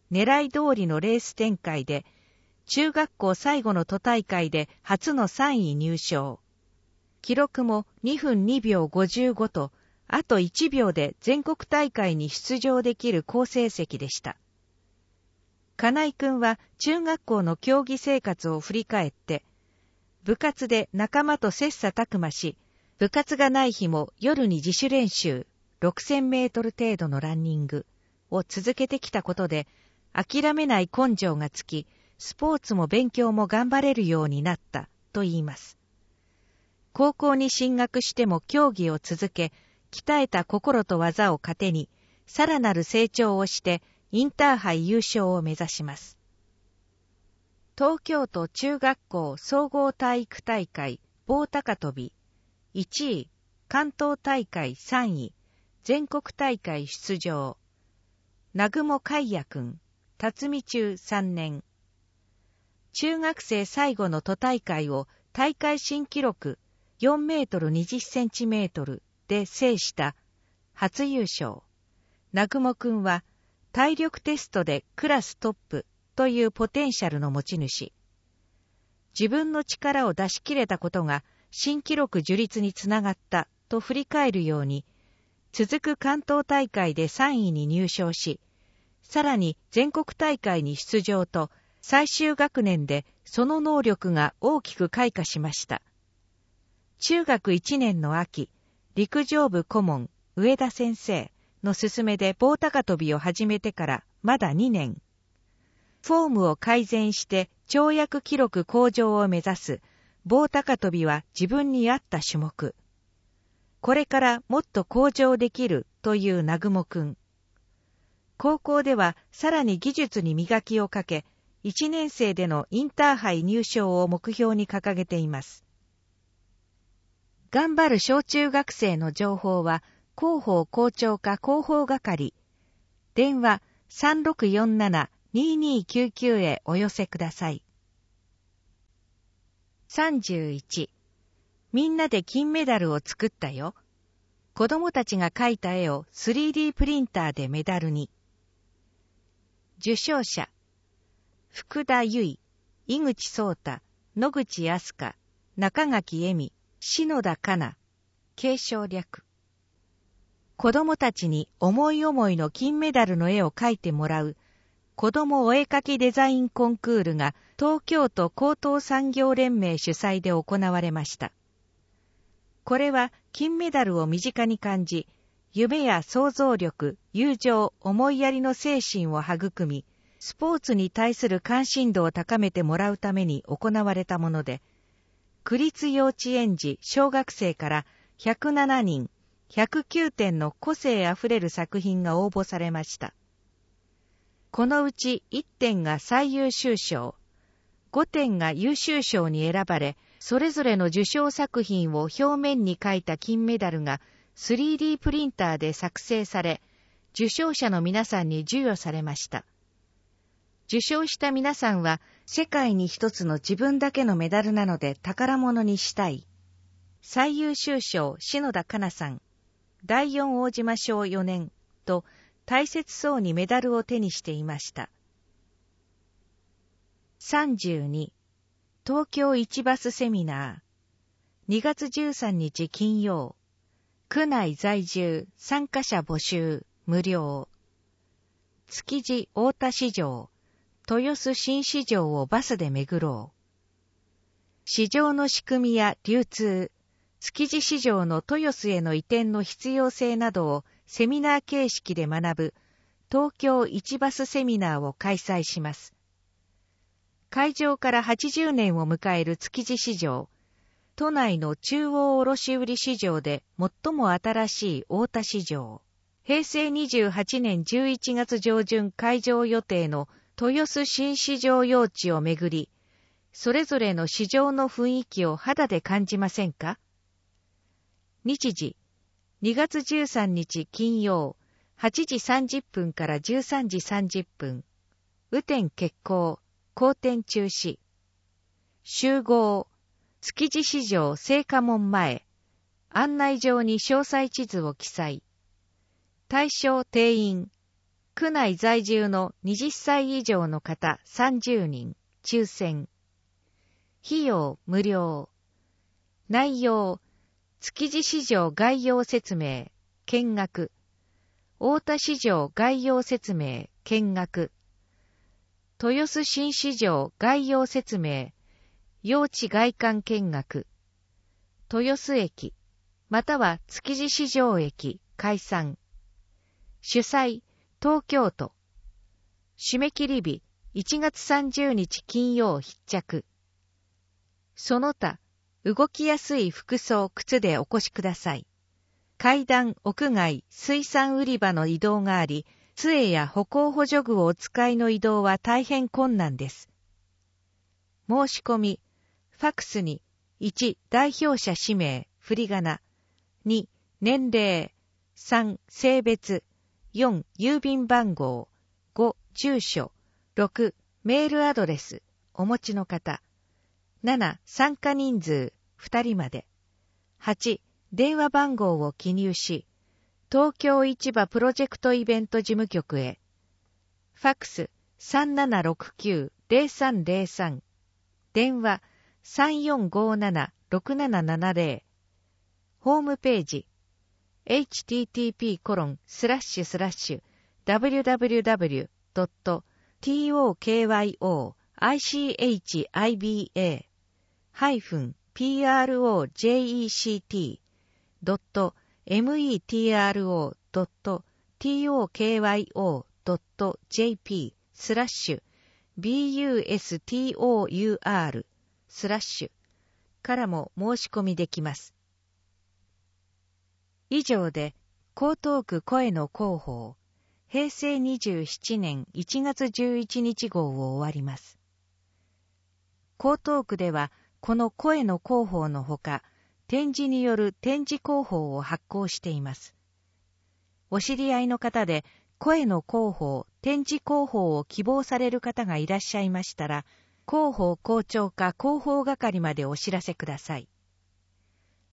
狙い通りのレース展開で、中学校最後の都大会で初のさんい入賞。記録もにふんにびょうごじゅうごと、あといちびょうで全国大会に出場できる好成績でした。金井くんは中学校の競技生活を振り返って、部活で仲間と切磋琢磨し、部活がない日も夜に自主練習、ろくせんメートル程度のランニングを続けてきたことで、諦めない根性がつき、スポーツも勉強も頑張れるようになったと言います。高校に進学しても競技を続け、鍛えた心と技を糧に、さらなる成長をして、インターハイ優勝を目指します。東京都中学校総合体育大会棒高跳びいちい、関東大会さんい、全国大会出場。南雲海也くん、辰巳中さんねん。中学生最後の都大会を大会新記録よんメートルにじゅっセンチメートルで制した初優勝。南雲くんは体力テストでクラストップというポテンシャルの持ち主。自分の力を出し切れたことが新記録樹立につながったと振り返るように、続く関東大会でさんいに入賞し、さらに全国大会に出場と最終学年でその能力が大きく開花しました。中学いちねんの秋、陸上部顧問上田先生の勧めで棒高跳びを始めてからまだにねん。フォームを改善して跳躍記録向上を目指す棒高跳びは自分に合った種目。これからもっと向上できるという南雲くん。高校ではさらに技術に磨きをかけ、いちねん生でのインターハイ入賞を目標に掲げています。頑張る小中学生の情報は、広報校長課広報係。電話 さんろくよんななにーにーきゅうきゅう へお寄せください。さんじゅういち、みんなで金メダルを作ったよ。子供たちが描いた絵を スリーディー プリンターでメダルに。受賞者、福田由衣、井口壮太、野口飛鳥、中垣恵美、篠田香奈、継承略。子供たちに思い思いの金メダルの絵を描いてもらう子供お絵描きデザインコンクールが東京都高等産業連盟主催で行われました。これは金メダルを身近に感じ、夢や想像力、友情、思いやりの精神を育み、スポーツに対する関心度を高めてもらうために行われたもので、区立幼稚園児、小学生からひゃくななにん、ひゃくきゅうてんの個性あふれる作品が応募されました。このうちいってんが最優秀賞、ごてんが優秀賞に選ばれ、それぞれの受賞作品を表面に描いた金メダルが スリーディー プリンターで作成され、受賞者の皆さんに授与されました。受賞した皆さんは、世界に一つの自分だけのメダルなので宝物にしたい。最優秀賞、篠田香奈さん、だいよん大島賞よねんと大切そうにメダルを手にしていました。さんじゅうに、東京一バスセミナー。にがつじゅうさんにち金曜。区内在住、参加者募集、無料。築地大田市場、豊洲新市場をバスで巡ろう。市場の仕組みや流通、築地市場の豊洲への移転の必要性などをセミナー形式で学ぶ東京一バスセミナーを開催します。開場からはちじゅうねんを迎える築地市場、都内の中央卸売市場で最も新しい大田市場、へいせいにじゅうはちねんじゅういちがつ上旬開場予定の豊洲新市場用地をめぐり、それぞれの市場の雰囲気を肌で感じませんか？日時、にがつじゅうさんにち金曜、はちじさんじゅっぷんからじゅうさんじさんじゅっぷん、雨天決行、好天中止。集合、築地市場青果門前、案内状に詳細地図を記載。対象定員、 区内在住のはたち以上の方さんじゅうにん、抽選。費用無料。内容、築地市場概要説明、見学。大田市場概要説明、見学。豊洲新市場概要説明、用地外観見学。豊洲駅、または築地市場駅、開山。主催、東京都。締め切り日、いちがつさんじゅうにち金曜必着。その他、動きやすい服装、靴でお越しください。階段、屋外、水産売り場の移動があり、杖や歩行補助具をお使いの移動は大変困難です。申し込み、ファックスに、いち、代表者氏名、振り仮名、に、年齢、さん、性別、よん、郵便番号、ご、住所、ろく、メールアドレス、お持ちの方、なな、参加人数、ふたりまで、はち、電話番号を記入し、東京市場プロジェクトイベント事務局へ。ファックス さんななろくきゅう ゼロさんゼロさん。電話 さんよんごなな ろくななななゼロ。ホームページ エイチティーティーピーコロンスラッシュスラッシュダブリュダブリュダブリュドットトキヨアイシーエイチアイビーエー ハイフン ピーアールオージェイイーシーティー ドット メトロ ドット トキヨ ドット ジェーピー スラッシュ ビーユーエストーユーアール スラッシュからも申し込みできます。以上で江東区声の広報へいせいにじゅうななねんいちがつじゅういちにち号を終わります。江東区ではこの声の広報のほか、展示による展示広報を発行しています。お知り合いの方で声の広報、展示広報を希望される方がいらっしゃいましたら、広報校長か広報係までお知らせください。